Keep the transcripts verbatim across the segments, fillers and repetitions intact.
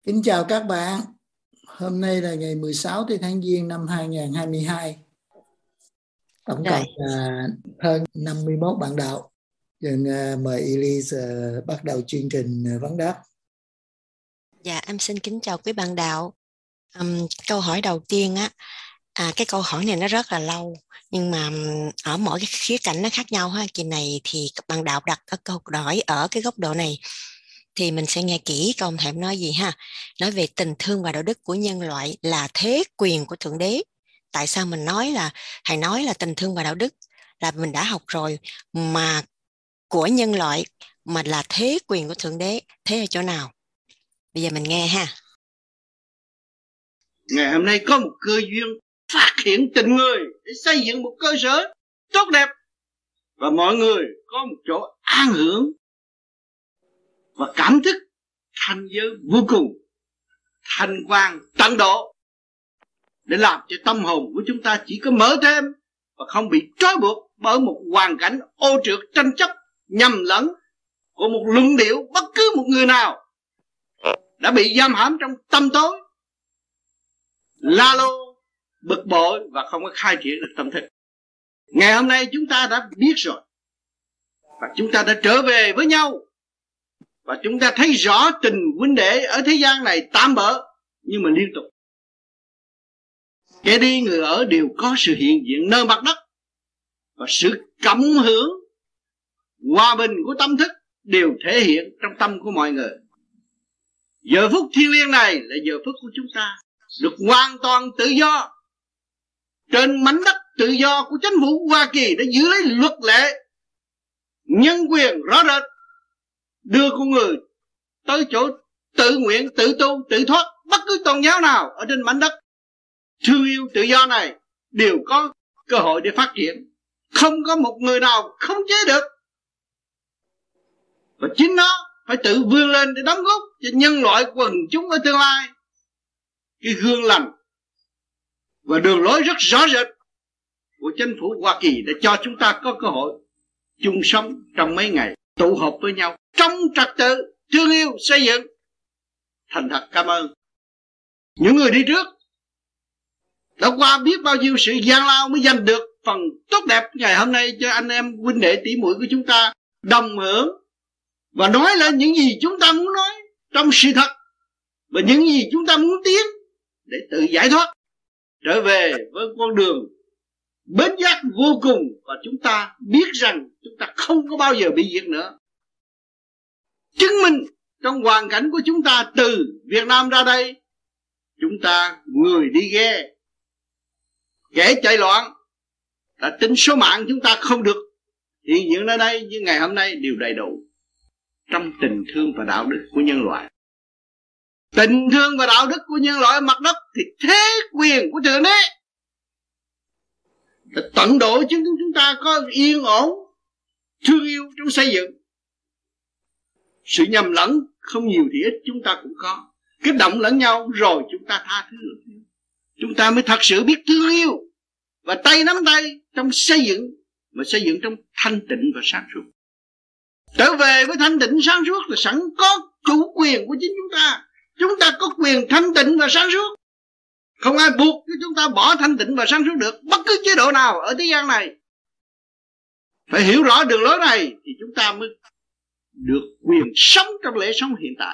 Kính chào các bạn. Hôm nay là ngày mười sáu tháng Giêng năm hai nghìn không trăm hai mươi hai. Tổng cộng là hơn năm mươi mốt bạn đạo. Nên uh, mời Elise uh, bắt đầu chương trình uh, vấn đáp. Dạ, em xin kính chào quý bạn đạo. Um, câu hỏi đầu tiên á, à, cái câu hỏi này nó rất là lâu, nhưng mà um, ở mỗi cái khía cạnh nó khác nhau ha. Kỳ này thì bạn đạo đặt ở câu hỏi ở cái góc độ này, thì mình sẽ nghe kỹ câu thèm nói gì ha. Nói về tình thương và đạo đức của nhân loại là thế quyền của Thượng Đế. Tại sao mình nói là thầy nói là tình thương và đạo đức là mình đã học rồi, mà của nhân loại mà là thế quyền của Thượng Đế, thế ở chỗ nào? Bây giờ mình nghe ha. Ngày hôm nay có một cơ duyên phát hiện tình người để xây dựng một cơ sở tốt đẹp, và mọi người có một chỗ an hưởng và cảm thức thanh giới vô cùng, thanh quan tận độ, để làm cho tâm hồn của chúng ta chỉ có mở thêm và không bị trói buộc bởi một hoàn cảnh ô trượt, tranh chấp, nhầm lẫn của một luận điệu bất cứ một người nào đã bị giam hãm trong tâm tối, la lô, bực bội và không có khai triển được tâm thức. Ngày hôm nay chúng ta đã biết rồi, và chúng ta đã trở về với nhau, và chúng ta thấy rõ tình huynh đệ ở thế gian này tạm bỡ nhưng mà liên tục. Kẻ đi người ở đều có sự hiện diện nơi mặt đất, và sự cộng hưởng hòa bình của tâm thức đều thể hiện trong tâm của mọi người. Giờ phút thiêng liêng này là giờ phút của chúng ta được hoàn toàn tự do trên mảnh đất tự do của chính phủ Hoa Kỳ, đã giữ lấy luật lệ nhân quyền rõ rệt, đưa con người tới chỗ tự nguyện, tự tu, tự thoát. Bất cứ tôn giáo nào ở trên mảnh đất thương yêu tự do này đều có cơ hội để phát triển, không có một người nào khống chế được, và chính nó phải tự vươn lên để đóng góp cho nhân loại quần chúng ở tương lai cái gương lành và đường lối rất rõ rệt của chính phủ Hoa Kỳ, để cho chúng ta có cơ hội chung sống trong mấy ngày tụ họp với nhau trong trật tự thương yêu xây dựng. Thành thật cảm ơn những người đi trước đã qua biết bao nhiêu sự gian lao mới giành được phần tốt đẹp ngày hôm nay cho anh em huynh đệ tỷ muội của chúng ta đồng hưởng và nói lên những gì chúng ta muốn nói trong sự thật, và những gì chúng ta muốn tiến để tự giải thoát trở về với con đường bến giác vô cùng. Và chúng ta biết rằng chúng ta không có bao giờ bị diệt nữa. Chứng minh trong hoàn cảnh của chúng ta từ Việt Nam ra đây, chúng ta người đi ghe, kẻ chạy loạn, đã tính số mạng chúng ta không được hiện diện ở đây, nhưng ngày hôm nay đều đầy đủ trong tình thương và đạo đức của nhân loại. Tình thương và đạo đức của nhân loại mặt đất thì thế quyền của Thượng Đế đã tận độ chúng chúng ta có yên ổn, thương yêu trong xây dựng. Sự nhầm lẫn không nhiều thì ít chúng ta cũng có, kích động lẫn nhau rồi chúng ta tha thứ được. Chúng ta mới thật sự biết thương yêu và tay nắm tay trong xây dựng, mà xây dựng trong thanh tịnh và sáng suốt. Trở về với thanh tịnh sáng suốt là sẵn có chủ quyền của chính chúng ta. Chúng ta có quyền thanh tịnh và sáng suốt, không ai buộc cho chúng ta bỏ thanh tịnh và sáng suốt được. Bất cứ chế độ nào ở thế gian này phải hiểu rõ đường lối này thì chúng ta mới được quyền sống trong lễ sống hiện tại.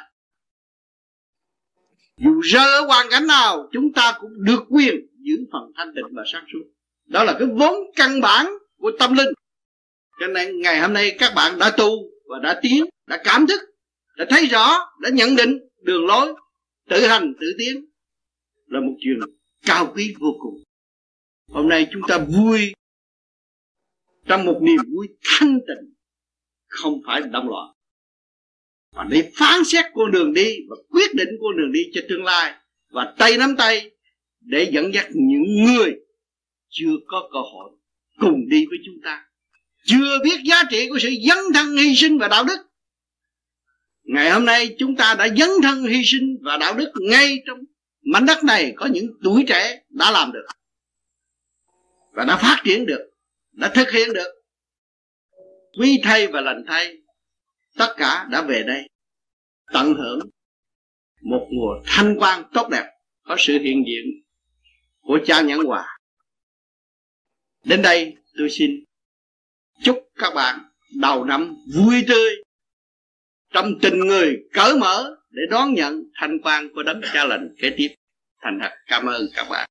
Dù rơi ở hoàn cảnh nào, chúng ta cũng được quyền giữ phần thanh tịnh và sáng suốt. Đó là cái vốn căn bản của tâm linh. Cho nên ngày hôm nay các bạn đã tu và đã tiến, đã cảm thức, đã thấy rõ, đã nhận định đường lối tự hành tự tiến là một chuyện cao quý vô cùng. Hôm nay chúng ta vui trong một niềm vui thanh tịnh, không phải động loạn, và để phán xét con đường đi và quyết định con đường đi cho tương lai, và tay nắm tay để dẫn dắt những người chưa có cơ hội cùng đi với chúng ta, chưa biết giá trị của sự dấn thân hy sinh và đạo đức. Ngày hôm nay chúng ta đã dấn thân hy sinh và đạo đức ngay trong mảnh đất này. Có những tuổi trẻ đã làm được và đã phát triển được, đã thực hiện được. Quý thay và lành thay, tất cả đã về đây tận hưởng một mùa thanh quang tốt đẹp, có sự hiện diện của cha Nhẫn Hòa. Đến đây tôi xin chúc các bạn đầu năm vui tươi, trong tình người cởi mở để đón nhận thanh quang của đất Cha Lành kế tiếp. Thành thật cảm ơn các bạn.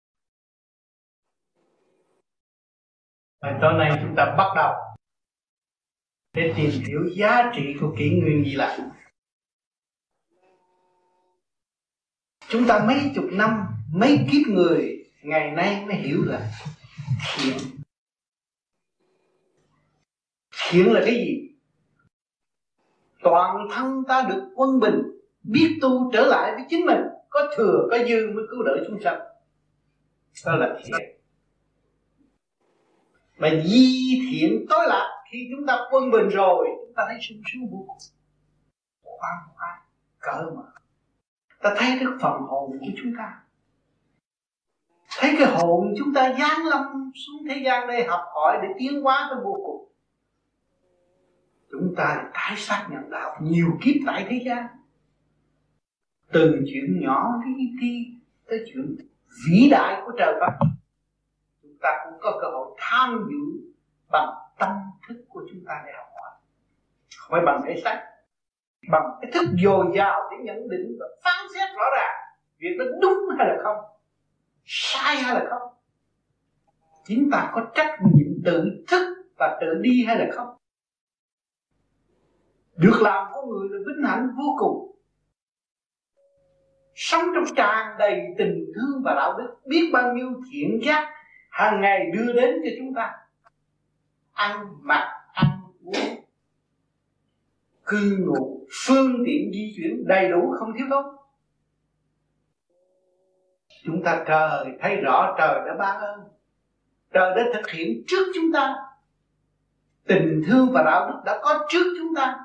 Và tối nay chúng ta bắt đầu để tìm hiểu giá trị của kỷ nguyên Di Lặc. Chúng ta mấy chục năm, mấy kiếp người ngày nay mới hiểu là thiện. Thiện là cái gì? Toàn thân ta được quân bình, biết tu trở lại với chính mình, có thừa có dư mới cứu đỡ chúng sanh. Đó là thiện. Mà di thiện tối lạc, khi chúng ta quân bình rồi, chúng ta thấy sung sướng vô cùng, khoan khoái, cởi mở. Ta thấy được phần hồn của chúng ta, thấy cái hồn chúng ta giáng lâm xuống thế gian đây học hỏi để tiến hóa tới vô cùng. Chúng ta tái xác nhận đạo nhiều kiếp tại thế gian, từ chuyện nhỏ li ti tới chuyện vĩ đại của trời Đất. Chúng ta cũng có cơ hội tham dự bằng tâm thức của chúng ta để học hỏi, không phải bằng thể xác, bằng cái thức dồi dào để nhận định và phán xét rõ ràng việc đó đúng hay là không, sai hay là không. Chúng ta có trách nhiệm tự thức và tự đi hay là không. Được làm con người là vinh hạnh vô cùng. Sống trong tràn đầy tình thương và đạo đức, biết bao nhiêu thiện giác hàng ngày đưa đến cho chúng ta. Ăn mặc, ăn uống, cư ngụ, phương tiện di chuyển đầy đủ không thiếu thốn. Chúng ta trời thấy rõ trời đã ban ơn, trời đã thực hiện trước chúng ta. Tình thương và đạo đức đã có trước chúng ta.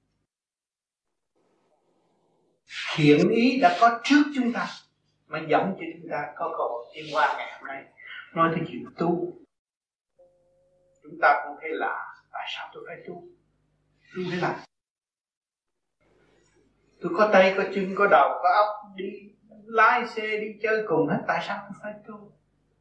Thiện ý đã có trước chúng ta, mà dẫn cho chúng ta có cơ hội tiến qua ngày hôm nay. Nói tới chuyện tu, chúng ta cũng thấy là tại sao tôi phải tu? Tu thế nào? Tôi có tay, có chân, có đầu, có óc, đi lái xe, đi chơi cùng hết. Tại sao tôi phải tu?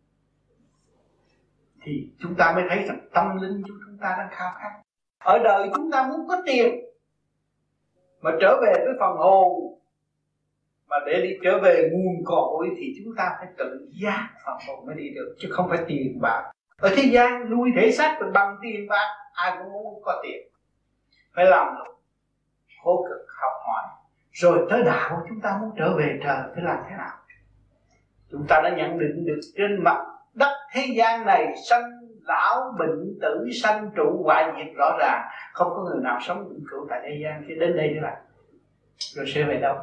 Thì chúng ta mới thấy rằng tâm linh của chúng ta đang khao khát. Ở đời chúng ta muốn có tiền, mà trở về với phần hồn, mà để đi trở về nguồn cội thì chúng ta phải tự giác phần hồn mới đi được, chứ không phải tiền bạc. Ở thế gian nuôi thể xác bằng tiền bạc, ai cũng muốn có tiền, phải làm khổ cực học hỏi. Rồi tới đạo chúng ta muốn trở về trời phải làm thế nào? Chúng ta đã nhận định được trên mặt đất thế gian này sanh lão bệnh tử, sanh trụ hoại diệt rõ ràng, không có người nào sống vĩnh cửu tại thế gian. Khi đến đây nữa là rồi sẽ về đâu?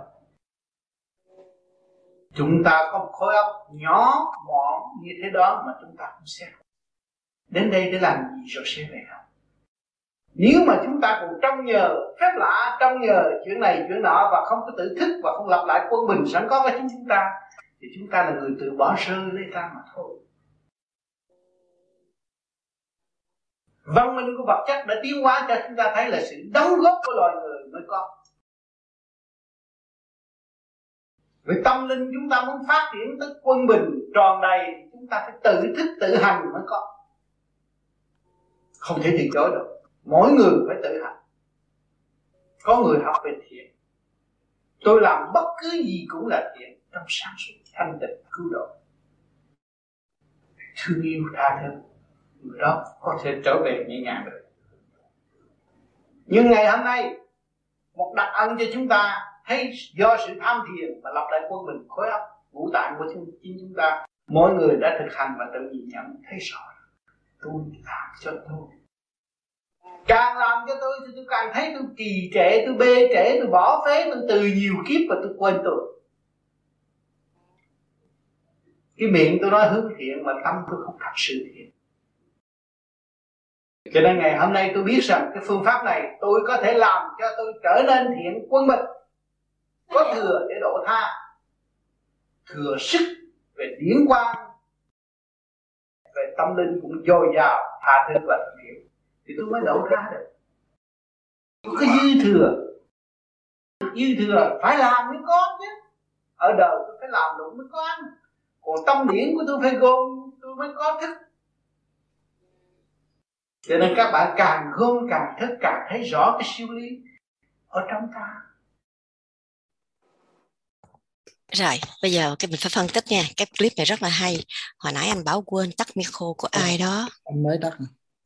Chúng ta có một khối óc nhỏ mọn như thế đó mà chúng ta không xét. Đến đây để làm gì rồi sẽ về đâu? Nếu mà chúng ta còn trông nhờ phép lạ, trông nhờ chuyện này chuyện nọ và không có tự thức và không lập lại quân bình sẵn có với chính chúng ta, thì chúng ta là người tự bỏ rơi lấy ta mà thôi. Văn minh của vật chất đã tiến hóa cho chúng ta thấy là sự đóng góp của loài người mới có. Với tâm linh chúng ta muốn phát triển tới quân bình tròn đầy, chúng ta phải tự thức tự hành mới có. Không thể từ chối được. Mỗi người phải tự hành. Có người học về thiện. Tôi làm bất cứ gì cũng là thiện, trong sáng suốt, thanh tịnh, cứu độ, thương yêu tha thứ, người đó có thể trở về nhẹ nhàng được. Nhưng ngày hôm nay, một đặc ân cho chúng ta thấy do sự tham thiền mà lập lại quân bình khối óc ngũ tạng của chính chúng ta. Mỗi người đã thực hành và tự nhìn nhận thấy rõ. Tôi làm cho tôi, càng làm cho tôi thì tôi càng thấy tôi trì trệ, tôi bê trễ, tôi bỏ phế, tôi từ nhiều kiếp và tôi quên tôi. Cái miệng tôi nói hướng thiện mà tâm tôi không thật sự thiện. Cho nên ngày hôm nay tôi biết rằng cái phương pháp này tôi có thể làm cho tôi trở nên thiện quân bình, có thừa để độ tha, thừa sức về điển quang, về tâm linh cũng dồi dào, tha thứ và thương yêu, thì tôi mới độ tha được. Có dư thừa, dư thừa phải làm mới có chứ. Ở đời tôi phải làm đủ mới có ăn, còn tâm điển của tôi phải gom tôi mới có thức. Cho nên các bạn càng gom càng thức, càng thấy rõ cái siêu lý ở trong ta. Rồi, bây giờ cái mình phải phân tích nha. Cái clip này rất là hay. Hồi nãy anh bảo quên tắt micro của ai đó. Anh mới tắt.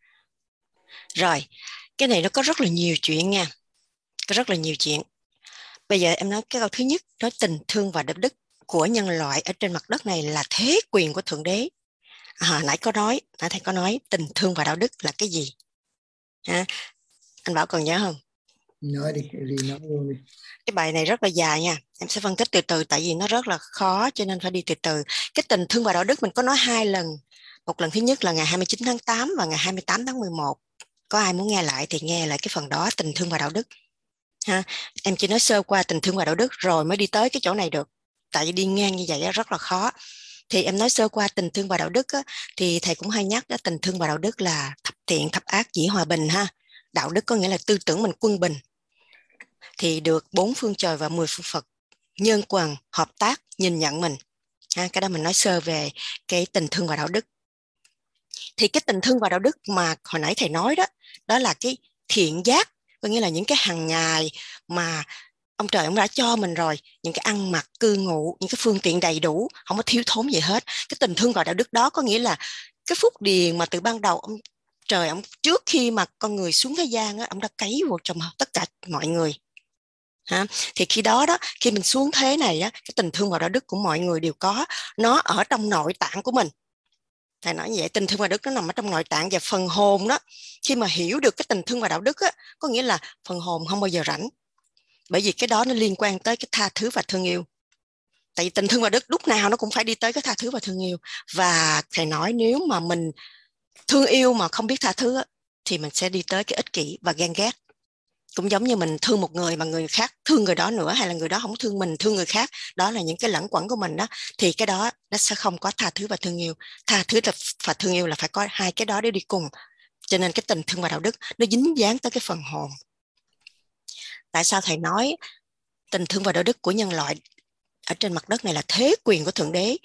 Rồi, cái này nó có rất là nhiều chuyện nha. Có rất là nhiều chuyện. Bây giờ em nói cái câu thứ nhất, nói tình thương và đạo đức của nhân loại ở trên mặt đất này là thế quyền của Thượng Đế. À, nãy có nói, nãy thầy có nói tình thương và đạo đức là cái gì? Ha? Anh Bảo còn nhớ không? Nói đi, đi nói luôn đi. Cái bài này rất là dài nha, em sẽ phân tích từ từ tại vì nó rất là khó cho nên phải đi từ từ. Cái tình thương và đạo đức mình có nói hai lần. Một lần thứ nhất là ngày hai mươi chín tháng tám và ngày hai mươi tám tháng mười một. Có ai muốn nghe lại thì nghe lại cái phần đó, tình thương và đạo đức. Ha, em chỉ nói sơ qua tình thương và đạo đức rồi mới đi tới cái chỗ này được. Tại vì đi ngang như vậy rất là khó. Thì em nói sơ qua tình thương và đạo đức á, thì thầy cũng hay nhắc đó, tình thương và đạo đức là thập thiện thập ác dĩ hòa bình ha. Đạo đức có nghĩa là tư tưởng mình quân bình. Thì được bốn phương trời và mười phương Phật nhân quần hợp tác nhìn nhận mình. Ha, cái đó mình nói sơ về cái tình thương và đạo đức. Thì cái tình thương và đạo đức mà hồi nãy thầy nói đó, đó là cái thiện giác, có nghĩa là những cái hàng ngày mà ông trời ông đã cho mình rồi, những cái ăn mặc cư ngụ, những cái phương tiện đầy đủ, không có thiếu thốn gì hết. Cái tình thương và đạo đức đó có nghĩa là cái phúc điền mà từ ban đầu ông trời ông trước khi mà con người xuống thế gian á, ông đã cấy vào trong tất cả mọi người. Ha? Thì khi đó đó, khi mình xuống thế này á, cái tình thương và đạo đức của mọi người đều có, nó ở trong nội tạng của mình. Thầy nói như vậy, tình thương và đạo đức nó nằm ở trong nội tạng. Và phần hồn đó, khi mà hiểu được cái tình thương và đạo đức á, có nghĩa là phần hồn không bao giờ rảnh. Bởi vì cái đó nó liên quan tới cái tha thứ và thương yêu. Tại vì tình thương và đức lúc nào nó cũng phải đi tới cái tha thứ và thương yêu. Và thầy nói nếu mà mình thương yêu mà không biết tha thứ á, thì mình sẽ đi tới cái ích kỷ và ghen ghét. Cũng giống như mình thương một người mà người khác thương người đó nữa, hay là người đó không thương mình, thương người khác, đó là những cái lẩn quẩn của mình đó, thì cái đó nó sẽ không có tha thứ và thương yêu. Tha thứ và thương yêu là phải có hai cái đó để đi cùng. Cho nên cái tình thương và đạo đức nó dính dáng tới cái phần hồn. Tại sao thầy nói tình thương và đạo đức của nhân loại ở trên mặt đất này là thế quyền của Thượng Đế?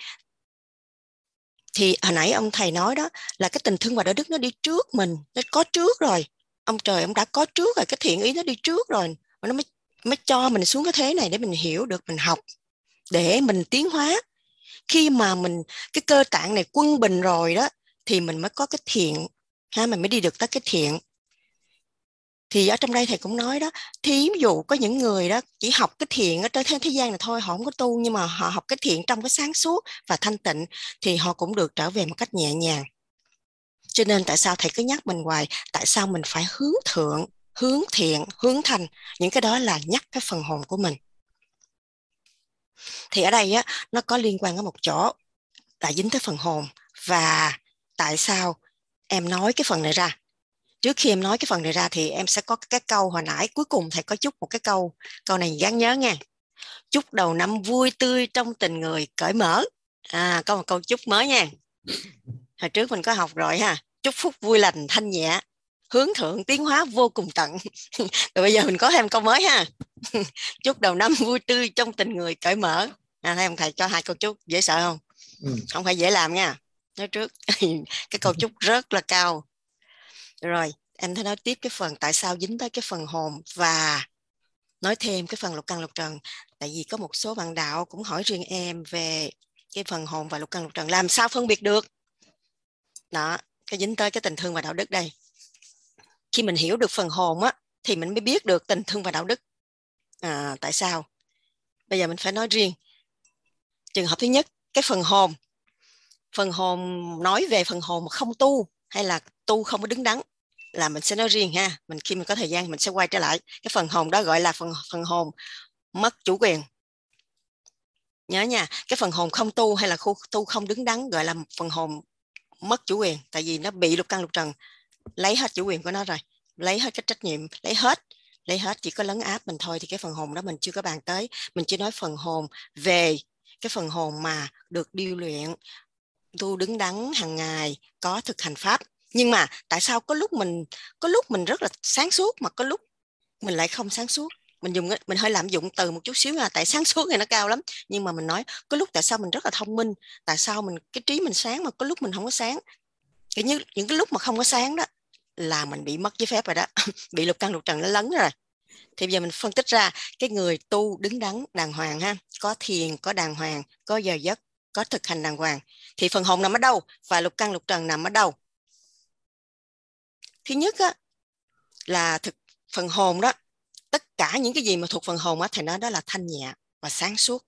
Thì hồi nãy ông thầy nói đó là cái tình thương và đạo đức nó đi trước mình, nó có trước rồi. Ông trời ông đã có trước rồi, cái thiện ý nó đi trước rồi, nó mới mới cho mình xuống cái thế này để mình hiểu được, mình học, để mình tiến hóa. Khi mà mình cái cơ tạng này quân bình rồi đó, thì mình mới có cái thiện, ha, mình mới đi được tới cái thiện. Thì ở trong đây thầy cũng nói đó, thí dụ có những người đó chỉ học cái thiện ở trên thế gian này thôi, họ không có tu, nhưng mà họ học cái thiện trong cái sáng suốt và thanh tịnh, thì họ cũng được trở về một cách nhẹ nhàng. Cho nên tại sao thầy cứ nhắc mình hoài, tại sao mình phải hướng thượng, hướng thiện, hướng thanh, những cái đó là nhắc cái phần hồn của mình. Thì ở đây á, nó có liên quan ở một chỗ là dính tới phần hồn. Và tại sao em nói cái phần này ra? Trước khi em nói cái phần này ra thì em sẽ có cái câu hồi nãy cuối cùng thầy có chúc một cái câu, câu này gắng nhớ nha. Chúc đầu năm vui tươi trong tình người cởi mở. À, có một câu chúc mới nha. Hồi trước mình có học rồi ha. Chúc phúc vui lành thanh nhẹ, hướng thượng tiến hóa vô cùng tận. Rồi bây giờ mình có thêm câu mới ha. Chúc đầu năm vui tươi trong tình người cởi mở. À, thấy không thầy cho hai câu chúc, dễ sợ không? Ừ. Không phải dễ làm nha. Nói trước cái câu chúc rất là cao. Rồi em thấy nói tiếp cái phần tại sao dính tới cái phần hồn, và nói thêm cái phần lục căn lục trần. Tại vì có một số bạn đạo cũng hỏi riêng em về cái phần hồn và lục căn lục trần, làm sao phân biệt được đó, cái dính tới cái tình thương và đạo đức đây. Khi mình hiểu được phần hồn á, thì mình mới biết được tình thương và đạo đức. À, tại sao? Bây giờ mình phải nói riêng. Trường hợp thứ nhất, cái phần hồn. Phần hồn nói về phần hồn mà không tu hay là tu không có đứng đắn là mình sẽ nói riêng ha. Mình khi mình có thời gian mình sẽ quay trở lại. Cái phần hồn đó gọi là phần phần hồn mất chủ quyền. Nhớ nha, cái phần hồn không tu hay là khu tu không đứng đắn gọi là phần hồn mất chủ quyền, tại vì nó bị lục căn lục trần lấy hết chủ quyền của nó rồi, lấy hết cái trách nhiệm, lấy hết, lấy hết chỉ có lấn áp mình thôi. Thì cái phần hồn đó mình chưa có bàn tới, mình chỉ nói phần hồn về cái phần hồn mà được điêu luyện, tu đứng đắn hàng ngày, có thực hành pháp. Nhưng mà tại sao có lúc mình có lúc mình rất là sáng suốt mà có lúc mình lại không sáng suốt, mình dùng mình hơi lạm dụng từ một chút xíu là tại sáng suốt này nó cao lắm, nhưng mà mình nói có lúc tại sao mình rất là thông minh, tại sao mình cái trí mình sáng mà có lúc mình không có sáng. Kiểu như những cái lúc mà không có sáng đó là mình bị mất giấy phép rồi đó bị lục căn lục trần nó lấn rồi. Thì bây giờ mình phân tích ra cái người tu đứng đắn đàng hoàng ha, có thiền, có đàng hoàng, có giờ giấc, có thực hành đàng hoàng, thì phần hồn nằm ở đâu và lục căn lục trần nằm ở đâu? Thứ nhất á, là thực phần hồn đó, tất cả những cái gì mà thuộc phần hồn á, thì nó đó là thanh nhẹ và sáng suốt.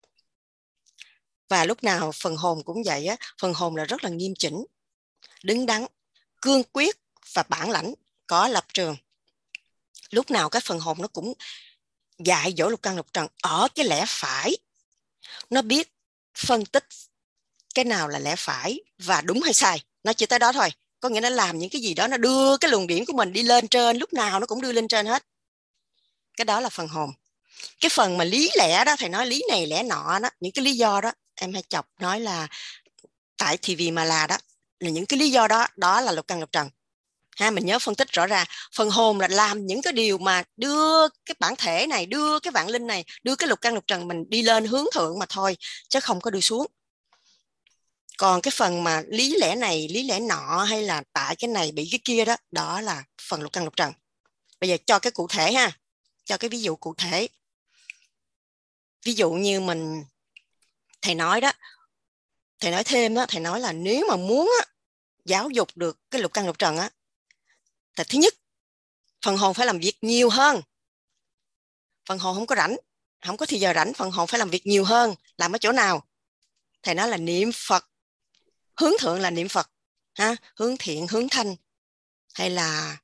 Và lúc nào phần hồn cũng vậy á, phần hồn là rất là nghiêm chỉnh, đứng đắn, cương quyết và bản lãnh, có lập trường. Lúc nào cái phần hồn nó cũng dạy dỗ lục căn lục trần ở cái lẽ phải. Nó biết phân tích cái nào là lẽ phải và đúng hay sai. Nó chỉ tới đó thôi. Có nghĩa nó làm những cái gì đó, nó đưa cái luồng điển của mình đi lên trên, lúc nào nó cũng đưa lên trên hết. Cái đó là phần hồn. Cái phần mà lý lẽ đó, thầy nói lý này lẽ nọ đó, những cái lý do đó, em hay chọc nói là tại thì vì mà là đó, là những cái lý do đó, đó là lục căn lục trần. Ha, mình nhớ phân tích rõ ra, phần hồn là làm những cái điều mà đưa cái bản thể này, đưa cái vạn linh này, đưa cái lục căn lục trần mình đi lên hướng thượng mà thôi, chứ không có đưa xuống. Còn cái phần mà lý lẽ này, lý lẽ nọ, hay là tại cái này bị cái kia đó, đó là phần lục căn lục trần. Bây giờ cho cái cụ thể ha, cho cái ví dụ cụ thể. Ví dụ như mình, thầy nói đó, thầy nói thêm đó, thầy nói là nếu mà muốn á, giáo dục được cái lục căn lục trần á, thì thứ nhất, phần hồn phải làm việc nhiều hơn. Phần hồn không có rảnh, không có thì giờ rảnh, phần hồn phải làm việc nhiều hơn. Làm ở chỗ nào? Thầy nói là niệm Phật, hướng thượng là niệm Phật, ha, hướng thiện, hướng thanh, hay là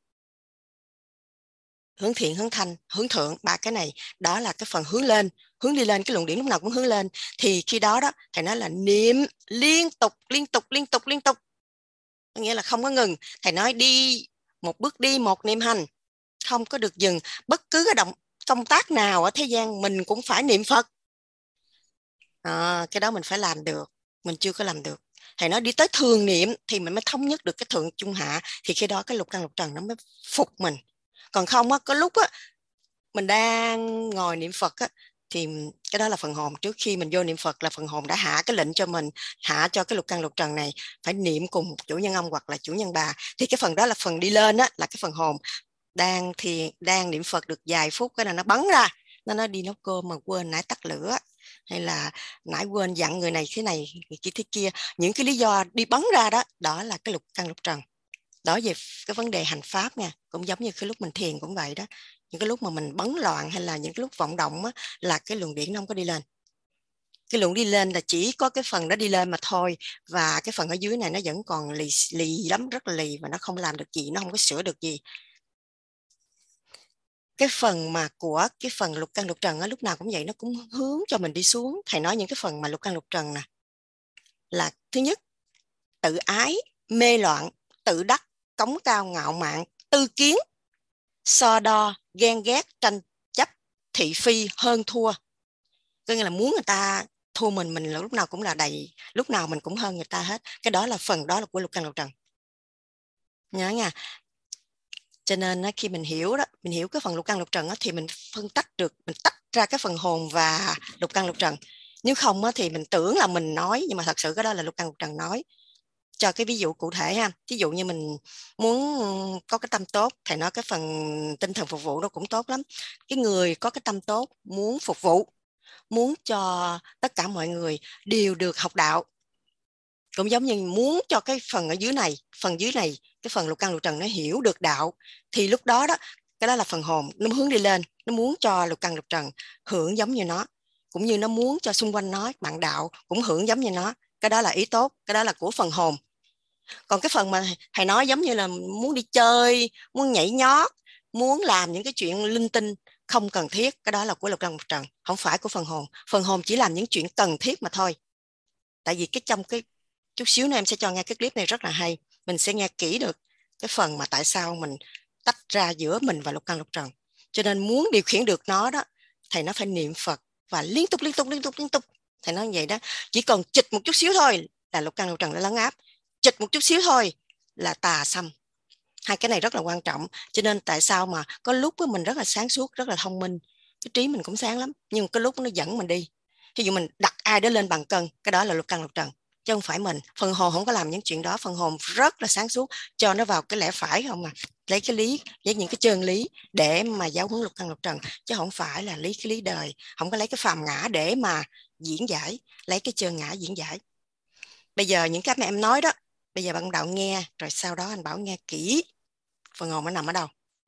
hướng thiện, hướng thanh, hướng thượng, ba cái này, đó là cái phần hướng lên, hướng đi lên, cái luồng điển lúc nào cũng hướng lên. Thì khi đó đó, thầy nói là niệm liên tục, liên tục, liên tục, liên tục. Nghĩa là không có ngừng. Thầy nói đi một bước đi, một niệm hành, không có được dừng. Bất cứ cái động công tác nào ở thế gian mình cũng phải niệm Phật. À, cái đó mình phải làm được, mình chưa có làm được. Thầy nói đi tới thường niệm thì mình mới thống nhất được cái thượng trung hạ, thì khi đó cái lục căn lục trần nó mới phục mình. Còn không á, có lúc á mình đang ngồi niệm Phật á, thì cái đó là phần hồn. Trước khi mình vô niệm Phật là phần hồn đã hạ cái lệnh cho mình, hạ cho cái lục căn lục trần này phải niệm cùng một chủ nhân ông hoặc là chủ nhân bà. Thì cái phần đó là phần đi lên á, là cái phần hồn đang thì đang niệm Phật được vài phút, cái là nó bắn ra, nó nói đi nấu cơm mà quên nãy tắt lửa, hay là nãy quên dặn người này thế này, người kia thế kia. Những cái lý do đi bắn ra đó, đó là cái lục căn lục trần. Đó về cái vấn đề hành pháp nha, cũng giống như cái lúc mình thiền cũng vậy đó. Những cái lúc mà mình bấn loạn hay là những cái lúc vọng động á, là cái luồng điển nó không có đi lên. Cái luồng đi lên là chỉ có cái phần đó đi lên mà thôi, và cái phần ở dưới này nó vẫn còn lì lì lắm, rất là lì, và nó không làm được gì, nó không có sửa được gì. Cái phần mà của cái phần lục căn lục trần á, lúc nào cũng vậy, nó cũng hướng cho mình đi xuống. Thầy nói những cái phần mà lục căn lục trần nè, là thứ nhất, tự ái, mê loạn, tự đắc, cống cao ngạo mạn, tư kiến, so đo, ghen ghét, tranh chấp, thị phi, hơn thua. Có nghĩa là muốn người ta thua mình, mình lúc nào cũng là đầy, lúc nào mình cũng hơn người ta hết. Cái đó là phần đó là của lục căn lục trần. Nhớ nha. Cho nên khi mình hiểu đó, mình hiểu cái phần lục căn lục trần đó, thì mình phân tách được, mình tách ra cái phần hồn và lục căn lục trần. Nếu không thì mình tưởng là mình nói, nhưng mà thật sự cái đó là lục căn lục trần nói. Cho cái ví dụ cụ thể ha, ví dụ như mình muốn có cái tâm tốt, thầy nói cái phần tinh thần phục vụ nó cũng tốt lắm. Cái người có cái tâm tốt, muốn phục vụ, muốn cho tất cả mọi người đều được học đạo, cũng giống như muốn cho cái phần ở dưới này, phần dưới này, cái phần lục căn lục trần nó hiểu được đạo, thì lúc đó đó, cái đó là phần hồn, nó hướng đi lên, nó muốn cho lục căn lục trần hưởng giống như nó, cũng như nó muốn cho xung quanh nó, bạn đạo cũng hưởng giống như nó. Cái đó là ý tốt, cái đó là của phần hồn. Còn cái phần mà thầy nói giống như là muốn đi chơi, muốn nhảy nhót, muốn làm những cái chuyện linh tinh không cần thiết, cái đó là của lục căn lục trần, không phải của phần hồn. Phần hồn chỉ làm những chuyện cần thiết mà thôi. Tại vì cái trong cái chút xíu nữa em sẽ cho nghe cái clip này rất là hay, mình sẽ nghe kỹ được cái phần mà tại sao mình tách ra giữa mình và lục căn lục trần. Cho nên muốn điều khiển được nó đó, thầy nó phải niệm Phật và liên tục liên tục liên tục liên tục. Thầy nói như vậy đó, chỉ cần chịch một chút xíu thôi là lục căn lục trần nó lấn áp, chịch một chút xíu thôi là tà xâm. Hai cái này rất là quan trọng. Cho nên tại sao mà có lúc mình rất là sáng suốt, rất là thông minh, cái trí mình cũng sáng lắm, nhưng cái lúc nó dẫn mình đi, ví dụ mình đặt ai đó lên bàn cân, cái đó là lục căn lục trần, chứ không phải mình. Phần hồn không có làm những chuyện đó, phần hồn rất là sáng suốt, cho nó vào cái lẽ phải không, mà lấy cái lý, lấy những cái chân lý để mà giáo huấn lục căn lục trần, chứ không phải là lấy cái lý đời, không có lấy cái phàm ngã để mà diễn giải, lấy cái chân ngã diễn giải. Bây giờ những cái mà em nói đó, bây giờ bạn đạo nghe, rồi sau đó anh bảo nghe kỹ phần hồn nó nằm ở đâu.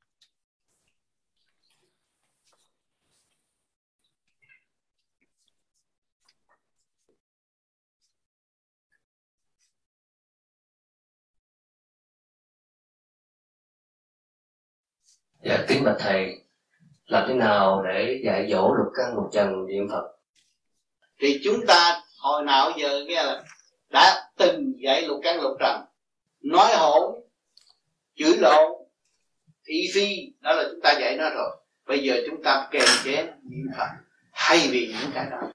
Dạ kính bạch thầy, làm thế nào để dạy dỗ lục căn lục trần niệm Phật? Thì chúng ta hồi nào giờ nghe là đã từng dạy lục căn lục trần, nói hỗn, chửi lộn, thị phi, đó là chúng ta dạy nó rồi. Bây giờ chúng ta kèm chế niệm Phật thay vì những cái đó.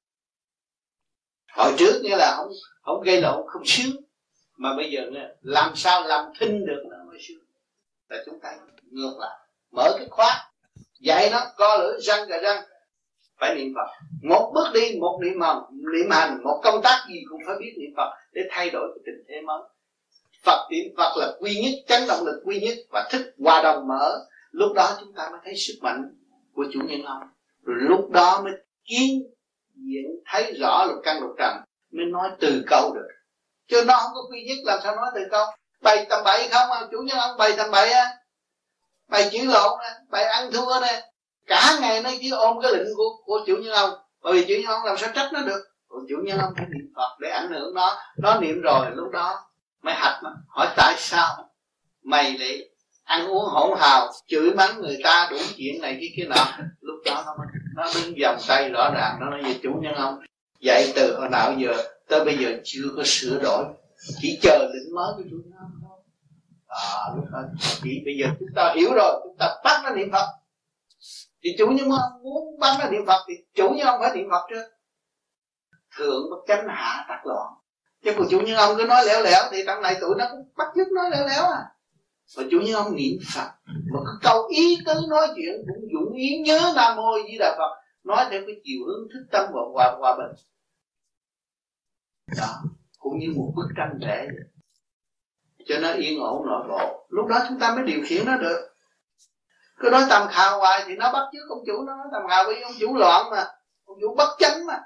Hồi trước nghĩa là không không gây lộn, không sướng, mà bây giờ nghe, làm sao làm thinh được nó mới sướng. Là chúng ta ngược lại, mở cái khóa dạy nó co lưỡi răng cả răng, phải niệm Phật. Một bước đi, một niệm hành, niệm hành, một công tác gì cũng phải biết niệm Phật để thay đổi cái tình thế mới. Phật niệm Phật là quy nhất, chấn động lực quy nhất, và thức hòa đồng mở. Lúc đó chúng ta mới thấy sức mạnh của chủ nhân ông, rồi lúc đó mới kiến diện thấy rõ lục căn lục trần, mới nói từ câu được. Chứ nó không có quy nhất làm sao nói từ câu. Bày tầm bậy không à, chủ nhân ông bày tầm bậy á, bày chửi lộn nè, bày ăn thua nè, cả ngày nó chỉ ôm cái lệnh của, của chủ nhân ông. Bởi vì chủ nhân ông làm sao trách nó được. Còn chủ nhân ông phải niệm Phật để ảnh hưởng nó. Nó niệm rồi lúc đó mới hạch nó. Hỏi tại sao mày lại ăn uống hỗn hào, chửi mắng người ta đủ chuyện này kia kia nọ. Lúc đó nó, nó đứng vòng tay rõ ràng. Nó nói về chủ nhân ông dạy từ hồi nào giờ tới bây giờ chưa có sửa đổi, chỉ chờ lệnh mới của chủ nhân ông thôi. À, lúc đó chỉ bây giờ chúng ta hiểu rồi, chúng ta bắt nó niệm Phật. Thì chủ nhân ông muốn bắt nó niệm Phật thì chủ nhân ông phải niệm Phật trước. Thượng bất chánh hạ tắc loạn. Chứ còn chủ nhân ông cứ nói lẻo lẻo thì trong này tụi nó cũng bắt chước nói lẻo lẻo à. Mà chủ nhân ông niệm Phật, mà cái câu ý tứ nói chuyện cũng dũng ý nhớ Nam Mô Di Đà Phật, nói theo cái chiều hướng thức tâm và hòa, hòa bình. Đó, cũng như một bức tranh vẽ vậy. Cho nó yên ổn nội bộ. Lúc đó chúng ta mới điều khiển nó được. Cứ nói tầm khào hoài thì nó bắt chước ông chủ, nó nói tầm khào vì ông chủ loạn mà, ông chủ bất chánh mà.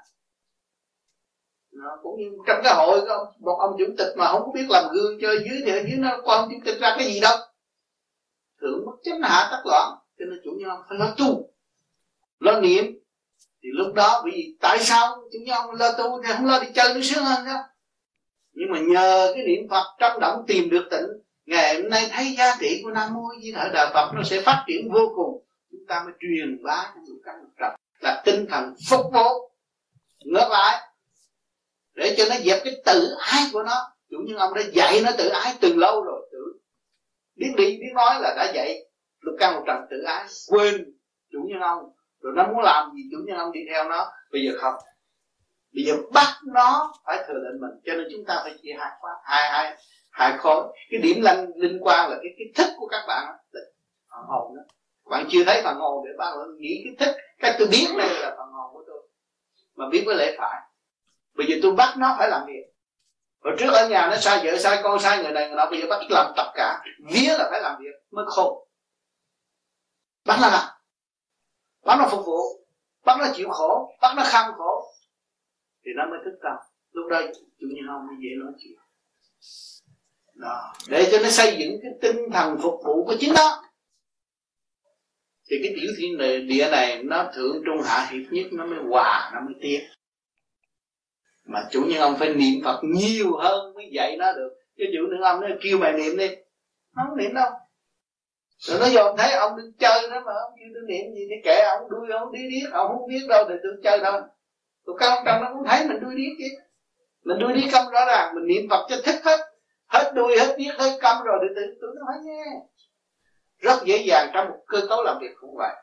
Nó cũng như trong cái hội có một ông chủ tịch mà không có biết làm gương chơi dưới thì ở dưới nó qua ông chủ tịch ra cái gì đâu. Thượng bất chánh hạ tắc loạn. Cho nên chủ nhân ông phải lo tu, lo niệm. Thì lúc đó vì tại sao chủ nhân ông lo tu thì không lo đi chơi nó sướng hơn sao? Nhưng mà nhờ cái niệm Phật trong động tìm được tịnh, ngày hôm nay thấy giá trị của Nam Mô Di Đà Phật nó sẽ phát triển vô cùng. Chúng ta mới truyền bá cho lục căn lục trần là tinh thần phục vụ. Ngược lại, để cho nó dẹp cái tự ái của nó. Chủ nhân ông đã dạy nó tự ái từ lâu rồi, tự biết đi biết nói là đã dạy lục căn lục trần tự ái, quên chủ nhân ông. Rồi nó muốn làm gì chủ nhân ông đi theo nó. Bây giờ không, bây giờ bắt nó phải thừa định mình. Cho nên chúng ta phải chia hai khóa, hai hai hai khối. Cái điểm linh linh quan là cái cái thức của các bạn đó, phần hồn đó. Bạn chưa thấy phần hồn để bạn nghĩ cái thức, cái tôi biết đây là phần hồn của tôi, mà biết với lẽ phải. Bây giờ tôi bắt nó phải làm việc. Hồi trước ở nhà nó sai vợ sai con sai người này người nọ, bây giờ bắt làm tất cả. Vía là phải làm việc mới khôn. Bắt nó làm, bắt nó phục vụ, bắt nó chịu khổ, bắt nó kham khổ, thì nó mới thức tâm. Lúc đó chủ nhân ông mới dễ nói chuyện. Đó, để cho nó xây dựng cái tinh thần phục vụ của chính nó. Thì cái tiểu thiên địa này nó thượng trung hạ hiệp nhất, nó mới hòa, nó mới tiến. Mà chủ nhân ông phải niệm Phật nhiều hơn mới dạy nó được. Chứ chủ nhân ông nó kêu mày niệm đi, nó không niệm đâu. Rồi nó dồn thấy ông đừng chơi đó mà ông kêu tôi niệm gì thì kệ ông, đuôi ông đi điếc, ông không biết đâu thì tôi chơi đâu. Tụi con trong nó cũng thấy mình đuôi điếc chứ. Mình đuôi điếc câm rõ ràng, mình niệm Phật cho thích hết. Hết đuôi, hết điếc, hết câm rồi thì tụi nó phải nghe. Rất dễ dàng trong một cơ cấu làm việc cũng vậy.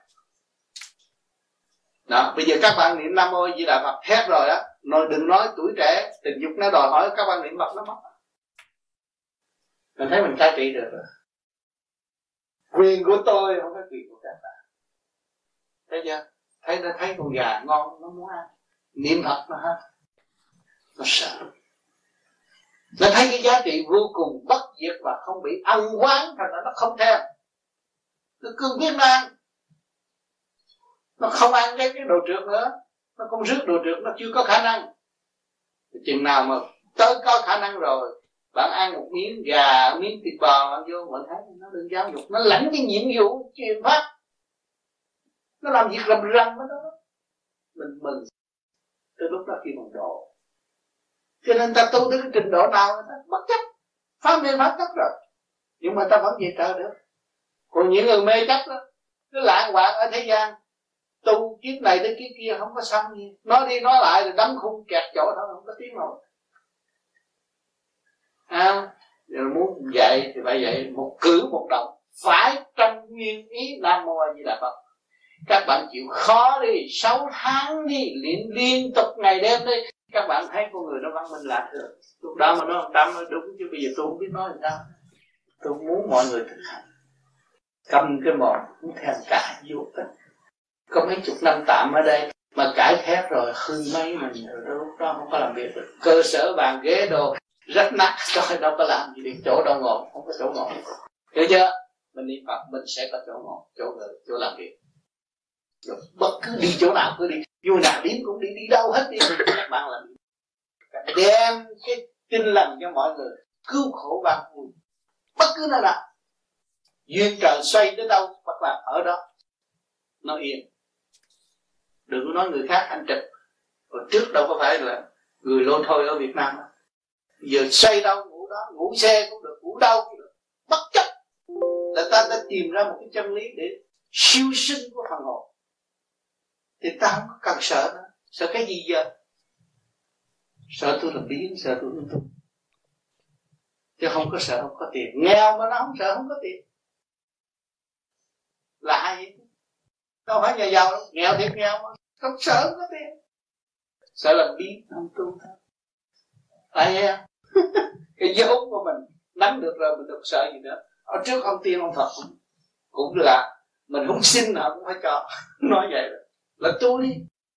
Đó, bây giờ các bạn niệm Nam Mô Di Đà Phật hết rồi á, rồi đừng nói tuổi trẻ tình dục nó đòi hỏi các bạn niệm Phật nó mất. Mình thấy mình cai trị được rồi. Quyền của tôi không phải quyền của các bạn. Thấy chưa? thấy nó thấy con gà ngon nó muốn ăn, niệm Phật nó hết, nó sợ. Nó thấy cái giá trị vô cùng bất diệt và không bị ăn quán, thành ra nó không thèm, nó cương quyết nó ăn. Nó không ăn cái, cái đồ trượt nữa, nó không rước đồ trượt, nó chưa có khả năng. Chừng nào mà tới có khả năng rồi, bạn ăn một miếng gà, miếng thịt bò, bạn vô bạn thấy nó đừng giáo dục, nó lãnh cái nhiệm vụ truyền pháp, nó làm việc rầm rầm với đó, mình mừng. Từ lúc đó khi mình độ, cho nên ta tu tới cái trình độ nào người ta bất chấp, phá mê phá chấp rồi, nhưng mà ta vẫn về trời được. Còn những người mê chấp đó, cứ lạng quạng ở thế gian, tu kiếp này tới kiếp kia không có xong gì, nói đi nói lại rồi đấm khung kẹt chỗ thôi, không có tiếng nổi. À, rồi muốn dạy thì phải dạy một cử một động, phải trong nguyên ý Nam Mô A Di Đà Phật. Các bạn chịu khó đi, sáu tháng đi, liên, liên tục ngày đêm đi, các bạn thấy con người nó văn minh lạc rồi. Lúc đó mà nó không tâm nó đúng, chứ bây giờ tôi không biết nói làm sao. Tôi muốn mọi người thực hành, cầm cái mồm cũng thèm cãi vô tích. Có mấy chục năm tạm ở đây mà cãi thét rồi hư mấy mình rồi, lúc đó không có làm việc được. Cơ sở bàn ghế đồ rách nát rồi, đâu có làm gì được, chỗ đâu ngồi, không có chỗ ngồi. Hiểu chưa? Mình niệm Phật mình sẽ có chỗ ngồi, chỗ ngồi, chỗ làm việc. Rồi bất cứ đi chỗ nào cứ đi, vô nào điếm cũng đi, đi đâu hết đi, các bạn làm gì? Đem cái tin lành cho mọi người, cứu khổ ban vui, bất cứ nơi nào. Duyên trời xoay tới đâu, các bạn ở đó, nó yên. Đừng có nói người khác anh trực. Rồi trước đâu có phải là người lô thôi ở Việt Nam đó. Giờ xoay đâu ngủ đó, ngủ xe cũng được, ngủ đâu cũng được, bất chấp là ta đã tìm ra một cái chân lý để siêu sinh của phần hồn. Thì ta không có cần sợ nữa. Sợ cái gì giờ? Sợ tôi làm biến, sợ tôi lung tung. Chứ không có sợ không có tiền. Nghèo mà nó không sợ không có tiền là ai vậy? Đâu phải nhà giàu đâu, nghèo thiệt nghèo mà không sợ không có tiền. Sợ làm biến không tu thôi. Ai nghe? Cái vốn của mình nắm được rồi mình đâu sợ gì nữa. Ở trước ông tiên ông Phật cũng, cũng là mình không xin nào cũng phải cho. Nói vậy rồi là tu đi.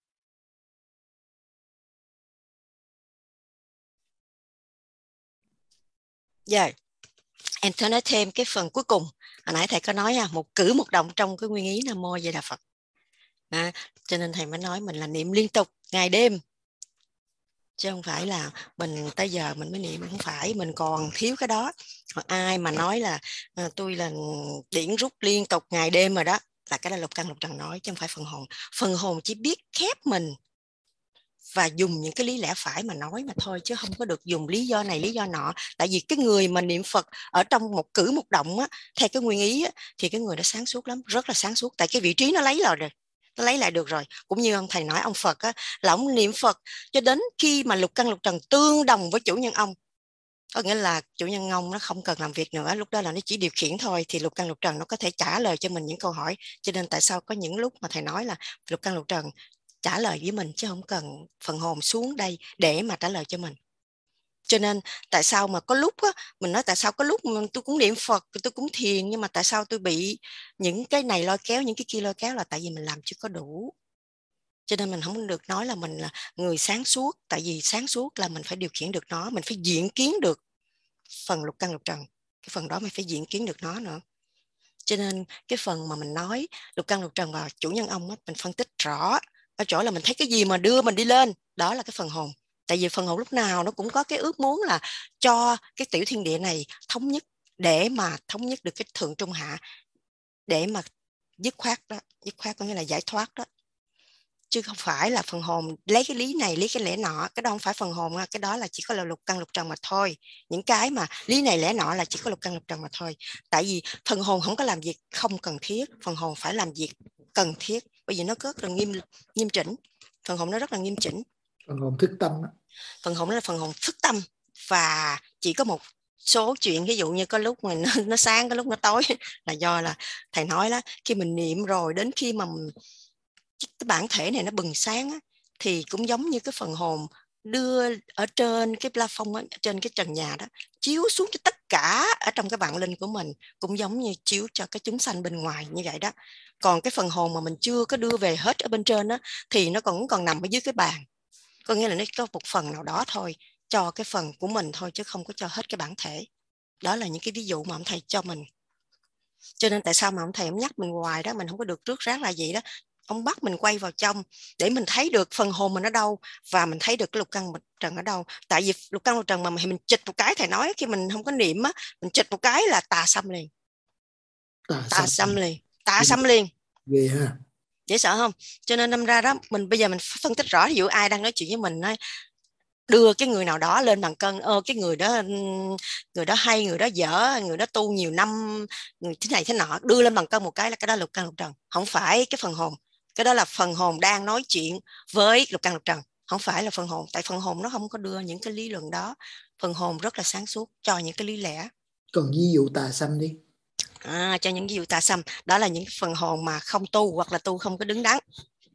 Dạ, yeah. Em thưa nói thêm cái phần cuối cùng. Hồi nãy thầy có nói à, một cử một động trong cái nguyên ý Nam Mô A Di Đà Phật. À, cho nên thầy mới nói mình là niệm liên tục ngày đêm, chứ không phải là mình tới giờ mình mới niệm, không phải, mình còn thiếu cái đó. Còn ai mà nói là à, tôi là điển rút liên tục ngày đêm rồi đó, là cái đó Lục Căn Lục Trần nói, chứ không phải phần hồn. Phần hồn chỉ biết khép mình và dùng những cái lý lẽ phải mà nói mà thôi, chứ không có được dùng lý do này lý do nọ. Tại vì cái người mà niệm Phật ở trong một cử một động á, theo cái nguyên ý á, thì cái người đó sáng suốt lắm, rất là sáng suốt, tại cái vị trí nó lấy lại rồi, nó lấy lại được rồi. Cũng như ông thầy nói ông Phật á, là ông niệm Phật cho đến khi mà Lục Căn Lục Trần tương đồng với chủ nhân ông, có nghĩa là chủ nhân ông nó không cần làm việc nữa, lúc đó là nó chỉ điều khiển thôi, thì Lục Căn Lục Trần nó có thể trả lời cho mình những câu hỏi. Cho nên tại sao có những lúc mà thầy nói là Lục Căn Lục Trần trả lời với mình, chứ không cần phần hồn xuống đây để mà trả lời cho mình. Cho nên tại sao mà có lúc á, mình nói tại sao có lúc mà tôi cũng niệm Phật, tôi cũng thiền, nhưng mà tại sao tôi bị những cái này lôi kéo, những cái kia lôi kéo, là tại vì mình làm chưa có đủ. Cho nên mình không được nói là mình là người sáng suốt, tại vì sáng suốt là mình phải điều khiển được nó, mình phải diễn kiến được phần Lục Căn Lục Trần, cái phần đó mình phải diễn kiến được nó nữa. Cho nên cái phần mà mình nói Lục Căn Lục Trần và chủ nhân ông á, mình phân tích rõ ở chỗ là mình thấy cái gì mà đưa mình đi lên, đó là cái phần hồn. Tại vì phần hồn lúc nào nó cũng có cái ước muốn là cho cái tiểu thiên địa này thống nhất, để mà thống nhất được cái thượng trung hạ, để mà dứt khoát đó, dứt khoát có nghĩa là giải thoát đó. Chứ không phải là phần hồn lấy cái lý này lấy cái lẽ nọ, cái đó không phải phần hồn, cái đó là chỉ có là Lục Căn Lục Trần mà thôi. Những cái mà lý này lẽ nọ là chỉ có Lục Căn Lục Trần mà thôi. Tại vì phần hồn không có làm việc không cần thiết, phần hồn phải làm việc cần thiết, bởi vì nó rất là nghiêm nghiêm chỉnh. Phần hồn nó rất là nghiêm chỉnh. Phần hồn thức tâm đó. Phần hồn nó là phần hồn thức tâm, và chỉ có một số chuyện, ví dụ như có lúc mà nó, nó sáng, có lúc nó tối, là do là thầy nói đó, khi mình niệm rồi đến khi mà mình, cái bản thể này nó bừng sáng á, thì cũng giống như cái phần hồn đưa ở trên cái plafond á, trên cái trần nhà đó, chiếu xuống cho tất cả ở trong cái vạn linh của mình cũng giống như chiếu cho cái chúng sanh bên ngoài như vậy đó. Còn cái phần hồn mà mình chưa có đưa về hết ở bên trên đó, thì nó còn còn nằm ở dưới cái bàn. Có nghĩa là nó có một phần nào đó thôi, cho cái phần của mình thôi, chứ không có cho hết cái bản thể. Đó là những cái ví dụ mà ông thầy cho mình. Cho nên tại sao mà ông thầy ông nhắc mình hoài đó, mình không có được rước rác là gì đó. Ông bắt mình quay vào trong để mình thấy được phần hồn mình ở đâu, và mình thấy được cái lục căn lục trần ở đâu. Tại vì lục căn lục trần mà mình chịch một cái, thầy nói khi mình không có niệm á, mình chịch một cái là tà xâm liền. Tà, tà xâm liền, tà xâm liền. Ghê ha. Dễ sợ không? Cho nên đâm ra đó, mình bây giờ mình phân tích rõ. Ví dụ ai đang nói chuyện với mình, nói đưa cái người nào đó lên bàn cân, ơ cái người đó người đó hay, người đó dở, người đó tu nhiều năm, người thế này thế nọ, đưa lên bàn cân một cái là cái đó lục căn lục trần. Không phải cái phần hồn. Cái đó là phần hồn đang nói chuyện với lục căn lục trần, không phải là phần hồn. Tại phần hồn nó không có đưa những cái lý luận đó. Phần hồn rất là sáng suốt cho những cái lý lẽ. Còn ví dụ tà xâm đi. À, cho những ví dụ tà xâm, đó là những phần hồn mà không tu hoặc là tu không có đứng đắn.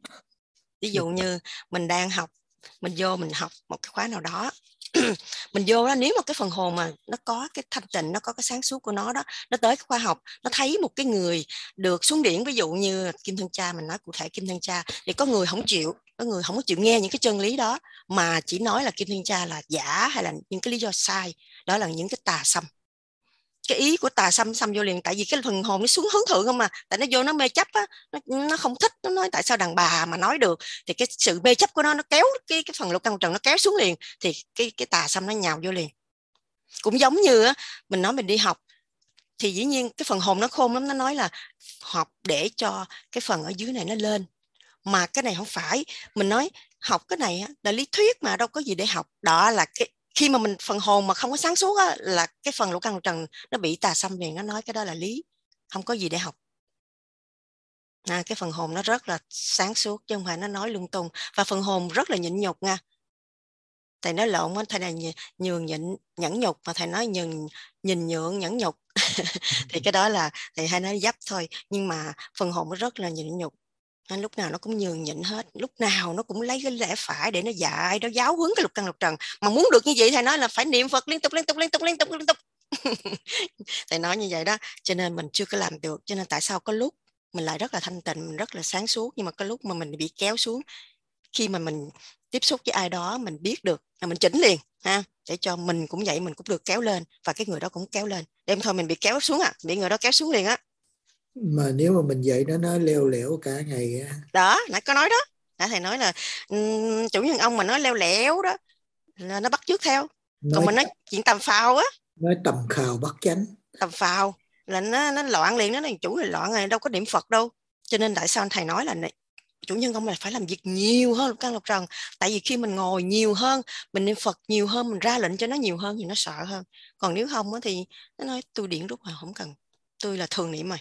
Ví dụ như mình đang học, mình vô mình học một cái khóa nào đó, mình vô đó, nếu mà cái phần hồn mà nó có cái thanh tịnh, nó có cái sáng suốt của nó đó, nó tới cái khóa học, nó thấy một cái người được xuống điển, ví dụ như Kim Thân Cha, mình nói cụ thể Kim Thân Cha, thì có người không chịu, có người không có chịu nghe những cái chân lý đó, mà chỉ nói là Kim Thân Cha là giả hay là những cái lý do sai, đó là những cái tà xâm. Cái ý của tà xâm xâm vô liền, tại vì cái phần hồn nó xuống hướng thượng không mà, tại nó vô nó mê chấp á, nó, nó không thích, nó nói tại sao đàn bà mà nói được, thì cái sự mê chấp của nó nó kéo cái cái phần lục căn trần nó kéo xuống liền, thì cái cái tà xâm nó nhào vô liền. Cũng giống như á, mình nói mình đi học thì dĩ nhiên cái phần hồn nó khôn lắm, nó nói là học để cho cái phần ở dưới này nó lên, mà cái này không phải. Mình nói học cái này á, là lý thuyết mà đâu có gì để học. Đó là cái khi mà mình phần hồn mà không có sáng suốt á, là cái phần lục căn lục trần nó bị tà xâm liền, nó nói cái đó là lý, không có gì để học. À, cái phần hồn nó rất là sáng suốt chứ không phải nó nói lung tung. Và phần hồn rất là nhịn nhục nha. Thầy nói lộn á, thầy này nhường nhịn nhẫn nhục, mà thầy nói nhường nhìn nhượng nhẫn nhục. Thì cái đó là thầy hay nói dấp thôi, nhưng mà phần hồn nó rất là nhịn nhục. Nên lúc nào nó cũng nhường nhịn hết, lúc nào nó cũng lấy cái lẽ phải để nó dạy, nó giáo huấn cái lục căn lục trần. Mà muốn được như vậy thầy nói là phải niệm Phật liên tục liên tục liên tục liên tục liên tục. Thầy nói như vậy đó, cho nên mình chưa có làm được. Cho nên tại sao có lúc mình lại rất là thanh tịnh, mình rất là sáng suốt, nhưng mà có lúc mà mình bị kéo xuống. Khi mà mình tiếp xúc với ai đó, mình biết được là mình chỉnh liền ha, để cho mình cũng vậy, mình cũng được kéo lên và cái người đó cũng kéo lên. Đêm thôi mình bị kéo xuống à, bị người đó kéo xuống liền á. Mà nếu mà mình dạy nó nó leo lẻo cả ngày á. Đó, nãy có nói đó. Đã thầy nói là um, chủ nhân ông mà nói leo lẻo đó là nó bắt chước theo. Nói, còn mình nói chuyện tầm phào á, nói tầm khào bắt chánh. Tầm phào là nó nó loạn liền, nó là chủ này loạn này, đâu có niệm Phật đâu. Cho nên tại sao thầy nói là này, chủ nhân ông là phải làm việc nhiều hơn lục căn lục trần. Tại vì khi mình ngồi nhiều hơn, mình niệm Phật nhiều hơn, mình ra lệnh cho nó nhiều hơn thì nó sợ hơn. Còn nếu không thì nó nói tôi điện rút mà không cần, tôi là thường niệm rồi.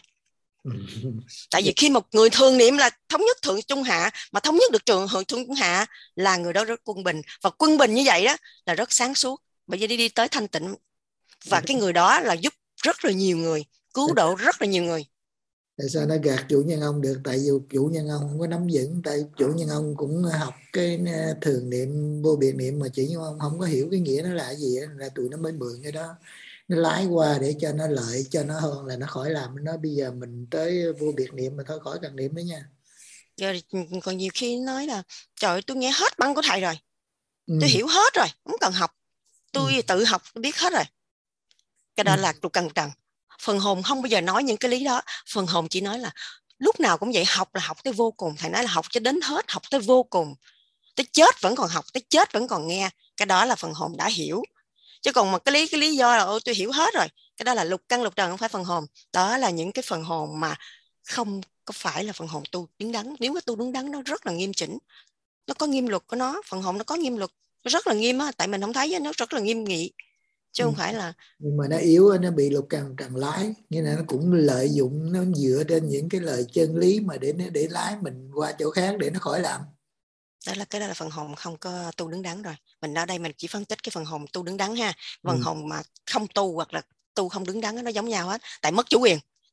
Tại vì khi một người thường niệm là thống nhất thượng trung hạ, mà thống nhất được trường thượng trung hạ là người đó rất quân bình, và quân bình như vậy đó là rất sáng suốt, bởi vì đi đi tới thanh tịnh, và cái người đó là giúp rất là nhiều người, cứu độ rất là nhiều người. Tại sao nó gạt chủ nhân ông được? Tại vì chủ nhân ông không có nắm vững. Tại chủ nhân ông cũng học cái thường niệm vô biệt niệm, mà chỉ nhưng ông không có hiểu cái nghĩa nó là gì, là tụi nó mới mượn cái đó, nó lái qua để cho nó lợi cho nó hơn là nó khỏi làm. Nó bây giờ mình tới vô biệt niệm mà thôi, khỏi cần niệm nữa nha. Rồi còn nhiều khi nói là trời ơi, tôi nghe hết băng của thầy rồi, ừ. tôi hiểu hết rồi, không cần học, tôi ừ. tự học tôi biết hết rồi. Cái đó ừ. là lục căn lục trần. Phần hồn không bao giờ nói những cái lý đó. Phần hồn chỉ nói là lúc nào cũng vậy, học là học tới vô cùng. Thầy nói là học cho đến hết, học tới vô cùng, tới chết vẫn còn học, tới chết vẫn còn nghe. Cái đó là phần hồn đã hiểu. Chứ còn mà cái lý cái lý do là ôi tôi hiểu hết rồi, cái đó là lục căn lục trần, không phải phần hồn. Đó là những cái phần hồn mà không có phải là phần hồn tu đứng đắn. Nếu cái tu đứng đắn nó rất là nghiêm chỉnh, nó có nghiêm luật của nó. Phần hồn nó có nghiêm luật, nó rất là nghiêm á, tại mình không thấy nó rất là nghiêm nghị, chứ không ừ. phải là. Nhưng mà nó yếu, nó bị lục căn trần lái, nghĩa là nó cũng lợi dụng, nó dựa trên những cái lời chân lý mà để để lái mình qua chỗ khác để nó khỏi làm. Đó là cái đó là phần hồn không có tu đứng đắn rồi. Mình ở đây mình chỉ phân tích cái phần hồn tu đứng đắn ha. Phần ừ. hồn mà không tu hoặc là tu không đứng đắn nó giống nhau hết, tại mất chủ quyền.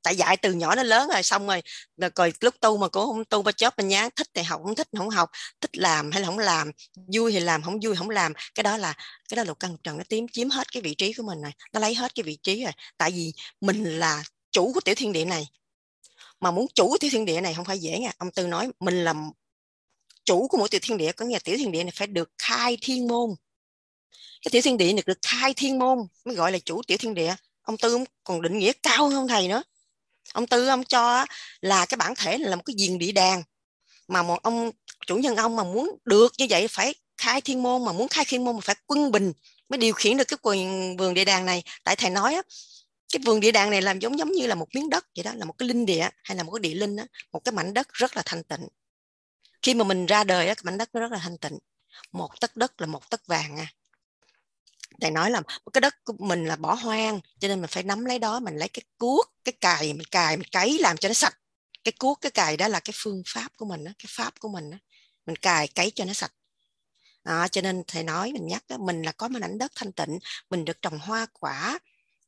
tại dạy từ nhỏ nó lớn rồi, xong rồi rồi coi lúc tu mà cũng không tu ba chớp mình nhán, thích thì học, không thích không học, thích làm hay là không làm, vui thì làm, không vui không làm. Cái đó là cái đó lục căn lục trần nó chiếm chiếm hết cái vị trí của mình rồi, nó lấy hết cái vị trí rồi. Tại vì mình là chủ của tiểu thiên địa này, mà muốn chủ của tiểu thiên địa này không phải dễ nha. Ông Tư nói mình là chủ của mỗi tiểu thiên địa, có nghĩa là tiểu thiên địa này phải được khai thiên môn. Cái tiểu thiên địa này được khai thiên môn mới gọi là chủ tiểu thiên địa. Ông Tư còn định nghĩa cao hơn thầy nữa. Ông Tư ông cho là cái bản thể là một cái viền địa đàng, mà một ông chủ nhân ông mà muốn được như vậy phải khai thiên môn, mà muốn khai thiên môn mà phải quân bình mới điều khiển được cái vườn, vườn địa đàng này. Tại thầy nói á, cái vườn địa đàng này làm giống giống như là một miếng đất vậy đó, là một cái linh địa hay là một cái địa linh đó, một cái mảnh đất rất là thanh tịnh. Khi mà mình ra đời á, cái mảnh đất nó rất là thanh tịnh. Một tấc đất là một tấc vàng à. Thầy nói là cái đất của mình là bỏ hoang, cho nên mình phải nắm lấy đó, mình lấy cái cuốc, cái cày, mình cày, mình cấy làm cho nó sạch. Cái cuốc, cái cày đó là cái phương pháp của mình đó, cái pháp của mình đó. Mình cày, cấy cho nó sạch. À, cho nên thầy nói, mình nhắc đó, mình là có một mảnh đất thanh tịnh, mình được trồng hoa quả,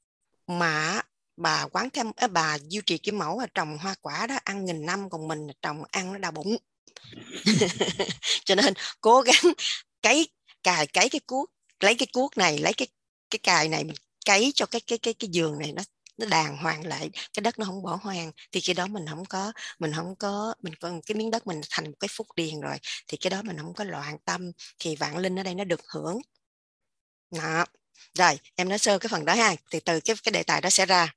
mà bà Quán Tham, bà Diêu Trì Kim Mẫu là trồng hoa quả đó ăn nghìn năm, còn mình là trồng ăn nó đau bụng. Cho nên cố gắng cấy, cài cấy cái cuốc, lấy cái cuốc này, lấy cái cái cài này mình cấy cho cái cái cái cái vườn này nó nó đàng hoàng lại, cái đất nó không bỏ hoang, thì cái đó mình không có mình không có mình có cái miếng đất mình thành một cái phúc điền rồi, thì cái đó mình không có loạn tâm, thì vạn linh ở đây nó được hưởng. Đó. Rồi em nói sơ cái phần đó ha, thì từ cái cái đề tài đó sẽ ra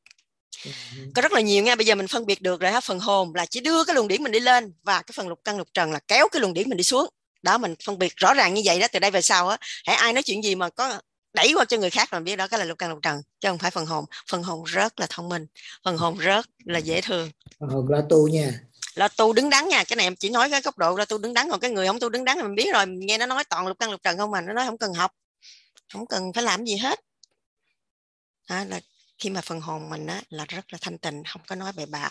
có rất là nhiều nha. Bây giờ mình phân biệt được rồi ha, phần hồn là chỉ đưa cái luồng điển mình đi lên, và cái phần lục căn lục trần là kéo cái luồng điển mình đi xuống. Đó, mình phân biệt rõ ràng như vậy đó. Từ đây về sau á, hãy ai nói chuyện gì mà có đẩy qua cho người khác là biết đó cái là lục căn lục trần, chứ không phải phần hồn. Phần hồn rất là thông minh, phần hồn rất là dễ thương. Phần hồn lo tu nha, lo tu đứng đắn nha. Cái này em chỉ nói cái góc độ lo tu đứng đắn, còn cái người không tu đứng đắn thì mình biết rồi, mình nghe nó nói toàn lục căn lục trần không, mà nó nói không cần học, không cần phải làm gì hết. Đó, là khi mà phần hồn mình á là rất là thanh tịnh, không có nói bậy bạ.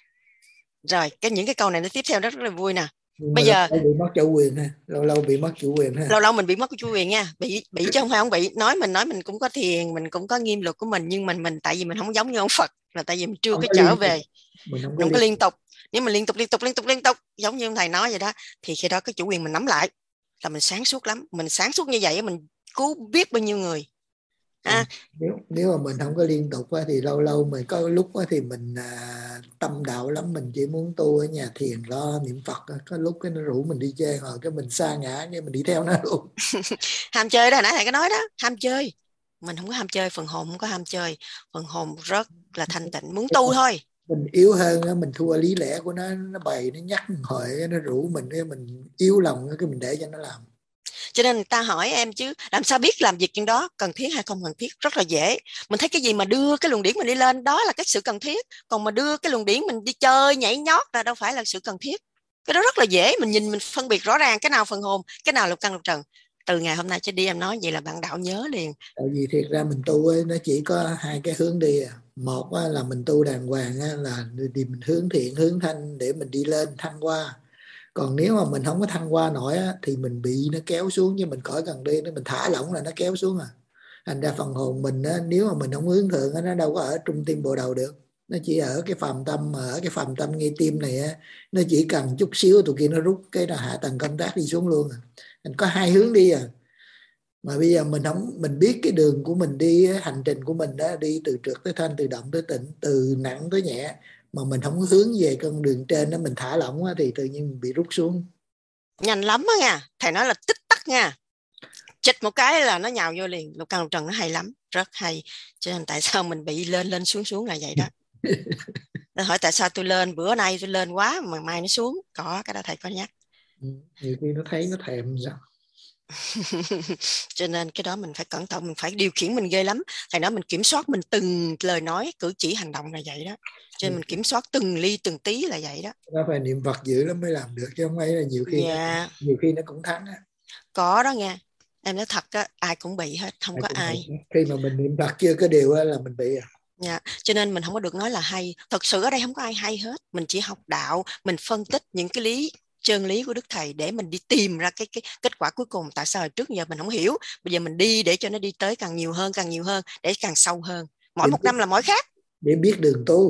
Rồi cái những cái câu này nó tiếp theo rất, rất là vui nè. nhưng Bây giờ lâu bị mất chủ quyền ha, lâu lâu bị mất chủ quyền ha. Lâu lâu mình bị mất chủ quyền nha, bị bị chứ không phải không bị. Nói mình nói mình cũng có thiền, mình cũng có nghiêm luật của mình, nhưng mình mình tại vì mình không giống như ông Phật, là tại vì mình chưa Không có có trở liên về, mình không có, không liên có liên tục. Nếu mình liên tục liên tục liên tục liên tục giống như ông thầy nói vậy đó, thì khi đó cái chủ quyền mình nắm lại là mình sáng suốt lắm. Mình sáng suốt như vậy mình cứu biết bao nhiêu người. À, nếu nếu mà mình không có liên tục á, thì lâu lâu mình có lúc á, thì mình à, tâm đạo lắm, mình chỉ muốn tu ở nhà thiền lo niệm Phật á. Có lúc cái nó rủ mình đi chơi, rồi cái mình sa ngã, cái mình đi theo nó luôn. ham chơi đó, hồi nãy thầy có nói đó, ham chơi. Mình không có ham chơi, phần hồn không có ham chơi, phần hồn rất là thanh tịnh, muốn tu thôi. Mình yếu hơn á, mình thua lý lẽ của nó, nó bày, nó nhắc hỏi, nó rủ mình, cái mình yếu lòng, cái mình để cho nó làm. Cho nên ta hỏi em chứ làm sao biết làm việc chuyện đó cần thiết hay không cần thiết? Rất là dễ. Mình thấy cái gì mà đưa cái luồng điển mình đi lên, đó là cái sự cần thiết. Còn mà đưa cái luồng điển mình đi chơi nhảy nhót là đâu phải là sự cần thiết. Cái đó rất là dễ, mình nhìn mình phân biệt rõ ràng cái nào phần hồn, cái nào lục căn lục trần. Từ ngày hôm nay cho đi em nói vậy là bạn đạo nhớ liền. Tại vì thiệt ra mình tu ấy, nó chỉ có hai cái hướng đi à. Một á, là mình tu đàng hoàng á, là thì mình hướng thiện hướng thanh để mình đi lên thăng hoa. Còn nếu mà mình không có thăng hoa nổi á, thì mình bị nó kéo xuống, chứ mình khỏi cần đi, mình thả lỏng là nó kéo xuống à. Thành ra phần hồn mình á, nếu mà mình không hướng thượng á, nó đâu có ở trung tim bộ đầu được. Nó chỉ ở cái phàm tâm, mà ở cái phàm tâm ngay tim này á, nó chỉ cần chút xíu tụi kia nó rút cái là hạ tầng công tác đi xuống luôn à. Mình có hai hướng đi à. Mà bây giờ mình không, mình biết cái đường của mình đi, hành trình của mình đó, đi từ trượt tới thanh, từ động tới tịnh, từ nặng tới nhẹ, mà mình không hướng về con đường trên đó, mình thả lỏng á, thì tự nhiên mình bị rút xuống. Nhanh lắm á nha, thầy nói là tích tắc nha, chích một cái là nó nhào vô liền. Lục căn lục trần nó hay lắm, rất hay. Cho nên tại sao mình bị lên lên xuống xuống là vậy đó. Nó hỏi tại sao tôi lên, bữa nay tôi lên quá mà mai nó xuống, có cái đó thầy có nhắc. Ừ, nhiều khi nó thấy nó thèm sao. Cho nên cái đó mình phải cẩn thận, mình phải điều khiển mình ghê lắm. Thầy nói mình kiểm soát mình từng lời nói, cử chỉ, hành động là vậy đó. Cho nên mình kiểm soát từng ly từng tí là vậy đó. Nó phải niệm Phật dữ lắm mới làm được, chứ không phải là nhiều khi yeah. nó, nhiều khi nó cũng thắng á. Có đó nha, em nói thật á, ai cũng bị hết, không ai có ai. Khi mà mình niệm Phật chưa có điều á là mình bị à. Yeah. Cho nên mình không có được nói là hay. Thật sự ở đây không có ai hay hết. Mình chỉ học đạo, mình phân tích những cái lý chân lý của Đức Thầy để mình đi tìm ra cái, cái kết quả cuối cùng. Tại sao hồi trước giờ mình không hiểu, bây giờ mình đi để cho nó đi tới càng nhiều hơn, càng nhiều hơn, để càng sâu hơn. Mỗi để một biết, năm là mỗi khác. để biết đường tu.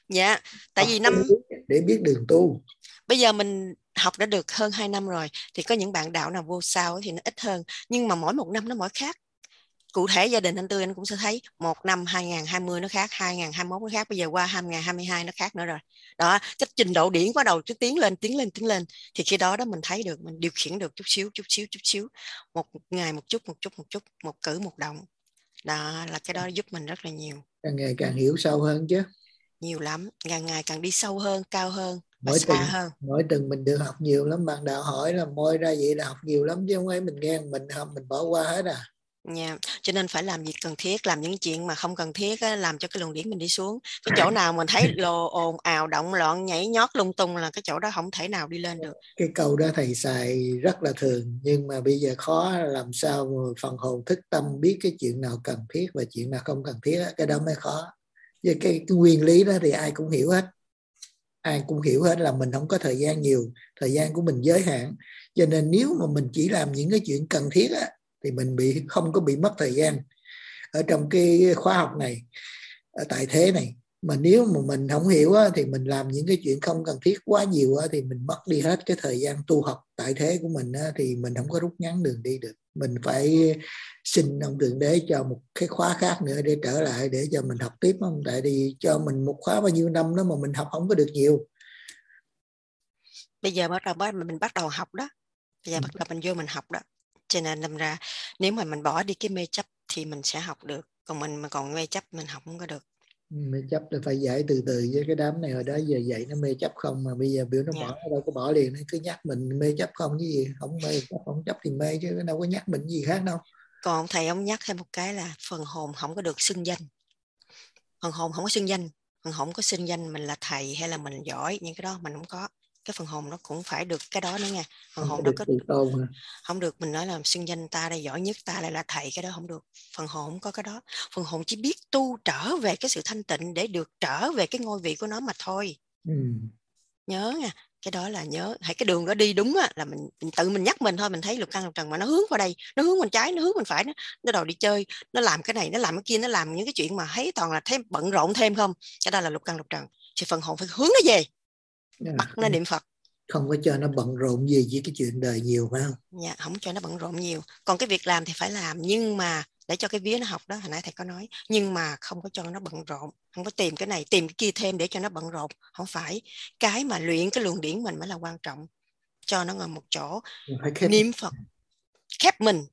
Dạ, tại học vì năm để biết đường tu. bây giờ mình học đã được hơn hai năm rồi, thì có những bạn đạo nào vô sau thì nó ít hơn, nhưng mà mỗi một năm nó mỗi khác. Cụ thể gia đình anh Tư anh cũng sẽ thấy một năm hai nghìn hai mươi nó khác, hai nghìn hai mươi mốt nó khác, bây giờ qua hai nghìn hai mươi hai nó khác nữa rồi. Đó, cái trình độ điển bắt đầu cứ tiến lên tiến lên tiến lên, thì khi đó đó mình thấy được, mình điều khiển được chút xíu chút xíu chút xíu, một ngày một chút một chút một chút, một cử một động. Đó là cái đó giúp mình rất là nhiều. Càng ngày càng hiểu sâu hơn chứ. Nhiều lắm, càng ngày càng đi sâu hơn, cao hơn và Mỗi xa tuần, hơn. mỗi tuần mình được học nhiều lắm. Bạn đạo hỏi là moi ra vậy là học nhiều lắm, chứ không phải mình nghe mình học mình bỏ qua hết à. Yeah. Cho nên phải làm việc cần thiết, làm những chuyện mà không cần thiết á, làm cho cái luồng điển mình đi xuống. Cái chỗ nào mình thấy lồ ồn ào động loạn nhảy nhót lung tung là cái chỗ đó không thể nào đi lên được. Cái câu đó thầy xài rất là thường, nhưng mà bây giờ khó làm sao mà phần hồn thức tâm biết cái chuyện nào cần thiết và chuyện nào không cần thiết, cái đó mới khó. Với cái, cái nguyên lý đó thì ai cũng hiểu hết. Ai cũng hiểu hết là mình không có thời gian nhiều, thời gian của mình giới hạn, cho nên nếu mà mình chỉ làm những cái chuyện cần thiết á, thì mình bị không có bị mất thời gian ở trong cái khóa học này, ở tại thế này. Mà nếu mà mình không hiểu á, thì mình làm những cái chuyện không cần thiết quá nhiều á, thì mình mất đi hết cái thời gian tu học tại thế của mình á, thì mình không có rút ngắn đường đi được. Mình phải xin ông Thượng Đế cho một cái khóa khác nữa để trở lại, để cho mình học tiếp không? Tại vì cho mình một khóa bao nhiêu năm đó mà mình học không có được nhiều. Bây giờ bắt đầu mình bắt đầu học đó, bây giờ bắt đầu mình vô mình học đó, cho nên đâm ra nếu mà mình bỏ đi cái mê chấp thì mình sẽ học được, còn mình mà còn mê chấp mình học không có được. Mê chấp là phải giải từ từ, với cái đám này hồi đó giờ dạy nó mê chấp không, mà bây giờ biểu nó bỏ, nó đâu có bỏ liền, nó cứ nhắc mình mê chấp không cái gì, không mê không chấp thì mê, chứ đâu có nhắc mình gì khác đâu. Còn thầy ông nhắc thêm một cái là phần hồn không có được xưng danh, phần hồn không có xưng danh, phần hồn không có xưng danh mình là thầy hay là mình giỏi, những cái đó mình không có. Cái phần hồn nó cũng phải được cái đó nữa nha. Phần Không hồn có nó được có tự tôn hả? không được mình nói là xưng danh ta đây giỏi nhất, ta đây là thầy, cái đó không được. Phần hồn không có cái đó. Phần hồn chỉ biết tu trở về cái sự thanh tịnh để được trở về cái ngôi vị của nó mà thôi. Ừ. Nhớ nha, cái đó là nhớ. Hãy cái đường đó đi đúng á, là mình, mình tự mình nhắc mình thôi. Mình thấy lục căn lục trần mà nó hướng vào đây, nó hướng bên trái, nó hướng bên phải, nó nó đòi đi chơi, nó làm cái này, nó làm cái kia, nó làm những cái chuyện mà thấy toàn là thêm bận rộn thêm không. Cái đó là lục căn lục trần. Thì phần hồn phải hướng nó về, À, bắt nó niệm Phật. không có cho nó bận rộn gì với cái chuyện đời nhiều, phải không? Dạ, không cho nó bận rộn nhiều. Còn cái việc làm thì phải làm, nhưng mà để cho cái vía nó học đó, hồi nãy thầy có nói, nhưng mà không có cho nó bận rộn, không có tìm cái này tìm cái kia thêm để cho nó bận rộn, không phải. Cái mà luyện cái luồng điển mình mới là quan trọng, cho nó ngồi một chỗ Phải khép. niệm Phật, khép mình.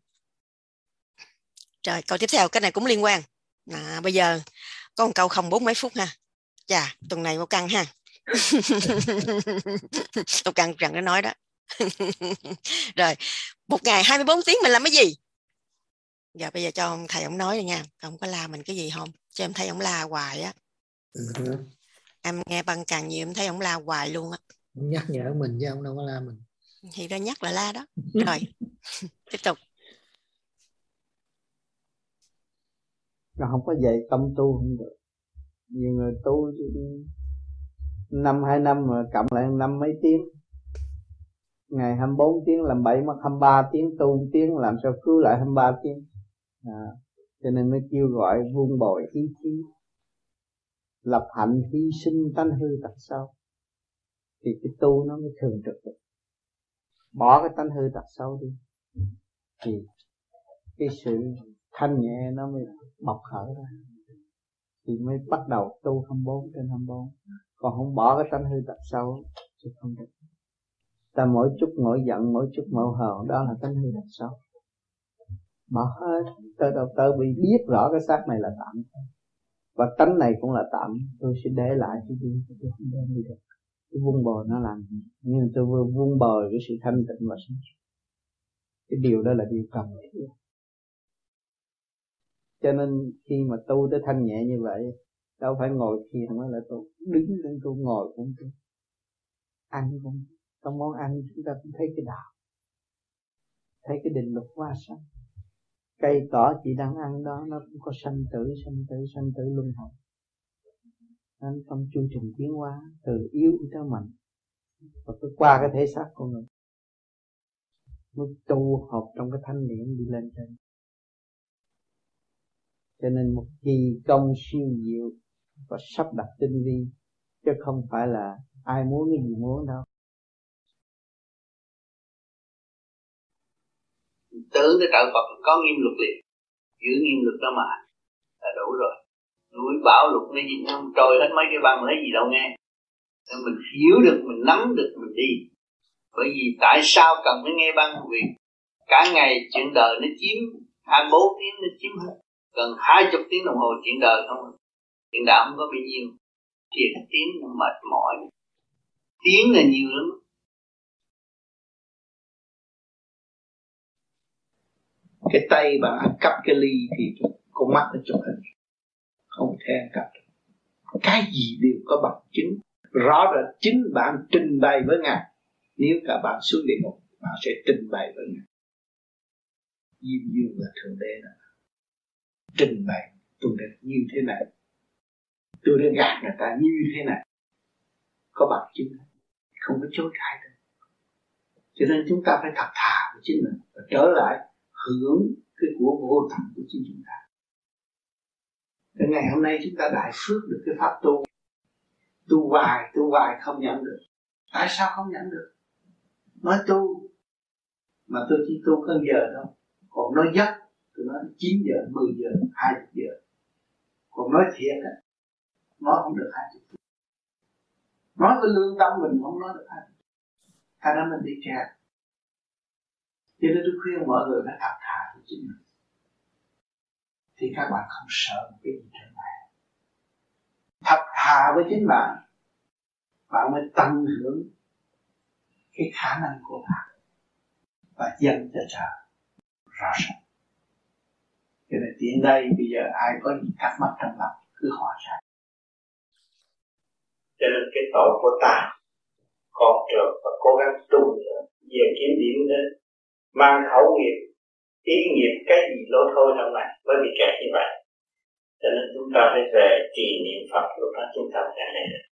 Rồi câu tiếp theo, cái này cũng liên quan. À, bây giờ có một câu không bốn mấy phút ha. Chà, tuần này một căng ha. Một căng rằng nó nói đó. Rồi, một ngày hai mươi bốn tiếng mình làm cái gì? Giờ bây giờ cho ông thầy ông nói rồi nha, ông có la mình cái gì không? Cho em thấy ông la hoài á. Ừ. Em nghe băng càng nhiều em thấy ông la hoài luôn á. Ông nhắc nhở mình chứ ông đâu có la mình. Thì đó nhắc là la đó. Rồi, tiếp tục. Nó không có dạy tâm tu không được. Nhiều người tu năm hai năm mà cộng lại năm mấy tiếng, ngày hai mươi bốn tiếng làm bảy mất hai mươi ba tiếng, tu tiếng làm sao cứu lại hai mươi ba tiếng. À, cho nên mới kêu gọi vun bồi ý chí, lập hạnh hy sinh tánh hư tật xấu, thì cái tu nó mới thường trực được. Bỏ cái tánh hư tật xấu đi thì cái sự thanh nhẹ nó mới bộc khởi ra, thì mới bắt đầu tu hai mươi bốn trên hai mươi bốn. Còn không bỏ cái tánh hư tật xấu thì không được. Ta mỗi chút mỗi giận, mỗi chút mỗi hờn, đó là tánh hư tật xấu. Bỏ hết, tới đâu tới bị biết rõ cái xác này là tạm, và tánh này cũng là tạm, tôi sẽ để lại cái đi, tôi không đem đi được. Cái vun bồi nó làm, nhưng tôi vừa vun bồi cái sự thanh tịnh và sáng suốt. Cái điều đó là điều cần thiết. Cho nên khi mà tu tới thanh nhẹ như vậy, đâu phải ngồi thiền mới là tu, đứng lên tu, ngồi cũng tu, ăn cũng, trong món ăn chúng ta cũng thấy cái đạo, thấy cái định luật hóa sanh. Cây cỏ chị đang ăn đó nó cũng có sanh tử, sanh tử, sanh tử luân hồi. Nó trong chu trình tiến hóa từ yếu tới mạnh, và cứ qua cái thể xác của mình mới tu học trong cái thanh điển đi lên trên. Cho nên một kỳ công siêu diệu và sắp đặt tinh vi chứ không phải là ai muốn cái gì muốn đâu. Tưởng cái trợ Phật có nghiêm luật liền, giữ nghiêm luật đó mà là đủ rồi. Núi bão luật cái gì nó trôi hết mấy cái băng lấy gì đâu nghe. Nên mình hiểu được, mình nắm được mình đi. Bởi vì tại sao cần phải nghe băng? Vì cả ngày chuyện đời nó chiếm hai mươi bốn tiếng, nó chiếm hết gần hai mươi tiếng đồng hồ chuyện đời không. Chuyện đạo không có bao nhiêu, thiệt tiếng nó mệt mỏi, tiếng là nhiều lắm. Cái tay bạn ăn cắp cái ly thì con mắt nó chụp hình, không thể ăn cắp được. Cái gì đều có bằng chứng rõ rệt, chính bạn trình bày với Ngài. Nếu cả bạn xuống địa ngục, bạn sẽ trình bày với Ngài. Diêm Dương là Thượng Đế đó, trình bày tôi đã như thế này, tôi đã gạt người ta như thế này, có bằng chứng, không có chối cãi được. Cho nên chúng ta phải thật thà với chính mình và trở lại hưởng cái của vô tận của chính chúng ta. Đến ngày hôm nay chúng ta đại phước được cái pháp tu, tu hoài, tu hoài không nhận được. Tại sao không nhận được? Nói tu mà tôi chỉ tu cơn giờ thôi. Còn nói giấc tôi nói chín giờ, mười giờ, hai mươi giờ. Còn nói thiệt á, nói không được hai mươi. Nói với lương tâm mình không nói được hai mươi. Thành ra mình đi treo. Cho nên tôi khuyên mọi người phải thật thà với chính mình. Thì các bạn không sợ một cái gì trở lại. Thật thà với chính bạn, bạn mới tận hưởng cái khả năng của bạn và dâng cho trời rõ ràng. Cho nên tiện đây bây giờ ai có gì thắc mắc trong lòng cứ hỏi ra. Cho nên cái tội của ta còn trường và cố gắng tu nữa, về kiếm điểm đến mang khẩu nghiệp, ý nghiệp cái gì lỗ thôi trong này mới bị kẹt như vậy. Cho nên chúng ta phải về trì niệm Phật, lúc đó chúng ta sẽ này được.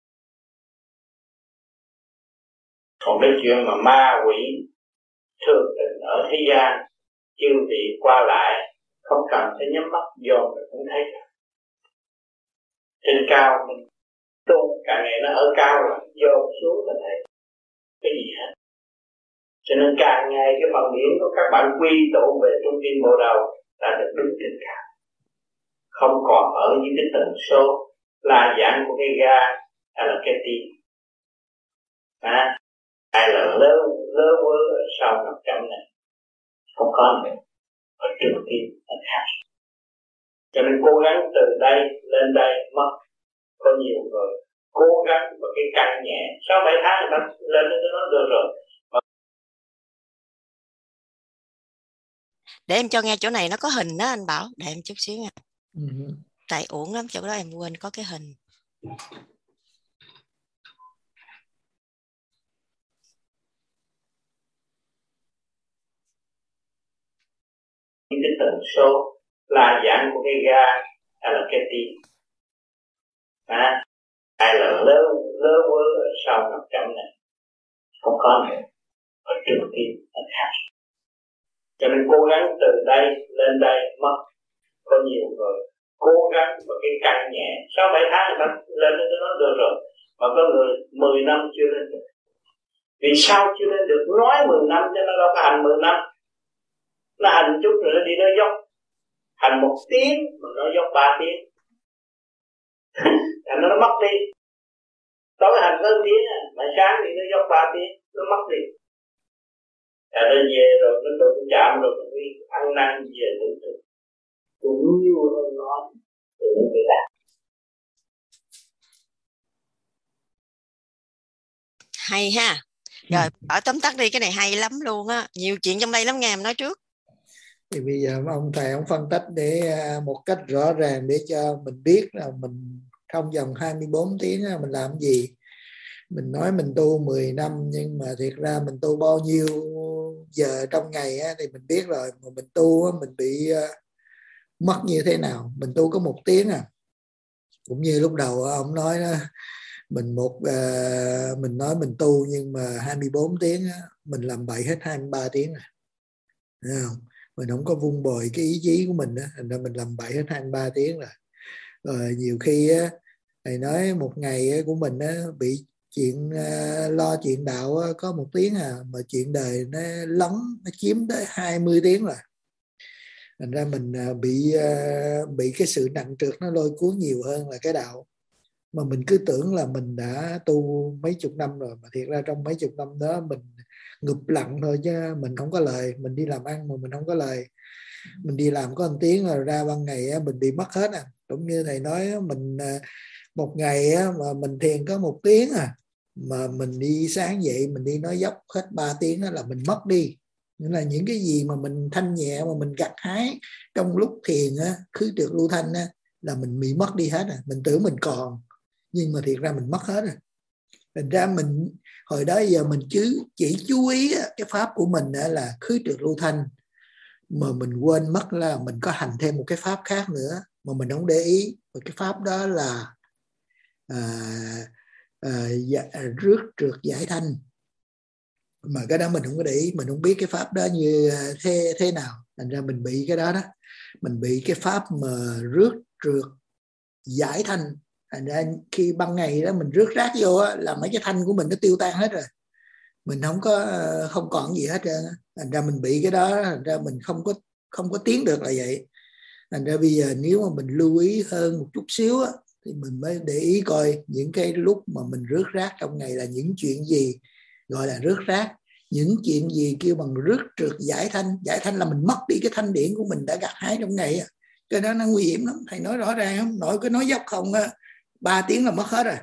Còn cái chuyện mà ma quỷ thường tình ở thế gian, chư vị qua lại không cần phải nhắm mắt dồn rồi cũng thấy cả. Trên cao mình tu càng ngày nó ở cao rồi, dồn xuống là thấy cái gì hết. Cho nên càng ngày cái phần điển của các bạn quy tụ về trung tâm bộ đầu đã được đứng trên cao, không còn ở những cái tần số là dạng của cái ga hay là cái tim, à, hay là lơ lơ vơ ở sau nằm trong này, không có nữa. Ở trường tim là khác. Cho nên cố gắng từ đây lên đây mất có nhiều người cố gắng một cái căn nhẹ sáu bảy tháng người ta lên đến nó được rồi. Để em cho nghe chỗ này nó có hình đó anh Bảo, để em chút xíu nha. Ừ. Tại uổng lắm, chỗ đó em quên có cái hình. Những cái tần số là dạng của cái ga hay là cái tim, à, hay là lơ lơ vơ ở sau nằm trong này, không có nữa. Ở trường tim là khác. Cho nên cố gắng từ đây lên đây mất có nhiều người cố gắng một cái căn nhẹ sáu bảy tháng người ta lên đến nó được rồi, mà có người mười năm chưa lên được. Vì sao chưa lên được? Nói mười năm cho nó đâu có hành mười năm. Nó hành chút rồi nó đi nó dốc, hành một tiếng mà nó dốc ba tiếng. Thành nó mất đi. Tối hành có một tiếng mà sáng thì nó dốc ba tiếng, nó mất đi. À, nó về rồi nó đụng chạm rồi nó đi ăn năn về tự tự cũng nhiều hơn nó từ cái đạt. Hay ha. Rồi ở tóm tắt đi, cái này hay lắm luôn á, nhiều chuyện trong đây lắm nghe em nói trước. Thì bây giờ ông thầy ông phân tích để một cách rõ ràng để cho mình biết là mình trong vòng hai mươi bốn tiếng mình làm gì. Mình nói mình tu mười năm nhưng mà thiệt ra mình tu bao nhiêu giờ trong ngày á, thì mình biết rồi. Mà mình tu á, mình bị uh, mất như thế nào. Mình tu có một tiếng à. Cũng như lúc đầu ông nói đó, mình một uh, mình nói mình tu nhưng mà hai mươi bốn tiếng á, mình làm bậy hết hai mươi ba tiếng à. Thấy không? Mình không có vun bồi cái ý chí của mình á, thành ra mình làm bậy hết hai mươi ba tiếng rồi. Rồi nhiều khi á, Thầy nói một ngày của mình bị chuyện lo chuyện đạo có một tiếng à, mà chuyện đời nó lấn, nó chiếm tới hai mươi tiếng rồi. Thành ra mình bị bị cái sự nặng trược nó lôi cuốn nhiều hơn là cái đạo. Mà mình cứ tưởng là mình đã tu mấy chục năm rồi, mà thiệt ra trong mấy chục năm đó mình ngụp lặng thôi chứ mình không có lời. Mình đi làm ăn mà mình không có lời. Mình đi làm có một tiếng rồi ra ban ngày mình bị mất hết à. Cũng như thầy nói, mình một ngày mà mình thiền có một tiếng à, mà mình đi sáng dậy mình đi nói dốc hết ba tiếng là mình mất đi. Nên là những cái gì mà mình thanh nhẹ mà mình gặt hái trong lúc thiền á, khứ trượt lưu thanh á, là mình bị mất đi hết à. Mình tưởng mình còn, nhưng mà thiệt ra mình mất hết rồi. Thành ra mình hồi đó giờ mình chứ chỉ chú ý cái pháp của mình là khứ trượt lưu thanh, mà mình quên mất là mình có hành thêm một cái pháp khác nữa mà mình không để ý. Và cái pháp đó là à, à, dạ, rước trượt giải thanh. Mà cái đó mình không có để ý, mình không biết cái pháp đó như thế thế nào. Thành ra mình bị cái đó đó. Mình bị cái pháp mà rước trượt giải thanh. Thành ra khi ban ngày đó mình rước rác vô á, là mấy cái thanh của mình nó tiêu tan hết rồi. Mình không có không còn gì hết trơn. Thành ra mình bị cái đó, thành ra mình không có không có tiến được là vậy. Thành ra bây giờ nếu mà mình lưu ý hơn một chút xíu á, thì mình mới để ý coi những cái lúc mà mình rước rác trong ngày là những chuyện gì gọi là rước rác, những chuyện gì kêu bằng rước trượt giải thanh. Giải thanh là mình mất đi cái thanh điển của mình đã gặt hái trong ngày á. Cái đó nó nguy hiểm lắm. Thầy nói rõ ràng không, nói cái nói dốc không á, ba tiếng là mất hết rồi.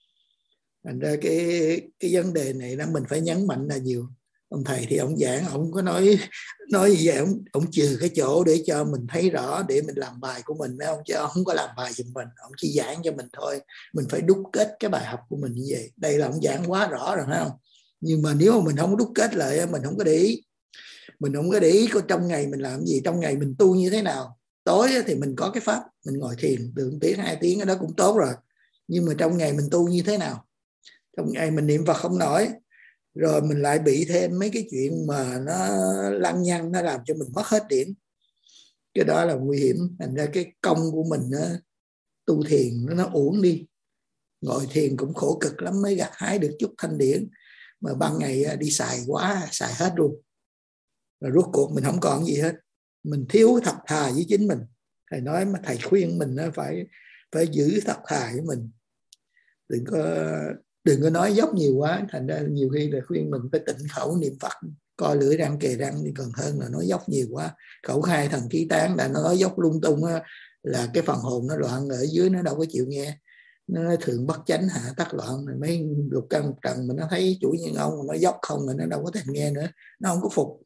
Thành ra cái cái vấn đề này là mình phải nhấn mạnh là nhiều. Ông thầy thì ông giảng, ông có nói nói gì vậy, ông, ông trừ cái chỗ để cho mình thấy rõ để mình làm bài của mình, ông chứ ông không có làm bài giùm mình, ông chỉ giảng cho mình thôi. Mình phải đúc kết cái bài học của mình như vậy. Đây là ông giảng quá rõ rồi phải không? Nhưng mà nếu mà mình không đúc kết lại, mình không có để ý, mình không có để ý có trong ngày mình làm gì, trong ngày mình tu như thế nào. Tối thì mình có cái pháp, mình ngồi thiền được một tiếng hai tiếng, đó cũng tốt rồi. Nhưng mà trong ngày mình tu như thế nào? Trong ngày mình niệm Phật không nổi, rồi mình lại bị thêm mấy cái chuyện mà nó lăng nhăng, nó làm cho mình mất hết điểm. Cái đó là nguy hiểm. Thành ra cái công của mình nó, tu thiền nó, nó uổng đi. Ngồi thiền cũng khổ cực lắm mới gặt hái được chút thanh điển, mà ban ngày đi xài quá, xài hết luôn. Rồi rốt cuộc mình không còn gì hết. Mình thiếu thật thà với chính mình. Thầy nói mà thầy khuyên mình phải phải giữ thật thà với mình. Đừng có đừng có nói dốc nhiều quá. Thành ra nhiều khi là khuyên mình phải tịnh khẩu niệm Phật, coi lưỡi răng kề răng thì còn hơn là nói dốc nhiều quá. Khẩu khai thần khí tán là nó nói dốc lung tung á, là cái phần hồn nó loạn, ở dưới nó đâu có chịu nghe. Nó nói thường bất chánh hạ tắc loạn. Mấy lục căn trần mình nó thấy chủ nhân ông nó dốc không, rồi nó đâu có thèm nghe nữa, nó không có phục.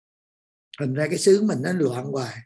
Thành ra cái xứ mình nó loạn hoài.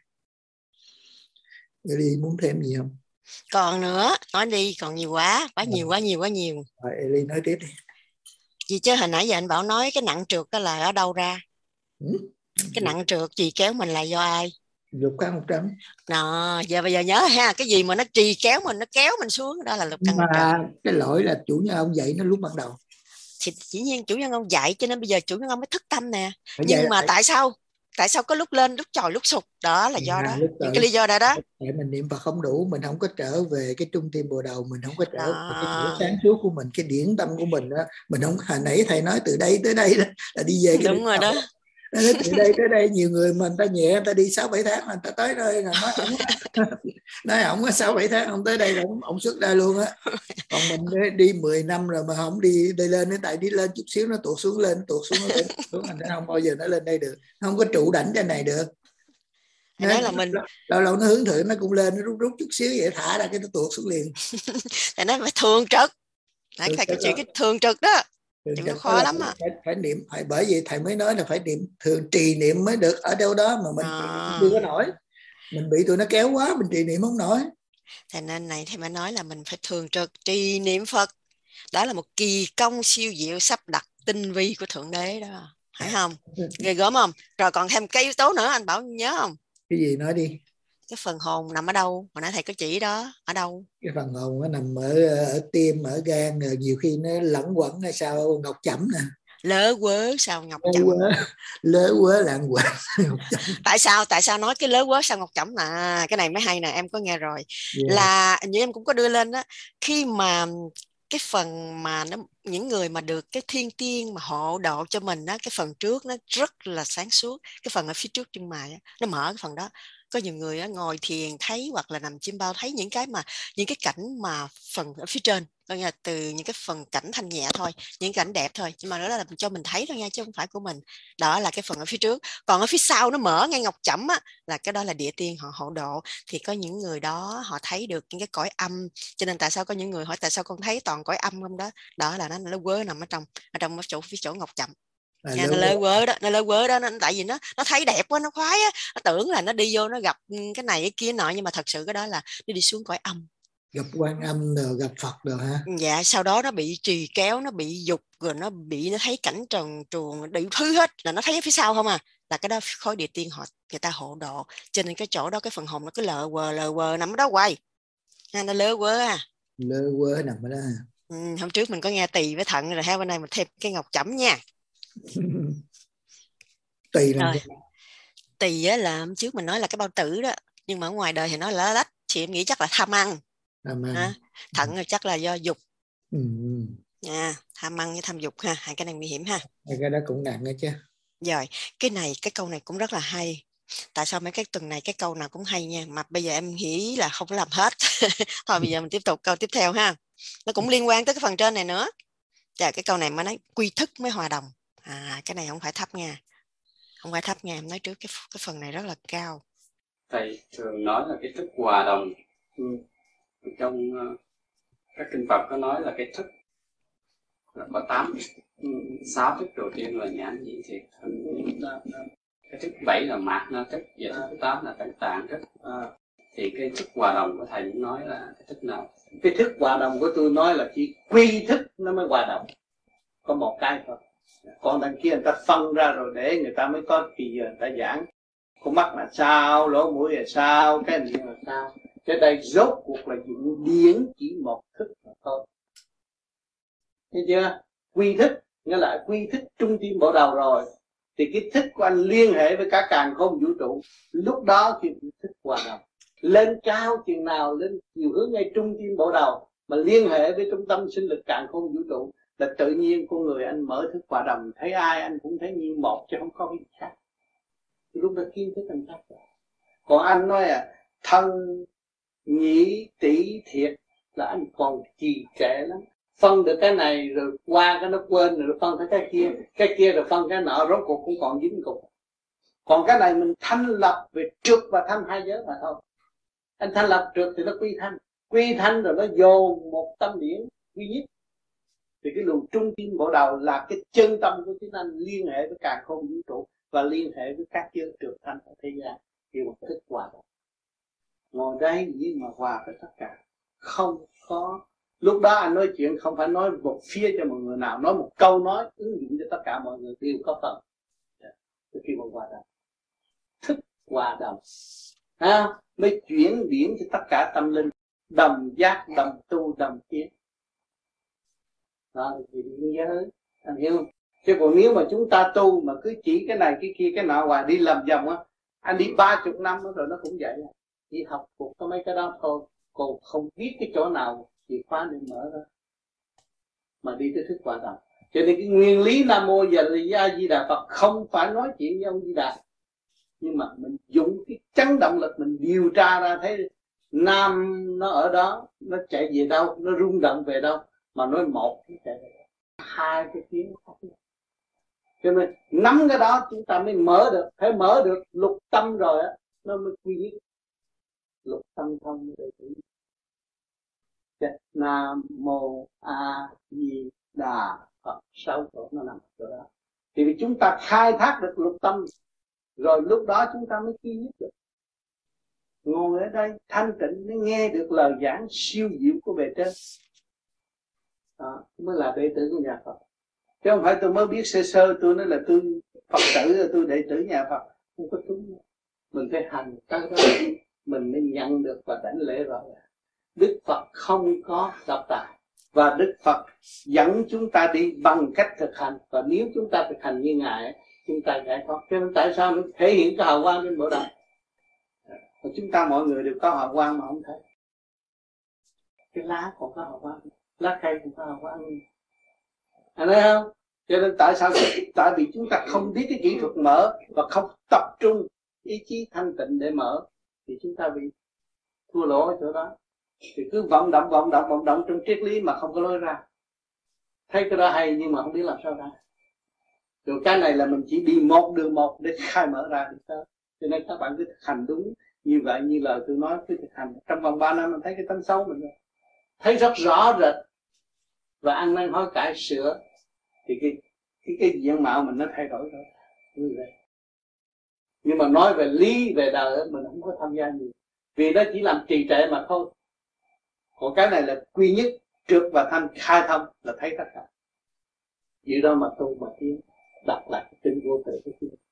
Vậy đi muốn thêm gì không? Còn nữa, nói đi, còn nhiều quá, quá nhiều, quá nhiều, quá nhiều. Rồi, Eli nói tiếp đi. Gì chứ hồi nãy giờ anh bảo nói cái nặng trượt đó là ở đâu ra? Ừ? Cái nặng trượt gì kéo mình là do ai? Lục căn một trăm. Đó, giờ bây giờ nhớ ha, cái gì mà nó trì kéo mình, nó kéo mình xuống, đó là lục căn một Mà trăm. cái lỗi là chủ nhân ông dạy nó lúc ban đầu. Thì dĩ nhiên chủ nhân ông dạy, cho nên bây giờ chủ nhân ông mới thức tâm nè. Phải Nhưng mà phải... tại sao? Tại sao có lúc lên, lúc trồi, lúc sụt? Đó là do à, đó. Những cái lý do đó đó. Tại mình niệm Phật không đủ, mình không có trở về cái trung tim bồ đầu, mình không có trở đó. về cái chỗ sáng suốt của mình, cái điển tâm của mình đó. Mình không, hồi nãy thầy nói từ đây tới đây đó, là đi về cái đúng rồi đó. Nói từ đây tới đây nhiều người mà người ta nhẹ, người ta đi sáu bảy tháng mà người ta tới đây là nói ổng nói ổng có sáu bảy tháng ông tới đây là ông xuất ra luôn á. Còn mình đi mười năm rồi mà không đi đi lên, tại đi lên chút xíu nó tuột xuống lên, tuột xuống nó lên, xuống thành ra không bao giờ nó lên đây được, nó không có trụ đảnh trên này được. Nói là mình lâu lâu nó hướng thượng nó cũng lên, nó rút rút chút xíu vậy thả ra cái nó tuột xuống liền. Tại nó phải thường trực, phải cái chuyện cái thường trực đó. Chuyện nó khó lắm á. Phải, phải niệm, phải, bởi vì thầy mới nói là phải niệm thường, trì niệm mới được ở đâu đó mà mình à. chưa có nổi. Mình bị tụi nó kéo quá, mình trì niệm không nổi. Thế nên này thầy mới nói là mình phải thường trực trì niệm Phật. Đó là một kỳ công siêu diệu sắp đặt tinh vi của Thượng Đế đó. Phải không? Ghê gớm không? Rồi còn thêm cái yếu tố nữa anh Bảo nhớ không? Cái gì nói đi. Cái phần hồn nằm ở đâu? Hồi nãy thầy có chỉ đó. Ở đâu? Cái phần hồn nó nằm ở, ở tim, ở gan, nhiều khi nó lẫn quẩn hay sao ngọc chẩm nè. Lớ quớ sao ngọc lớ chẩm. quớ lớ quớ lạng quạng ngọc chẩm. Tại sao tại sao nói cái lớ quớ sao ngọc chẩm? À, cái này mới hay nè, em có nghe rồi. Yeah. Là như em cũng có đưa lên đó, khi mà cái phần mà nó, những người mà được cái thiên tiên mà hộ độ cho mình đó, cái phần trước nó rất là sáng suốt, cái phần ở phía trước chân mày á, nó mở cái phần đó. Có nhiều người á, ngồi thiền thấy hoặc là nằm chim bao thấy những cái mà những cái cảnh mà phần ở phía trên, coi như là từ những cái phần cảnh thanh nhẹ thôi, những cảnh đẹp thôi, nhưng mà đó là cho mình thấy thôi nha, chứ không phải của mình. Đó là cái phần ở phía trước. Còn ở phía sau nó mở ngay ngọc chẩm á, là cái đó là địa tiên họ hộ độ. Thì có những người đó họ thấy được những cái cõi âm, cho nên tại sao có những người hỏi tại sao con thấy toàn cõi âm không đó, đó là nó nó quớ nằm ở trong ở trong chỗ phía chỗ ngọc chẩm. À, Nha, nó lơ quớ đó, nó lơ quớ đó, nó, tại vì nó nó thấy đẹp quá, nó khoái á, nó tưởng là nó đi vô nó gặp cái này cái kia nọ, nhưng mà thật sự cái đó là nó đi xuống cõi âm, gặp Quan Âm rồi gặp Phật rồi ha. Dạ, sau đó nó bị trì kéo, nó bị dục, rồi nó bị nó thấy cảnh trần truồng đủ thứ hết, là nó thấy ở phía sau không à, là cái đó khối địa tiên họ người ta hộ độ, cho nên cái chỗ đó cái phần hồn nó cứ lờ quờ lờ quờ nằm ở đó hoài, nó lơ quớ à. Lớ quớ nằm ở đó. Ừ, hôm trước mình có nghe tỳ với thận rồi, ha, bên này mình thêm cái ngọc chẩm nha. Tỳ làm Rồi, tỳ á là hôm trước mình nói là cái bao tử đó, nhưng mà ở ngoài đời thì nó là lách, chị em nghĩ chắc là tham ăn. À, thận là chắc là do dục. Ừ. À, tham ăn với tham dục ha, hai cái này nguy hiểm ha. Cái đó cũng nặng đó chứ. Rồi, cái này cái câu này cũng rất là hay. Tại sao mấy cái tuần này cái câu nào cũng hay nha, mà bây giờ em nghĩ là không có làm hết. Thôi bây giờ mình tiếp tục câu tiếp theo ha. Nó cũng liên quan tới cái phần trên này nữa. Chà, cái câu này mới nói quy thức mới hòa đồng. À, cái này không phải thấp nha. Không phải thấp nha, em nói trước cái cái phần này rất là cao. Thầy thường nói là cái thức hòa đồng. Ừ. Trong uh, các kinh Phật có nói là cái thức là có tám, sáu thức đầu tiên là nhãn nhị thiệt, cái thức bảy là mạt na thức, và thức tám là tận tạng thức. À, thì cái thức hòa đồng của thầy cũng nói là cái thức nào? Cái thức hòa đồng của tôi nói là chỉ quy thức nó mới hòa đồng, có một cái thôi. Còn đằng kia người ta phân ra rồi để người ta mới có thì giờ người ta giảng con mắt là sao, lỗ mũi là sao, cái miệng là sao. Cái đây rốt cuộc là dụng điển chỉ một thức mà thôi. Thấy chưa? Quy thức nghĩa là quy thức trung tim bộ đầu rồi, thì cái thức của anh liên hệ với cả càn khôn vũ trụ. Lúc đó thì thức hòa đồng. Lên cao chừng nào, lên chiều hướng ngay trung tim bộ đầu mà liên hệ với trung tâm sinh lực càn khôn vũ trụ, là tự nhiên con người anh mở thức hòa đồng, thấy ai anh cũng thấy như một chứ không có cái khác. Lúc đó kiến thức anh khác rồi. Còn anh nói à, thân nhĩ tỷ thiệt là anh còn trì trệ lắm. Phân được cái này rồi qua cái nó quên rồi phân tới cái kia, cái kia rồi phân cái nọ, rốt cuộc cũng còn dính cục. Còn cái này mình thanh lập về trượt và thanh hai giới mà thôi. Anh thanh lập trượt thì nó quy thanh, quy thanh rồi nó dồn một tâm điển duy nhất. Thì cái luồng trung tim bộ đầu là cái chân tâm của chính anh, liên hệ với càn khôn vũ trụ và liên hệ với các giới trượt thanh ở thế gian, thì một thức hòa đồng. Ngồi đây nhưng mà hòa với tất cả, không có. Lúc đó anh nói chuyện không phải nói một phía cho mọi người nào, nói một câu nói ứng dụng cho tất cả mọi người đều có phần. Cái khi mà hòa đồng, thức hòa đồng, ha, mới chuyển điển cho tất cả tâm linh, đồng giác, đồng tu, đồng tiến. Đó thì điển giới, anh hiểu không? Chứ còn nếu mà chúng ta tu mà cứ chỉ cái này cái kia cái nọ hoài đi lầm vòng á, anh đi ba chục năm rồi nó cũng vậy, chỉ học thuộc có mấy cái đó thôi, còn không biết cái chỗ nào chìa khóa để mở ra mà đi tới thức hòa đồng. Cho nên cái nguyên lý Nam Mô A Di Đà Phật không phải nói chuyện với ông Di Đà, nhưng mà mình dùng cái chấn động lực mình điều tra ra thấy Nam nó ở đó, nó chạy về đâu, nó rung động về đâu, mà nói một nó chạy về đâu, hai cái tiếng khác nhau. Cho nên nắm cái đó chúng ta mới mở được, phải mở được lục tâm rồi á, nó mới quy nhất. Lục tâm thông mới được. Nam Mô A Di Đà Phật, sáu chỗ nó nằm chỗ đó. Thì vì chúng ta khai thác được lục tâm, rồi lúc đó chúng ta mới quy nhất được. Ngồi ở đây thanh tịnh mới nghe được lời giảng siêu diệu của bề trên. Đó mới là đệ tử của nhà Phật. Chứ không phải tôi mới biết sơ sơ tôi nói là tôi Phật tử, tôi đệ tử nhà Phật. Không có đúng. Mình phải hành tới đó mình mới nhận được và đảnh lễ rồi. Đức Phật không có độc tài, Và Đức Phật dẫn chúng ta đi bằng cách thực hành. Và nếu chúng ta thực hành như Ngài, chúng ta giải thoát. Cho nên tại sao mình thể hiện cái hào quang trên bộ đầu? Và chúng ta mọi người đều có hào quang mà không thấy. Cái lá còn có hào quang, lá cây còn có hào quang. Anh thấy không? Cho nên tại sao? Tại vì chúng ta không biết cái kỹ thuật mở và không tập trung ý chí thanh tịnh để mở, thì chúng ta bị thua lỗ ở chỗ đó. Thì cứ vọng động vọng động vọng động trong triết lý mà không có lối ra. Thấy cái đó hay nhưng mà không biết làm sao ra. Rồi cái này là mình chỉ đi một đường một để khai mở ra được đó. Cho nên các bạn cứ thực hành đúng như vậy, như lời tôi nói, cứ thực hành trong vòng ba năm mình thấy cái tánh xấu mình rồi, thấy rất rõ rệt và ăn năn hối cải sửa, thì cái cái cái diện mạo mình nó thay đổi rồi. Như vậy. Nhưng mà nói về lý về đời mình không có tham gia nhiều, vì nó chỉ làm trì trệ mà thôi. Còn cái này là quy nhất, trượt và thanh khai thông là thấy tất cả. Vì đó mà tu mà tiến, đặt lại cái tinh vô tự của chúng.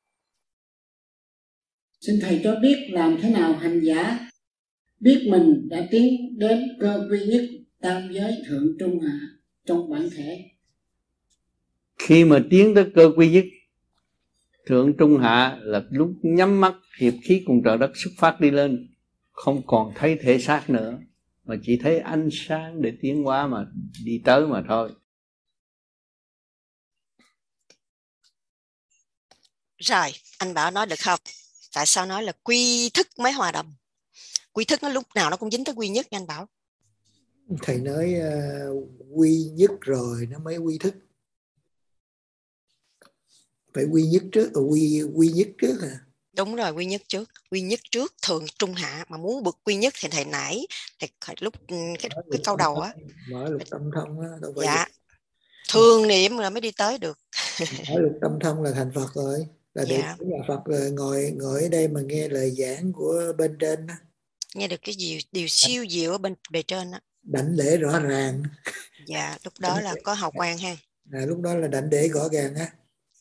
Xin thầy cho biết làm thế nào hành giả biết mình đã tiến đến cơ quy nhất tam giới thượng trung hạ trong bản thể. Khi mà tiến tới cơ quy nhất thượng trung hạ là lúc nhắm mắt hiệp khí cùng trời đất xuất phát đi lên, không còn thấy thể xác nữa, mà chỉ thấy ánh sáng để tiến hóa mà đi tới mà thôi. Rồi, anh Bảo nói được không? Tại sao nói là quy thức mới hòa đồng? Quy thức nó lúc nào nó cũng dính tới quy nhất nha anh Bảo. Thầy nói uh, quy nhất rồi nó mới quy thức. Phải quy nhất trước, quy quy nhất trước à? Đúng rồi, quy nhất trước, quy nhất trước thượng trung hạ, mà muốn bực quy nhất thì thầy nãy thì lúc cái, cái câu đầu á, mở lục tâm thông á, đâu phải dạ, thường niệm là mới đi tới được. mở lục tâm thông là thành Phật rồi, là để Dạ. nhà Phật rồi, ngồi ngồi ở đây mà nghe lời giảng của bên trên đó, nghe được cái gì điều siêu diệu ở bên bề trên đó, đảnh lễ rõ ràng. Dạ, lúc đó là có hào quang ha. À, lúc đó là đảnh lễ rõ ràng á.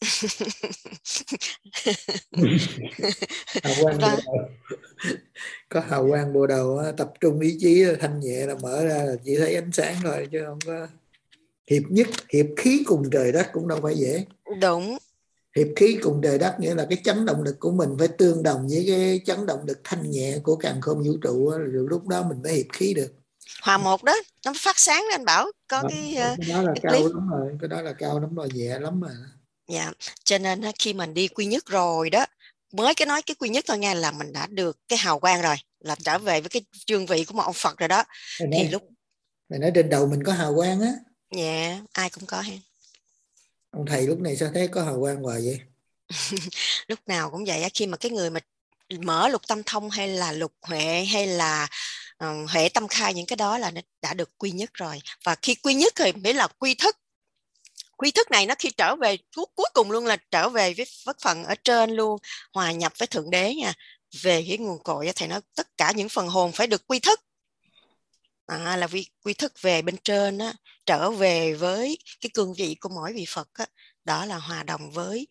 Hào quang bộ đầu. Có hào quang bộ đầu á, tập trung ý chí thanh nhẹ là mở ra là chỉ thấy ánh sáng thôi, chứ không có hiệp nhất, hiệp khí cùng trời đất cũng đâu phải dễ. Đúng. Hiệp khí cùng trời đất nghĩa là cái chấn động lực của mình phải tương đồng với cái chấn động lực thanh nhẹ của càn khôn vũ trụ, rồi lúc đó mình mới hiệp khí được. Hòa một đó, nó phát sáng đó anh Bảo. Có đó, cái, cái đó là cái cao clip. lắm rồi, cái đó là cao lắm rồi, nhẹ lắm rồi. Dạ, cho nên khi mình đi quy nhất rồi đó, mới cái nói cái quy nhất thôi nha, là mình đã được cái hào quang rồi, là trở về với cái chương vị của một ông Phật rồi đó. Mày thì nói, lúc mày nói trên đầu mình có hào quang á. Dạ, ai cũng có ha. Ông thầy lúc này sao thấy có hào quang hoài vậy? Lúc nào cũng vậy á, khi mà cái người mà mở lục tâm thông hay là lục huệ hay là uh, huệ tâm khai, những cái đó là nó đã được quy nhất rồi. Và khi quy nhất thì mới là quy thức. Quy thức này nó khi trở về cuối cùng luôn là trở về với vất phần ở trên luôn, hòa nhập với Thượng Đế nha. Về cái nguồn cội thầy nói tất cả những phần hồn phải được quy thức. À, là quy, quy thức về bên trên á, trở về với cái cương vị của mỗi vị Phật á, đó là hòa đồng với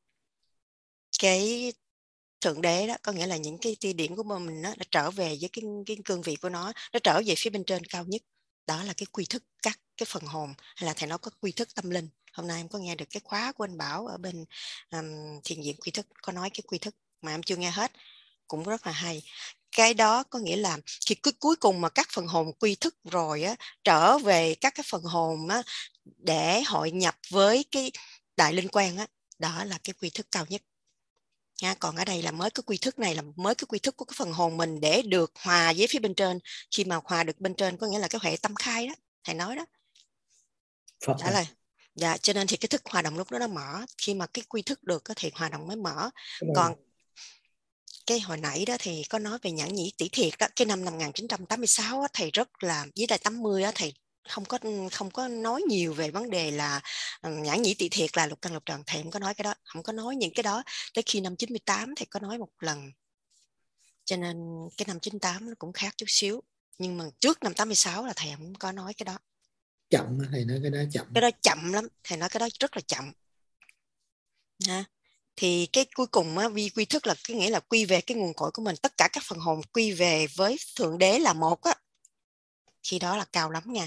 cái Thượng Đế đó, có nghĩa là những cái ti điển của mình đó, nó trở về với cái, cái cương vị của nó, nó trở về phía bên trên cao nhất, đó là cái quy thức các cái phần hồn, hay là thầy nói có quy thức tâm linh. Hôm nay em có nghe được cái khóa của anh Bảo ở bên um, thiền viện quy thức, có nói cái quy thức mà em chưa nghe hết, cũng rất là hay. Cái đó có nghĩa là khi cuối cùng mà các phần hồn quy thức rồi á, trở về các cái phần hồn á, để hội nhập với cái đại linh quang á, đó là cái quy thức cao nhất. Nha, còn ở đây là mới cái quy thức này là mới cái quy thức của cái phần hồn mình để được hòa với phía bên trên. Khi mà hòa được bên trên có nghĩa là cái huệ tâm khai đó, thầy nói đó. Phật đó là, dạ, cho nên thì cái thức hòa đồng lúc đó nó mở. Khi mà cái quy thức được thì hòa đồng mới mở. Còn cái hồi nãy đó thì có nói về nhãn nhĩ tỷ thiệt đó, cái năm một nghìn chín trăm tám mươi sáu đó, thầy rất là với lại tám mươi đó, thầy không có không có nói nhiều về vấn đề là nhãn nhĩ tỷ thiệt là lục căn lục trần, thầy không có nói cái đó, không có nói những cái đó. Tới khi năm chín mươi tám thầy có nói một lần, cho nên cái năm chín mươi tám nó cũng khác chút xíu, nhưng mà trước năm tám mươi sáu là thầy không có nói cái đó. Chậm, thầy nói cái đó chậm. Cái đó chậm lắm, thầy nói cái đó rất là chậm ha. Thì cái cuối cùng á, vi quy thức là cái nghĩa là quy về cái nguồn cội của mình, tất cả các phần hồn quy về với Thượng Đế là một á, khi đó là cao lắm nha,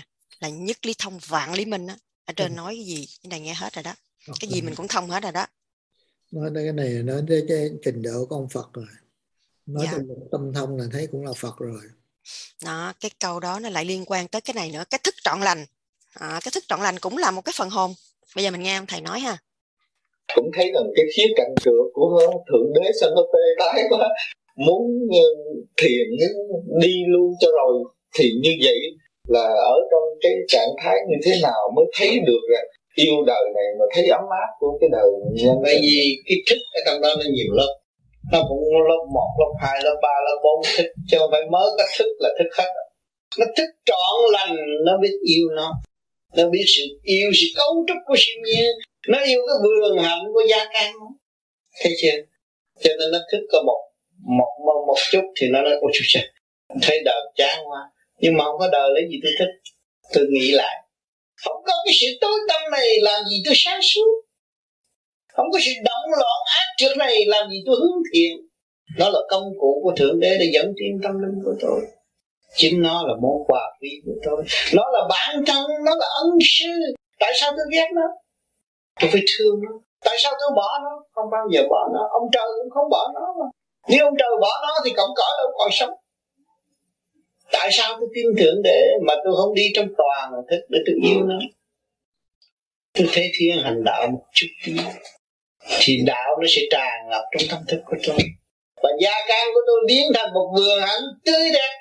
là nhất lý thông vạn lý minh á. Ở trên nói cái gì cái này nghe hết rồi đó, cái gì mình cũng thông hết rồi đó. Nói tới cái này là nói tới cái trình độ của ông Phật rồi, nói Dạ. tới tâm thông là thấy cũng là Phật rồi. Đó, cái câu đó nó lại liên quan tới cái này nữa, cái thức trọn lành. À, cái thức trọn lành cũng là một cái phần hồn. Bây giờ mình nghe ông thầy nói ha. Cũng thấy rằng cái khía cạnh trượt của Thượng Đế sao nó tê tái quá, muốn thiền đi luôn cho rồi. Thì như vậy là ở trong cái trạng thái như thế nào mới thấy được rằng yêu đời này mà thấy ấm áp của cái đời nhân. Bởi vì cái thức ở trong đó nó nhiều lớp, nó cũng lớp một, lớp hai, lớp ba, lớp bốn thức, chứ không phải mới có thức là thức hết. Nó thức trọn lành, nó biết yêu nó, nó biết sự yêu sự cấu trúc của siêu nhiên, nó yêu cái vườn hạnh của gia can, thấy chưa? Cho nên nó thức có một một một, một chút thì nó nói ôi trời, thấy đời chán quá, nhưng mà không có đời lấy gì tôi thích. Tôi nghĩ lại, không có cái sự tối tâm này làm gì tôi sáng suốt, không có sự động loạn ác trước này làm gì tôi hướng thiện. Nó là công cụ của Thượng Đế để dẫn tiến tâm linh của tôi, chính nó là món quà quý của tôi, nó là bản thân, nó là ân sư. Tại sao tôi ghét nó? Tôi phải thương nó. Tại sao tôi bỏ nó? Không bao giờ bỏ nó. Ông trời cũng không bỏ nó mà. Nếu ông trời bỏ nó thì cọng cỏ đâu còn sống. Tại sao tôi tin Thượng Đế mà tôi không đi trong toàn thức để tôi yêu nó? Tôi thấy thiên hành đạo một chút tí, thì đạo nó sẽ tràn ngập trong tâm thức của tôi, và gia can của tôi biến thành một vườn hạnh tươi đẹp.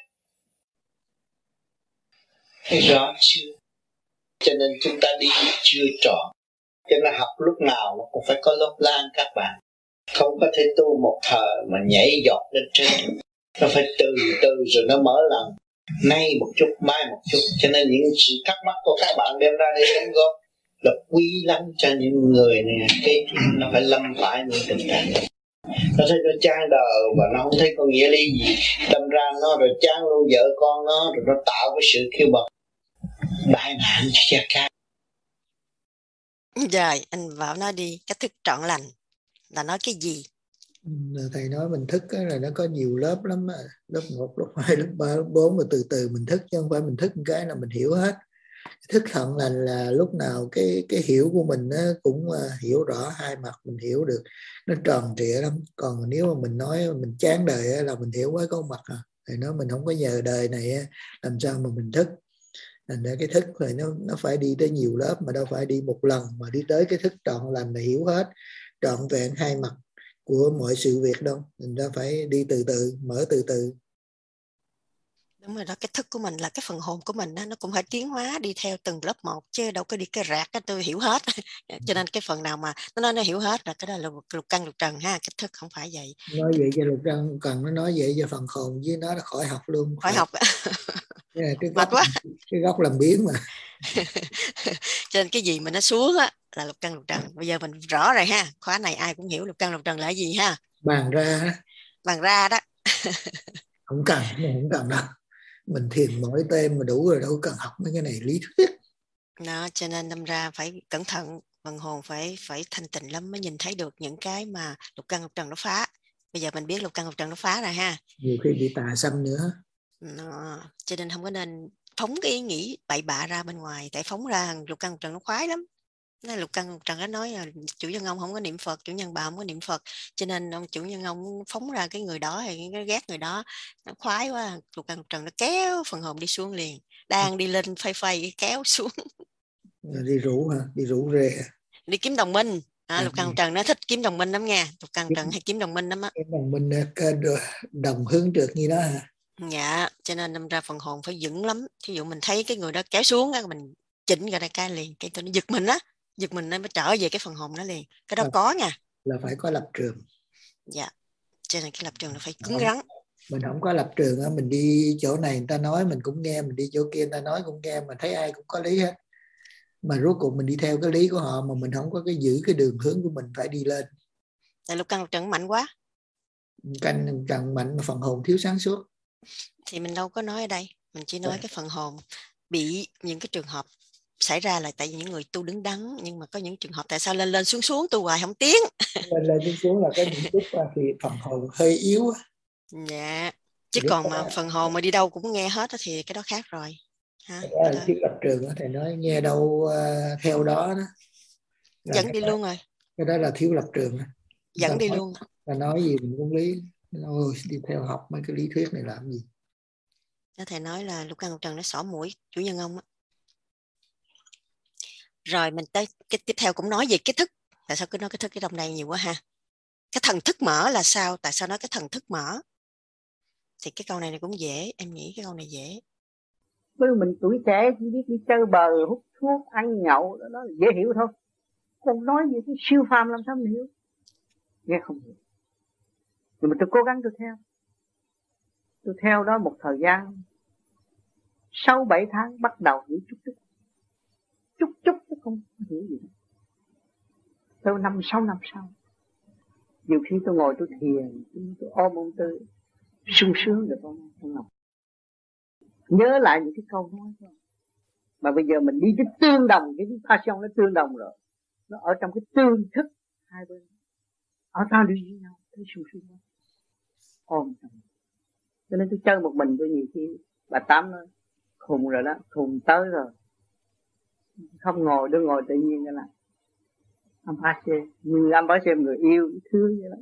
Thấy rõ chưa? Cho nên chúng ta đi chưa trọn, cho nên học lúc nào nó cũng phải có lớp lan các bạn. Không có thể tu một thời mà nhảy giọt lên trên. Nó phải từ từ rồi nó mở lòng. Nay một chút, mai một chút. Cho nên những sự thắc mắc của các bạn đem ra để đóng góp là quý lắm cho những người này. Cái nó phải lâm phải những tình trạng này. Nó thấy nó chán đời và nó không thấy có nghĩa lý gì, đâm ra nó rồi chán luôn vợ con nó, rồi nó tạo cái sự kêu bật đại nạn cho gia can. Rồi anh Bảo nói đi, cái thức trọn lành là nói cái gì? Thầy nói mình thức là nó có nhiều lớp lắm, lớp một, lớp hai, lớp ba, lớp bốn, và từ từ mình thức, chứ không phải mình thức một cái là mình hiểu hết. Thức trọn lành là lúc nào cái cái hiểu của mình nó cũng hiểu rõ hai mặt, mình hiểu được nó tròn trịa lắm. Còn nếu mà mình nói mình chán đời là mình hiểu quá có mặt à. Thì nói mình không có nhờ đời này làm sao mà mình thức. Thành ra cái thức này nó nó phải đi tới nhiều lớp, mà đâu phải đi một lần mà đi tới cái thức trọn lành là hiểu hết trọn vẹn hai mặt của mọi sự việc đâu. Mình ra phải đi từ từ, mở từ từ. Đúng rồi đó, cái thức của mình là cái phần hồn của mình đó, nó cũng phải tiến hóa đi theo từng lớp một, chứ đâu có đi cái rạc cái tôi hiểu hết. Cho nên cái phần nào mà nó nói nó hiểu hết là cái đó là lục căn lục trần ha, cái thức không phải vậy. Nói vậy cho lục căn cần nó nói vậy cho phần hồn với nó là khỏi học luôn. Khỏi học. Cái, cái mệt góc, quá. Cái góc làm biến mà. Cho nên cái gì mà nó xuống á là lục căn lục trần. Bây giờ mình rõ rồi ha, khóa này ai cũng hiểu lục căn lục trần là cái gì ha. Bàn ra. Bàn ra đó. Không cần, không cần đâu. Mình thiền mỗi tên mà đủ rồi, đâu cần học mấy cái này lý thuyết. Đó, cho nên đâm ra phải cẩn thận, phần hồn phải phải thanh tịnh lắm mới nhìn thấy được những cái mà lục căn lục trần nó phá. Bây giờ mình biết lục căn lục trần nó phá rồi ha. Nhiều khi bị tà xâm nữa. Đó, cho nên không có nên phóng cái ý nghĩ bậy bạ ra bên ngoài, tại phóng ra lục căn lục trần nó khoái lắm. Nói lục căn lục trần nó nói là chủ nhân ông không có niệm Phật, chủ nhân bà không có niệm Phật, cho nên ông chủ nhân ông phóng ra cái người đó hay nó ghét người đó, nó khoái quá, lục căn lục trần nó kéo phần hồn đi xuống liền, đang đi lên phây phây kéo xuống. Đi rủ hả? Đi rủ rê. Đi kiếm đồng minh. À, lục căn lục trần nó thích kiếm đồng minh lắm nha, lục căn lục trần hay kiếm đồng minh lắm á. Đồng minh đồng hướng trượt như đó hả? Dạ, cho nên đâm ra phần hồn phải vững lắm. Thí dụ mình thấy cái người đó kéo xuống á, mình chỉnh ra đây cái liền, cái tôi nó giật mình á, giật mình nó mới trở về cái phần hồn nó liền. Cái đó là, có nha. Là phải có lập trường. Dạ, cho nên cái lập trường là phải cứng rắn. Mình không có lập trường á, mình đi chỗ này người ta nói mình cũng nghe, mình đi chỗ kia người ta nói cũng nghe, mình thấy ai cũng có lý hết. Mà rốt cuộc mình đi theo cái lý của họ mà mình không có cái giữ cái đường hướng của mình phải đi lên. Tại lục căn lục trần mạnh quá. Canh càng mạnh mà phần hồn thiếu sáng suốt. Thì mình đâu có nói ở đây, mình chỉ nói cái phần hồn bị những cái trường hợp xảy ra là tại vì những người tu đứng đắn, nhưng mà có những trường hợp tại sao lên lên xuống xuống tu hoài không tiến. Lên lên xuống xuống là cái những chút thì phần hồn hơi yếu. Dạ, chứ còn mà phần hồn mà đi đâu cũng nghe hết thì cái đó khác rồi. hả? Đó là thiếu lập trường đó, thầy nói nghe đâu uh, theo đó đó là dẫn đi đó, luôn rồi, cái đó là thiếu lập trường. dẫn đi nói, luôn. ta nói gì mình cũng lý. Ôi, đi theo học mấy cái lý thuyết này làm gì. Đó, thầy nói là Lục Căn Lục Trần nó xỏ mũi chủ nhân ông á. Rồi mình tới cái tiếp theo cũng nói về cái thức. Tại sao cứ nói cái thức cái trong đây nhiều quá ha? Cái thần thức mở là sao? Tại sao nói cái thần thức mở? Thì cái câu này, này cũng dễ, em nghĩ cái câu này dễ. Bởi mình tuổi trẻ chỉ biết đi chơi bờ, hút thuốc, ăn nhậu, đó, đó là dễ hiểu thôi. Còn nói về cái siêu phàm làm sao mình hiểu? Nghe không hiểu. Nhưng mà tôi cố gắng tôi theo. Tôi theo đó một thời gian sáu bảy tháng bắt đầu hiểu chút chút. Chút chút tôi không hiểu gì. Tới năm sáu năm sau, nhiều khi tôi ngồi tôi thiền, tôi ôm ông Tư, sung sướng được không không ngọc. Nhớ lại những cái câu nói đó. Mà bây giờ mình đi cái tương đồng, cái passion nó tương đồng rồi. Nó ở trong cái tương thức hai bên. Ở tao đi với nhau, thấy sung sướng đó. Ôm trong. Cho nên tôi chơi một mình tôi nhiều khi bà Tám nói khùng rồi đó, khùng tới rồi. Không ngồi, đứa ngồi tự nhiên cái này. Anh bác xem, như anh bác xem người yêu, thương vậy đó.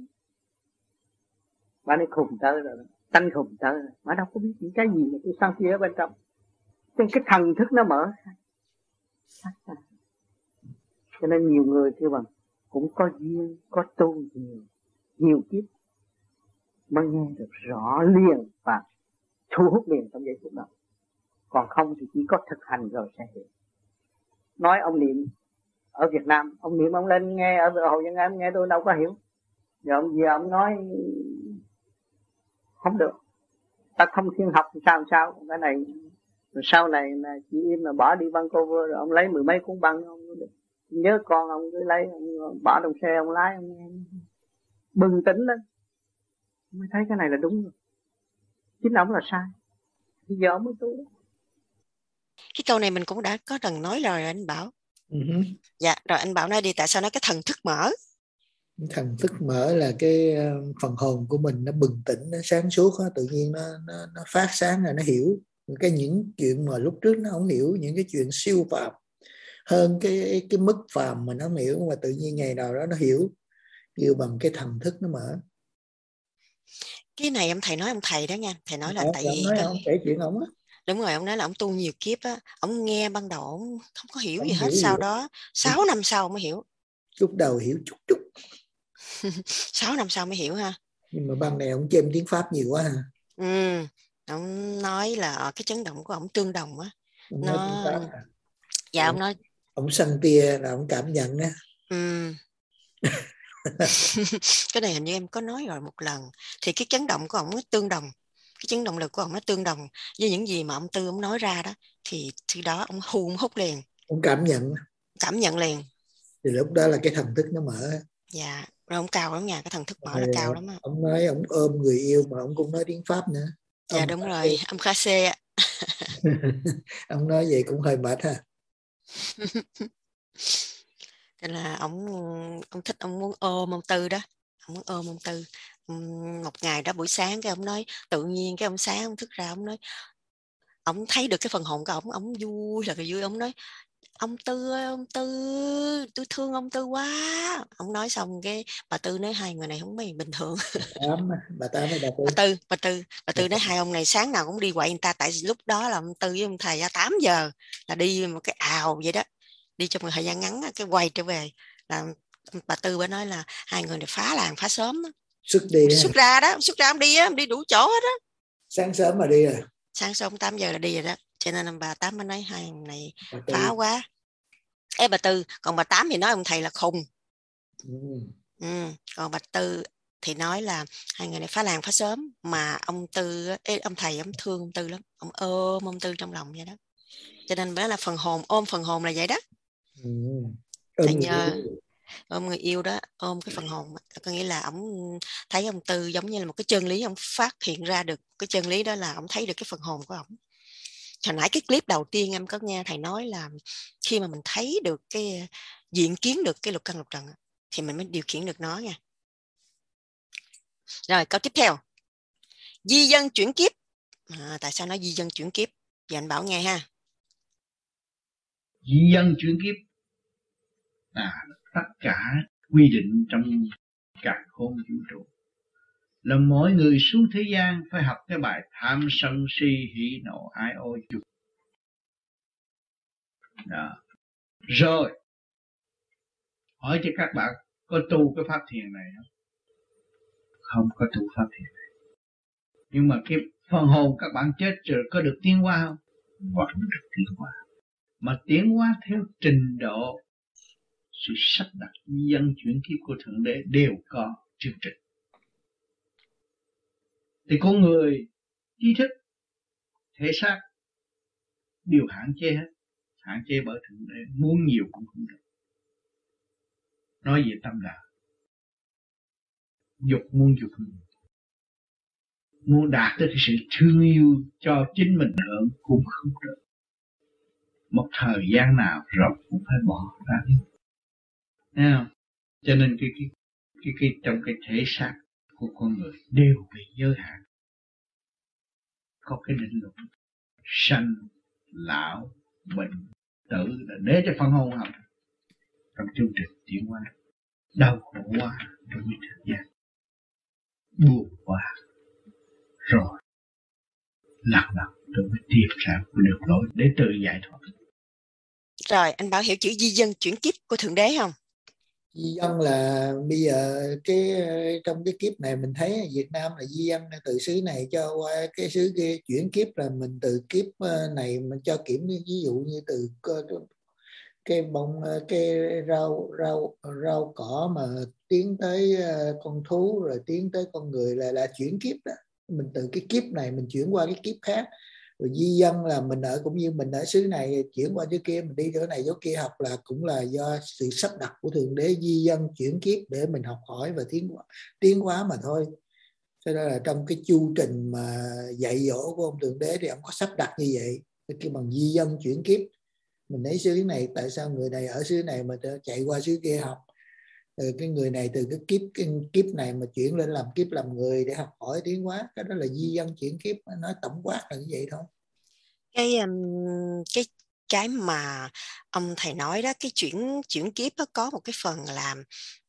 Bà nói khùng tới rồi đó, tanh khùng tới rồi. Bà đâu có biết những cái gì mà tôi sang phía ở bên trong. Nên cái thần thức nó mở ra. Cho nên nhiều người kêu bằng cũng có duyên, có tu nhiều, nhiều kiếp mới nghe được rõ liền và thu hút liền trong giây phút đó. Còn không thì chỉ có thực hành rồi sẽ hiểu. Nói ông Niệm ở Việt Nam, ông Niệm ông lên nghe ở Hồ Dân Em nghe tôi đâu có hiểu. Giờ ông giờ ông nói không được. Ta không thiên học thì sao sao cái này. Rồi sau này là chị im là bỏ đi Vancouver rồi ông lấy mười mấy cuốn băng ông nhớ con ông cứ lấy ông bỏ trong xe ông lái ông nghe bừng tỉnh lên mới thấy cái này là đúng rồi, chính ông là sai, bây giờ ông mới tu. Cái câu này mình cũng đã có lần nói rồi anh Bảo. Uh-huh. Dạ rồi anh Bảo nói đi, tại sao nói cái thần thức mở? Thần thức mở là cái phần hồn của mình nó bừng tỉnh, nó sáng suốt, nó tự nhiên nó, nó, nó phát sáng rồi nó hiểu cái những chuyện mà lúc trước nó không hiểu, những cái chuyện siêu phàm hơn cái cái mức phàm mà nó không hiểu, mà tự nhiên ngày nào đó nó hiểu, yêu bằng cái thần thức nó mở. Cái này ông thầy nói ông thầy đó nha, thầy nói là Đó, tại ông vì nói ông kể chuyện ông á. Đúng rồi, ông nói là ông tu nhiều kiếp á, ông nghe ban đầu ông không có hiểu không gì hết, hiểu sau gì đó sáu năm sau mới hiểu. Lúc đầu hiểu chút chút. sáu năm sau mới hiểu ha. Nhưng mà ban này ông chêm tiếng Pháp nhiều quá ha. Ừ, ông nói là cái chấn động của ông tương đồng á. Ông nó... nói tiếng Pháp à? Dạ ông, ông nói ông săn tia là ông cảm nhận á. Ừ. Cái này hình như em có nói rồi một lần. Thì cái chấn động của ông nó tương đồng, cái chấn động lực của ông nó tương đồng với những gì mà ông Tư ông nói ra đó. Thì khi đó ông hù ông hút liền, ông cảm nhận cảm nhận liền. Thì lúc đó là cái thần thức nó mở. Dạ, rồi ông cao lắm nha, cái thần thức mở rồi, nó cao lắm á. Ông nói ông ôm người yêu mà ông cũng nói tiếng Pháp nữa. Dạ ông đúng rồi, ông Kha Xê ạ. Ông nói vậy cũng hơi mệt ha. Thế là ông ông thích, ông muốn ôm ông Tư đó, ông muốn ôm ông Tư. Một ngày đó buổi sáng cái ông nói tự nhiên cái ông sáng ông thức ra ông nói ông thấy được cái phần hồn của ông, ông vui là cái vui. Ông nói ông Tư ơi, ông Tư, tôi thương ông Tư quá. Ông nói xong cái bà Tư nói hai người này không mấy bình thường. bà Tám hay bà Tư? Bà Tư, bà Tư, bà Tư nói hai ông này sáng nào cũng đi quậy người ta, tại lúc đó là ông Tư với ông thầy ra tám giờ là đi một cái ào vậy đó, đi trong một thời gian ngắn cái quay trở về là bà Tư bà nói là hai người này phá làng phá xóm đó. Xuất đi xuất ra đó, xuất ra ông đi á, ông đi đủ chỗ hết đó. Sáng sớm mà đi rồi. Sáng sớm tám giờ là đi rồi đó. Cho nên bà Tám mới nói hai người này phá quá. Ê bà Tư, còn bà Tám thì nói ông thầy là khùng. Ừ. Ừ. Còn bà Tư thì nói là hai người này phá làng phá xóm, mà ông Tư, ông thầy ông thương ông Tư lắm, ông ôm ông Tư trong lòng vậy đó. Cho nên đó là phần hồn, ôm phần hồn là vậy đó. Ừ. Ôm, người nhờ, yêu. ôm người yêu đó, ôm cái phần hồn, có nghĩa là ông thấy ông Tư giống như là một cái chân lý, ông phát hiện ra được cái chân lý đó là ông thấy được cái phần hồn của ông. Hồi nãy cái clip đầu tiên em có nghe thầy nói là khi mà mình thấy được cái diện kiến được cái lục căn lục trần thì mình mới điều khiển được nó nha. Rồi câu tiếp theo, di dân chuyển kiếp. À, tại sao nói di dân chuyển kiếp? Giờ anh Bảo nghe ha. Di dân chuyển kiếp à, tất cả quy định trong càn khôn vũ trụ là mỗi người xuống thế gian phải học cái bài tham sân si hỉ nộ ái ô dục. Đó. Rồi hỏi cho các bạn có tu cái pháp thiền này không? Không có tu pháp thiền này. Nhưng mà cái phần hồn các bạn chết rồi có được tiến hóa không? Vẫn được tiến hóa. Mà tiến hóa theo trình độ sự sắp đặt dân chuyển kiếp của Thượng Đế đều có chương trình. Thì con người trí thức, thể xác đều hạn chế hết. Hạn chế bởi Thượng Đế, muốn nhiều cũng không được. Nói về tâm đạo, dục muốn dục nhiều, muốn đạt tới cái sự thương yêu cho chính mình hưởng cũng không được. Một thời gian nào rồi cũng phải bỏ ra đi. Thấy không? Cho nên cái, cái, cái, cái, trong cái thể xác của con người đều bị giới hạn. Có cái định luật sanh, lão, bệnh, tử là để cho phần hồn học trong chương trình tiến hóa. Đau khổ quá trong cái thời gian, buồn quá rồi lạc lạc rồi mới tìm ra cái đường lối để tự giải thoát. Rồi anh Bảo hiểu chữ di dân chuyển kiếp của Thượng Đế không? Di dân là bây giờ cái trong cái kiếp này mình thấy Việt Nam là di dân từ xứ này cho qua cái xứ kia, chuyển kiếp là mình từ kiếp này mình cho kiểm, ví dụ như từ cái bông cái rau rau rau cỏ mà tiến tới con thú rồi tiến tới con người là là chuyển kiếp đó. Mình từ cái kiếp này mình chuyển qua cái kiếp khác. Rồi di dân là mình ở cũng như mình ở xứ này chuyển qua dưới kia, mình đi chỗ này chỗ kia học là cũng là do sự sắp đặt của Thượng Đế. Di dân chuyển kiếp để mình học hỏi và tiến hóa, tiến hóa mà thôi. Cho nên là trong cái chu trình mà dạy dỗ của ông Thượng Đế thì ông có sắp đặt như vậy. Cái bằng di dân chuyển kiếp, mình lấy xứ này, tại sao người này ở xứ này mà chạy qua xứ kia học, rồi cái người này từ cái kiếp cái kiếp này mà chuyển lên làm kiếp làm người để học hỏi tiến hóa. Cái đó là di dân chuyển kiếp, nói tổng quát là như vậy thôi. Cái um, cái cái mà ông thầy nói đó, cái chuyển chuyển kiếp đó, có một cái phần làm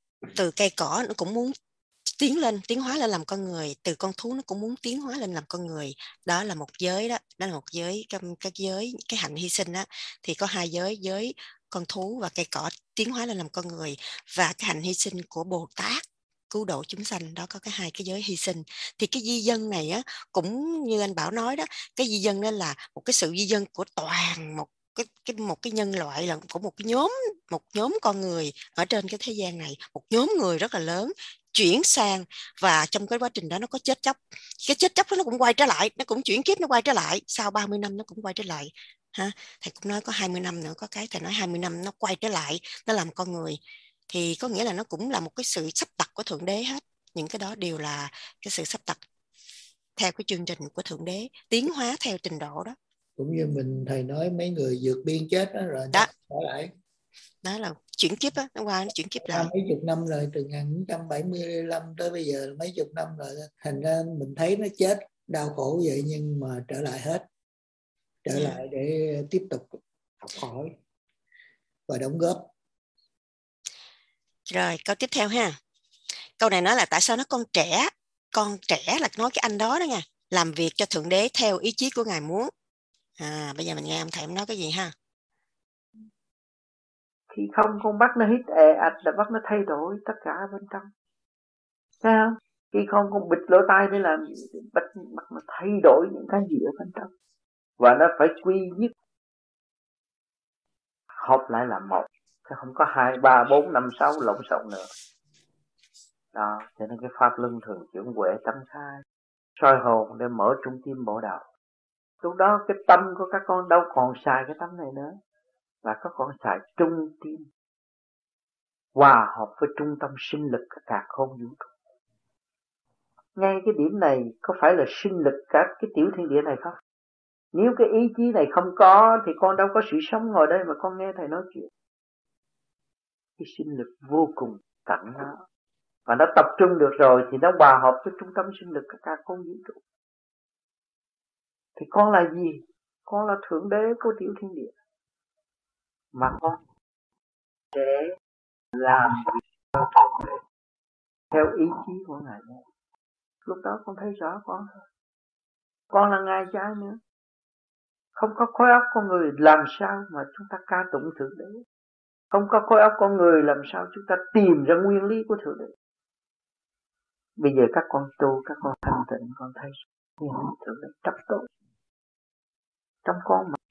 từ cây cỏ nó cũng muốn tiến lên, tiến hóa lên làm con người, từ con thú nó cũng muốn tiến hóa lên làm con người. Đó là một giới đó, đó là một giới, trong cái giới cái hạnh hy sinh đó thì có hai giới, giới con thú và cây cỏ tiến hóa lên làm con người, và cái hạnh hy sinh của Bồ Tát cứu độ chúng sanh đó, có cái hai cái giới hy sinh. Thì cái di dân này á, cũng như anh Bảo nói đó, cái di dân đó là một cái sự di dân của toàn một cái, cái một cái nhân loại, là của một cái nhóm một nhóm con người ở trên cái thế gian này, một nhóm người rất là lớn chuyển sang, và trong cái quá trình đó nó có chết chóc. Cái chết chóc đó nó cũng quay trở lại, nó cũng chuyển kiếp, nó quay trở lại sau ba mươi năm nó cũng quay trở lại ha. Thầy cũng nói có hai mươi năm nữa, có cái thầy nói hai mươi năm nó quay trở lại, nó làm con người. Thì có nghĩa là nó cũng là một cái sự sắp đặt của Thượng Đế hết. Những cái đó đều là cái sự sắp đặt theo cái chương trình của Thượng Đế, tiến hóa theo trình độ đó. Cũng như mình thầy nói mấy người vượt biên chết đó, rồi đó trở lại, đó là chuyển kiếp đó, nó qua nó chuyển kiếp lại. mấy chục năm rồi, từ một nghìn chín trăm bảy mươi lăm tới bây giờ mấy chục năm rồi, thành ra mình thấy nó chết đau khổ vậy nhưng mà trở lại hết, trở yeah. lại để tiếp tục học hỏi và đóng góp. Rồi câu tiếp theo ha, câu này nói là tại sao nó con trẻ, con trẻ là nói cái anh đó đó nha, làm việc cho Thượng Đế theo ý chí của Ngài muốn. À, bây giờ mình nghe ông thầy nói cái gì ha. Khi không con bắt nó hít ề ạch là bắt nó thay đổi tất cả bên trong. Thấy không? Khi không con bịt lỗ tai để làm bắt, bắt nó thay đổi những cái gì ở bên trong. Và nó phải quy nhất, hợp lại là một, chứ không có hai, ba, bốn, năm, sáu lộn xộn nữa. Đó, cho nên cái pháp luân thường chuyển huệ tâm khai, soi hồn để mở trung tim bộ đầu. Lúc đó cái tâm của các con đâu còn xài cái tâm này nữa, và các con xài trung tim, hòa hợp với trung tâm sinh lực cả cả không vũ trụ. Ngay cái điểm này có phải là sinh lực cả cái tiểu thiên địa này không? Nếu cái ý chí này không có thì con đâu có sự sống ngồi đây mà con nghe thầy nói chuyện. Cái sinh lực vô cùng tận nó, và nó tập trung được rồi thì nó hòa hợp với trung tâm sinh lực cả cả không vũ trụ. Thì con là gì? Con là Thượng Đế của tiểu thiên địa. mà con sẽ làm theo ý chí của Ngài. Lúc đó con thấy rõ con thôi. Con là Ngài cha nữa. Không có khối óc con người làm sao mà chúng ta ca tụng Thượng Đế. Không có khối óc con người làm sao chúng ta tìm ra nguyên lý của Thượng Đế. Bây giờ các con tu, các con thanh tịnh, con thấy nguyên lý Thượng Đế chấp tốt trong con mà.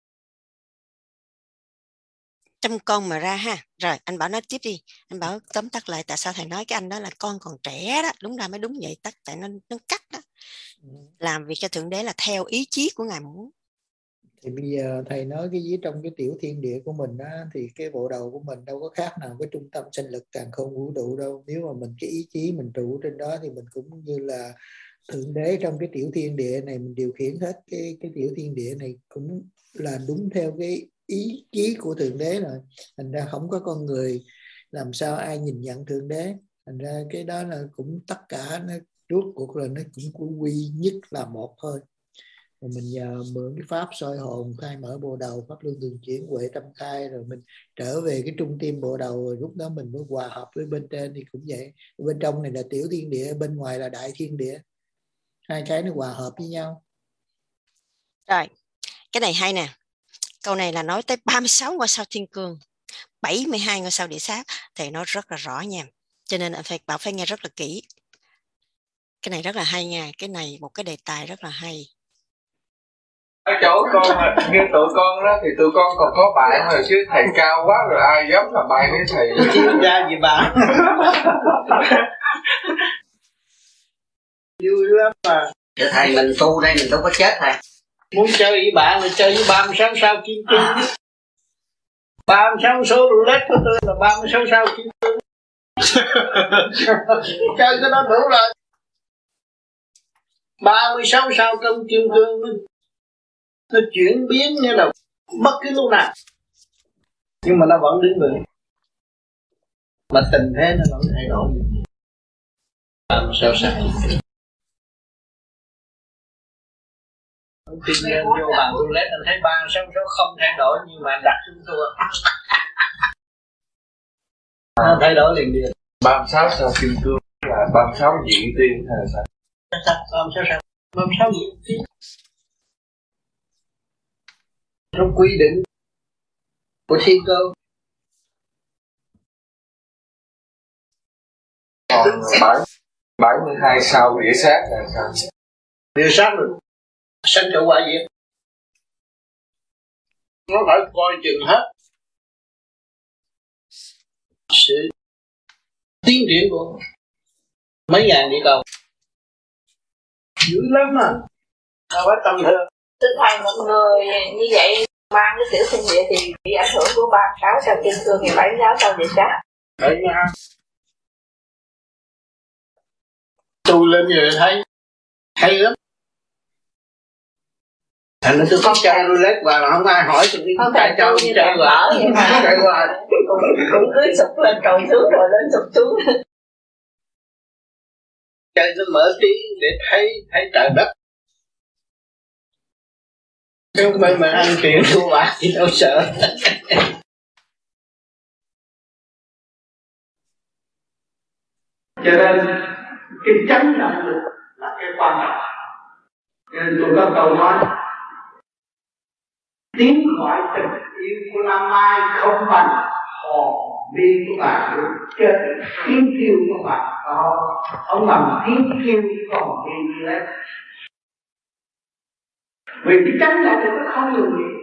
Trong con mà ra ha. Rồi anh Bảo nói tiếp đi. Anh Bảo tóm tắt lại tại sao thầy nói cái anh đó là con còn trẻ đó. Đúng ra mới đúng vậy. Tắt tại nó, nó cắt đó. Làm việc cho Thượng Đế là theo ý chí của Ngài muốn. Thì bây giờ thầy nói cái dưới trong cái tiểu thiên địa của mình á, thì cái bộ đầu của mình đâu có khác nào với trung tâm sinh lực càn khôn vũ trụ đâu. Nếu mà mình cái ý chí mình trụ trên đó thì mình cũng như là Thượng Đế trong cái tiểu thiên địa này, mình điều khiển hết cái cái tiểu thiên địa này cũng là đúng theo cái ý chí của Thượng Đế rồi. Thành ra không có con người làm sao ai nhìn nhận Thượng Đế. Thành ra cái đó là cũng tất cả nó rốt cuộc là nó cũng quy nhất là một thôi. Rồi mình nhờ mượn cái pháp soi hồn, khai mở bộ đầu, pháp luân thường chuyển, huệ tâm khai, rồi mình trở về cái trung tim bộ đầu, rồi lúc đó mình mới hòa hợp với bên trên thì cũng vậy. Bên trong này là tiểu thiên địa, bên ngoài là đại thiên địa. Hai cái nó hòa hợp với nhau. Rồi, cái này hay nè. Câu này là nói tới ba mươi sáu ngôi sao thiên cương, bảy mươi hai ngôi sao địa sát, thì nó rất là rõ nha. Cho nên anh phải bảo phải nghe rất là kỹ. Cái này rất là hay nha. Cái này một cái đề tài rất là hay. Ở chỗ con như tụi con đó thì tụi con còn có bạn rồi, chứ thầy cao quá rồi ai dám làm bạn với thầy. Chứ ra gì bạn. Vui lắm mà. Chứ thầy mình tu đây mình đâu có chết thầy. Muốn chơi với bạn là chơi với ba mươi sáu sao kim cương. ba mươi sáu số roulette của tôi là ba mươi sáu sao kim cương. Chơi cái đó đủ rồi. ba mươi sáu sao trong kim cương nó, nó chuyển biến như là bất cứ lúc nào, nhưng mà nó vẫn đứng vững. Mà tình thế nó vẫn thay đổi. ba mươi sáu sao. Tuy nhiên vô bàn roulette anh thấy ba mươi sáu số không thay đổi, nhưng mà đặt xuống thua. Nó thay đổi liền liền. ba mươi sáu sao kim cương là ba mươi sáu diện tiên hay là sao? ba mươi sáu sao. ba mươi sáu diện tiên. Trong quy định của thiên cơ. Còn bảy mươi hai sao địa sát là sao? Địa sát rồi. Sanh trụ quả diệt. Nó phải coi chừng hết sự tiến triển của mấy ngàn địa cầu. Dữ lắm mà. Nó phải tâm thường. Thưa thầy, một người như vậy mang cái tiểu sinh địa thì bị ảnh hưởng của ba mươi sáu sao kim cương thì bảy mươi sáu sao địa sát. Đấy nha. Tu lên rồi thấy hay lắm. Thành ra tôi có chơi roulette và là không ai hỏi tôi đi chạy cho tôi chơi qua. Chạy qua. Cũng cứ sụp lên trồi xuống rồi lên sụp xuống. Chơi nó mở trí để thấy thấy trời đất. Chứ không phải mà ăn tiền thua bạc thì đâu sợ. Cho nên cái chánh động lực là cái quan trọng. Nên tôi có câu nói tiếng gọi tình yêu của Nam Mai không bằng hò đi của bà chết tiếng kêu của bà không bằng tiếng kêu của hò đi đi lên. Vì cái chánh động lực nó không ngừng nghỉ.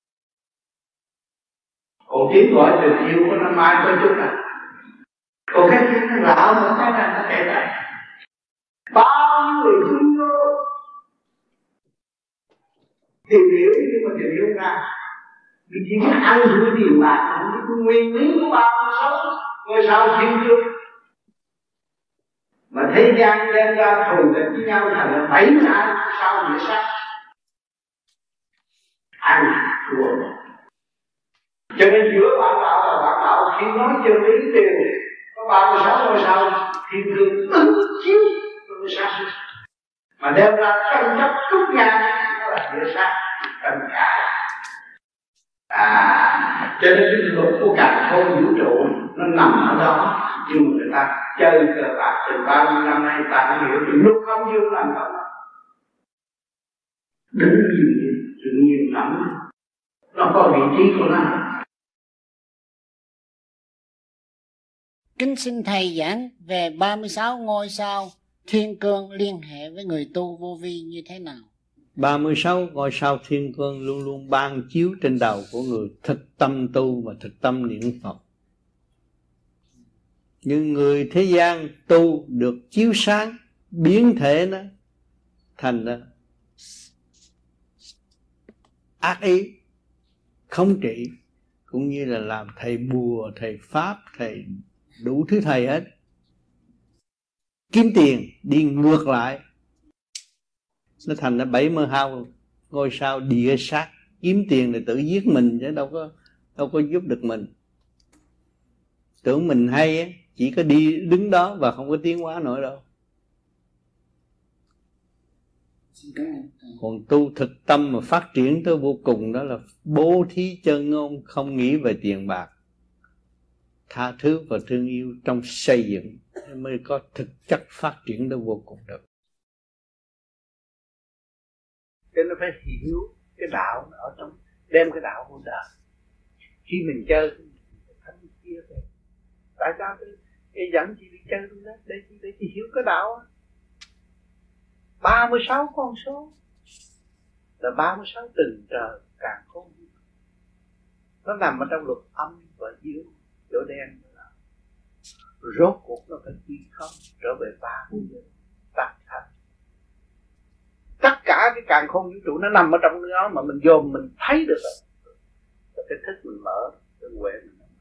Còn tiếng gọi tình yêu của Nam Mai có chút này. Còn cái tiếng nó lão một cái này nó kể lại. Bao nhiêu người thương vô tìm hiểu nhưng mà tìm hiểu ra vì chỉ có ăn thua tiền bạc là cái nguyên lý của ba mươi sáu ngôi sao thiên cương. Mà thế gian đem ra thù địch với nhau thành là bảy mươi hai sao địa sát. Ăn thua. Cho nên giữa bạn đạo và bạn đạo khi nói chân lý đều có ba mươi sáu ngôi sao thiên cương ứng chiếu ngôi sao. Mà đem ra tranh chấp chút ngang nó là địa sát. Tất cả à Cho nên cái luật của cả không vũ trụ nó nằm ở đó, nhưng mà người ta chơi cờ bạc từ bao nhiêu năm nay ta không hiểu thì lúc không dương làm không. Đứng nhìn tự nhiên lắm, nó có vị trí của nó. Kính xin thầy giảng về ba mươi sáu ngôi sao thiên cương liên hệ với người tu vô vi như thế nào? ba mươi sáu ngôi sao thiên cương luôn luôn ban chiếu trên đầu của người thực tâm tu và thực tâm niệm Phật. Nhưng người thế gian tu được chiếu sáng, biến thể nó thành ra ác ý, không trị, cũng như là làm thầy bùa, thầy pháp, thầy đủ thứ thầy hết. Kiếm tiền đi ngược lại, nó thành ra bảy mươi hai ngôi sao địa sát. Kiếm tiền là tự giết mình chứ đâu có đâu có giúp được mình. Tưởng mình hay ấy, chỉ có đi đứng đó và không có tiến hóa nổi đâu. Còn tu thực tâm mà phát triển tới vô cùng, đó là bố thí chân ngôn, không nghĩ về tiền bạc, tha thứ và thương yêu trong xây dựng, mới có thực chất phát triển tới vô cùng được. Cho nên phải hiểu cái đạo ở trong, đem cái đạo vô đời. Khi mình chơi thánh kia về, tại sao tôi cái dẫn chị đi chơi luôn đó, để chị để chị hiểu cái đạo á. ba mươi sáu con số là ba mươi sáu tầng trời càng không, nó nằm ở trong luật âm và dương, chỗ đen là rốt cuộc nó phải đi không trở về ba mươi giờ tắt thành. Tất cả cái càng không vũ trụ nó nằm ở trong đó, mà mình dòm mình thấy được rồi, cái thức mình mở, cái huệ mình mở.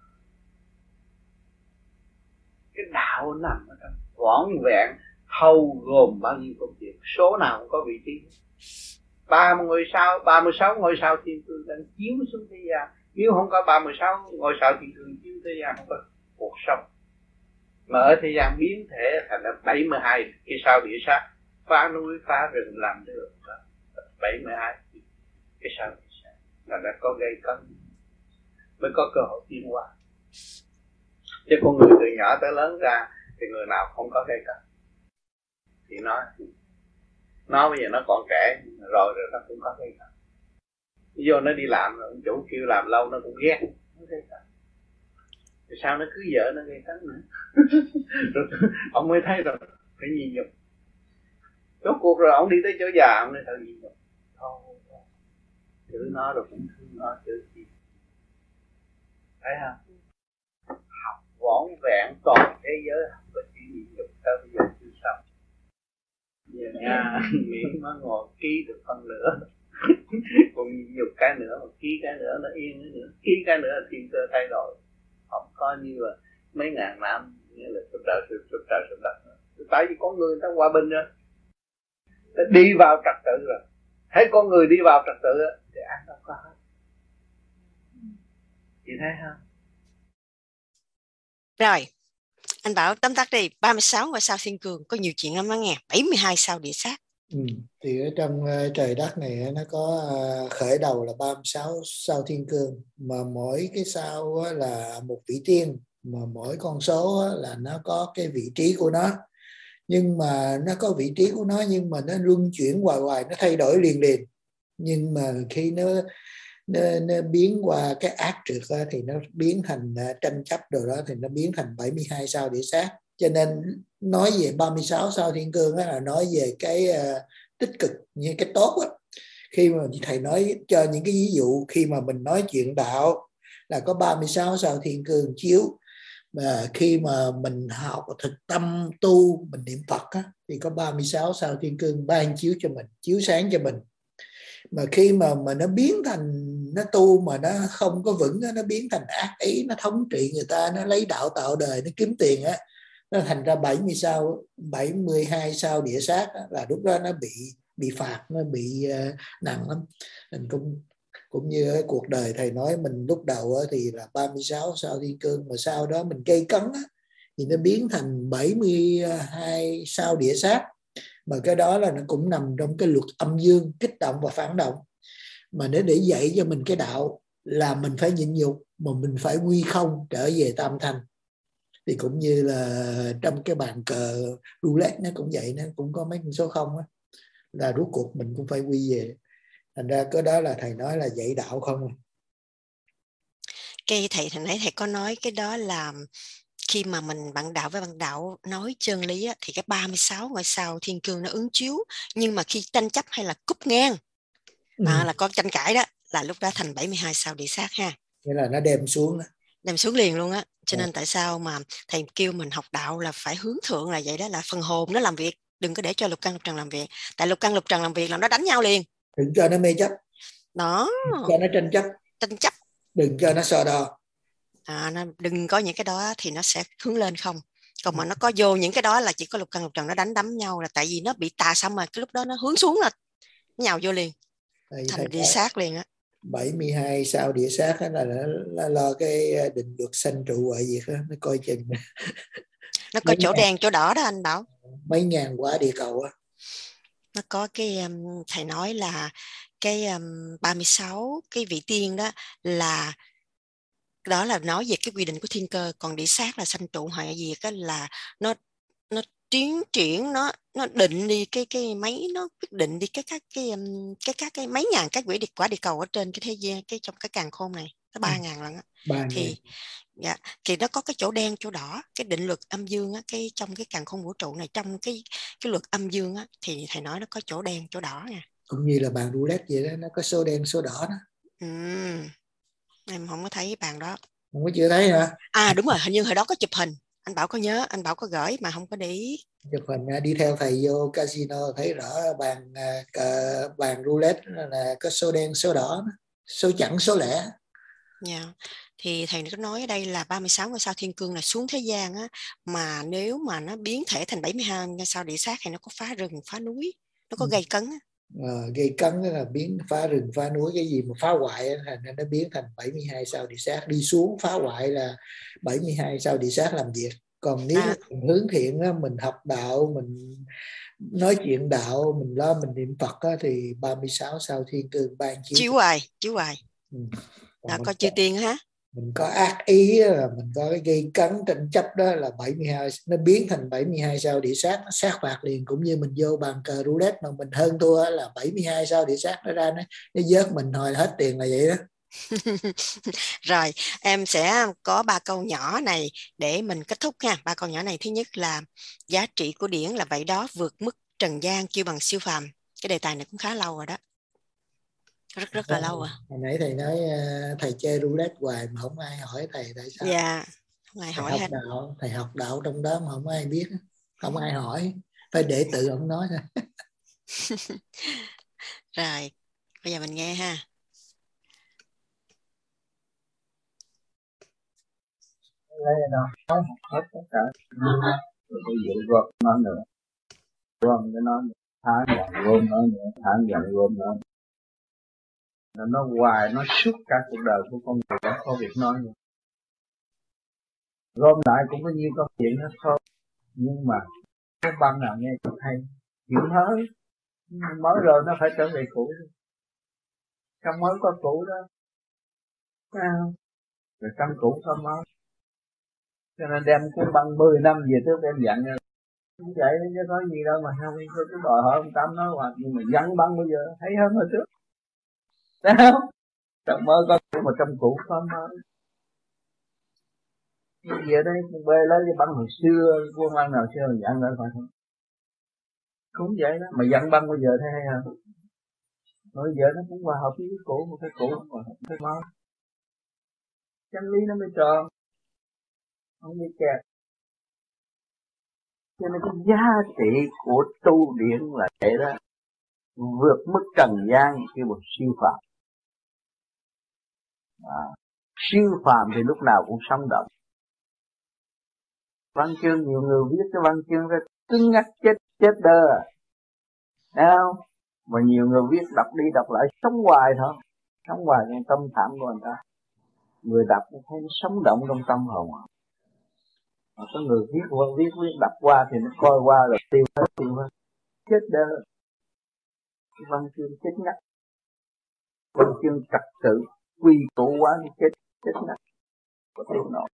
Cái đạo nằm ở trong vỏn vẹn, thâu gồm bao nhiêu công việc, số nào cũng có vị trí. ba mươi ngôi sao, ba mươi sáu ngôi sao thiên cương đang chiếu xuống thế gian. Nếu không có ba mươi sáu ngôi sao thiên cương chiếu thế gian, không có cuộc sống. Mà ở thế gian biến thể thành là bảy mươi hai cái sao địa sát, phá núi phá rừng làm được bảy mươi hai cái sao địa sát là đã có gây cấn, mới có cơ hội tiến hóa. Chứ con người từ nhỏ tới lớn ra thì người nào không có gây cấn thì nó nó bây giờ nó còn trẻ rồi rồi nó cũng có gây cấn. Vô nó đi làm rồi chủ kêu làm lâu nó cũng ghét, nó gây cấn. Thì sao nó cứ vợ nó gây cấn nữa. Rồi ông mới thấy rồi phải nhìn nhục. Rốt cuộc rồi ông đi tới chỗ già ông nói thôi nhìn nhục. Thôi chữ nó rồi cũng thương nó chữ gì. Thấy không? Học vỏn vẹn toàn thế giới không có chữ nhìn nhục tới bây giờ chưa xong. Giờ nha, miệng nó ngồi ký được phân nửa. Còn nhìn nhục cái nữa, mà ký cái nữa nó yên nữa. Ký cái nữa là thiên cơ thay đổi. Không có như là mấy ngàn năm như là sụp trời sụp sụp trời sụp đất nữa. Tại vì con người người ta hòa bình rồi, ta đi vào trật tự rồi. Thấy con người đi vào trật tự thì ăn đâu có hết. Chị thấy không? Rồi, anh Bảo tóm tắt đi. ba mươi sáu ngôi sao thiên cương có nhiều chuyện lắm đó nghe. bảy mươi hai sao địa sát. Ừ, thì ở trong uh, trời đất này nó có uh, khởi đầu là ba mươi sáu sao thiên cương, mà mỗi cái sao uh, là một vị tiên, mà mỗi con số uh, là nó có cái vị trí của nó. Nhưng mà nó có vị trí của nó, nhưng mà nó luân chuyển hoài hoài, nó thay đổi liền liền. Nhưng mà khi nó nó, nó biến qua cái ác trượt uh, thì nó biến thành uh, tranh chấp rồi đó, thì nó biến thành bảy mươi hai sao địa sát. Cho nên nói về ba mươi sáu sao thiên cương đó là nói về cái uh, tích cực, như cái tốt á. Khi mà thầy nói cho những cái ví dụ, khi mà mình nói chuyện đạo là có ba mươi sáu sao thiên cương chiếu, mà khi mà mình học thực tâm tu, mình niệm Phật á, thì có ba mươi sáu sao thiên cương ban chiếu cho mình, chiếu sáng cho mình. Mà khi mà, mà nó biến thành, nó tu mà nó không có vững á, nó biến thành ác ý, nó thống trị người ta, nó lấy đạo tạo đời, nó kiếm tiền á, nó thành ra bảy mươi sao, bảy mươi hai sao địa sát á, là lúc đó nó bị bị phạt, nó bị uh, nặng lắm. Mình cũng cũng như cái cuộc đời thầy nói mình lúc đầu á, thì là ba mươi sáu sao thiên cương, mà sau đó mình gây cấn á, thì nó biến thành bảy mươi hai sao địa sát. Mà cái đó là nó cũng nằm trong cái luật âm dương, kích động và phản động. Mà nếu để dạy cho mình cái đạo là mình phải nhịn nhục, mà mình phải quy không trở về tam thanh. Thì cũng như là trong cái bàn cờ roulette nó cũng vậy, nó cũng có mấy con số không á, là rốt cuộc mình cũng phải quy về. Thành ra cái đó là thầy nói là dạy đạo không. Cái thầy thầy nãy thầy có nói cái đó là khi mà mình bạn đạo với bạn đạo nói chân lý á, thì cái ba mươi sáu ngôi sao thiên cương nó ứng chiếu, nhưng mà khi tranh chấp hay là cúp ngang ừ. à, là có tranh cãi đó, là lúc đó thành bảy mươi hai sao địa sát ha. Nghĩa là nó đem xuống đó. Đem xuống liền luôn á. Cho à. nên tại sao mà thầy kêu mình học đạo là phải hướng thượng là vậy đó, là phần hồn nó làm việc, đừng có để cho lục căn lục trần làm việc. Tại lục căn lục trần làm việc là nó đánh nhau liền. Đừng cho nó mê chấp. Đó. Đừng cho nó tranh chấp. Tranh chấp. Đừng cho nó so đo. À, nó, đừng có những cái đó thì nó sẽ hướng lên không. Còn mà nó có vô những cái đó là chỉ có lục căn lục trần nó đánh đấm nhau, là tại vì nó bị tà xong mà cái lúc đó nó hướng xuống là nhào vô liền. Thầy, thành địa sát liền á. bảy mươi hai sao địa sát đó là nó, nó lo cái định luật sanh trụ ngoại diệt đó, nó coi chừng. Nó có chỗ ngàn, đen chỗ đỏ đó anh Bảo. Mấy ngàn quả địa cầu á. Nó có cái um, thầy nói là cái um, ba mươi sáu cái vị tiên đó là đó là nói về cái quy định của thiên cơ, còn địa sát là sanh trụ hoại diệt đó là nó nó tiến triển, nó nó định đi cái cái mấy nó quyết định đi cái các cái cái các cái mấy ngàn cái quỹ địa quả địa cầu ở trên cái thế gian, cái trong cái càn khôn này tới ba ngàn lần á. Thì dạ, thì nó có cái chỗ đen chỗ đỏ, cái định luật âm dương á, cái trong cái càn khôn vũ trụ này, trong cái cái luật âm dương á, thì thầy nói nó có chỗ đen chỗ đỏ nha. Cũng như là bàn roulette vậy đó, nó có số đen số đỏ đó. Ừ. Em không có thấy bàn đó. Không có chưa thấy hả? À đúng rồi, hình như hồi đó có chụp hình. Anh Bảo có nhớ, anh Bảo có gửi mà không có để ý. Chụp hình đi theo thầy vô casino thấy rõ bàn uh, bàn roulette là có số đen số đỏ, số chẵn số lẻ. Yeah. Thì thầy có nói ở đây là ba mươi sáu ngôi sao thiên cương là xuống thế gian á, mà nếu mà nó biến thể thành bảy mươi hai ngôi sao địa sát thì nó có phá rừng phá núi, nó có gây cấn á. À, gây cấn là biến phá rừng phá núi, cái gì mà phá hoại thành nó biến thành bảy mươi hai sao địa sát, đi xuống phá hoại là bảy mươi hai sao địa sát làm việc. Còn nếu à. mình hướng thiện á, mình học đạo, mình nói chuyện đạo, mình lo mình niệm Phật á, thì ba mươi sáu sao thiên cương ban chiếu chiếu hoài chiếu hoài ừ. Đó, có chư tiên hả? Mình có ác ý là mình có cái gây cấn tranh chấp đó là bảy mươi hai, nó biến thành bảy mươi hai sao địa sát, nó sát phạt liền. Cũng như mình vô bàn cờ roulette mà mình hơn thua là bảy mươi hai sao địa sát nó ra, nó, nó vớt mình hồi hết tiền là vậy đó. Rồi em sẽ có ba câu nhỏ này để mình kết thúc nha. Ba câu nhỏ này, thứ nhất là giá trị của điển là vậy đó, vượt mức trần gian kêu bằng siêu phàm. Cái đề tài này cũng khá lâu rồi đó, rất rất là lâu à. Hồi nãy thầy nói thầy chơi roulette hoài mà không ai hỏi thầy tại sao. Dạ yeah, không ai thầy hỏi học hết. Đạo, thầy học đạo trong đó mà không ai biết, không ai hỏi, phải để tự ông nói thôi. Rồi bây giờ mình nghe ha. Lấy đâu nói hết tất cả rồi tôi dụ gom nói nữa, gom cái nói tháng dần gom nói nữa, tháng dần gom nói nữa, nó hoài nó suốt cả cuộc đời của con người đó có việc nói nữa. Gom lại cũng có nhiều câu chuyện hết thôi, nhưng mà cái băng nào nghe cũng hay, chuyện mới mới rồi nó phải trở về cũ, trong mới có cũ đó, rồi trong cũ có mới. Cho nên đem cuốn băng mười năm về trước em dặn như vậy chứ có gì đâu mà không, cứ đòi hỏi ông Tám nói hoài, nhưng mà dặn băng bây giờ thấy hơn hồi trước. Thấy không? Trong mơ có cũ mà trong cũ có mới. Nhưng về đây bê lấy cái băng hồi xưa, cuốn băng nào xưa dặn lại phải không? Cũng vậy đó, mà dặn băng bây giờ thấy hay hơn. Bây giờ nó cũng hòa hợp với cái cũ, một cái cũ không hòa hợp với cái mới. Chân lý nó mới tròn, không bị kẹt. Cho nên cái giá trị của tu điển là vậy đó, vượt mức trần gian kêu một siêu phàm. À, siêu phàm thì lúc nào cũng sống động. Văn chương, nhiều người viết cái văn chương ra cứng nhắc chết chết đơ, thấy không? Mà nhiều người viết đọc đi đọc lại sống hoài thôi, sống hoài trong tâm thảm của người ta. Người đọc thấy nó sống động trong tâm hồn. Mà có người viết qua viết viết đọc qua thì nó coi qua rồi tiêu hết tiêu hết, chết đơ. Văn chương chết ngắt, văn chương trật tự quy tụ quá nó chết chết ngắt. có chịu nổi.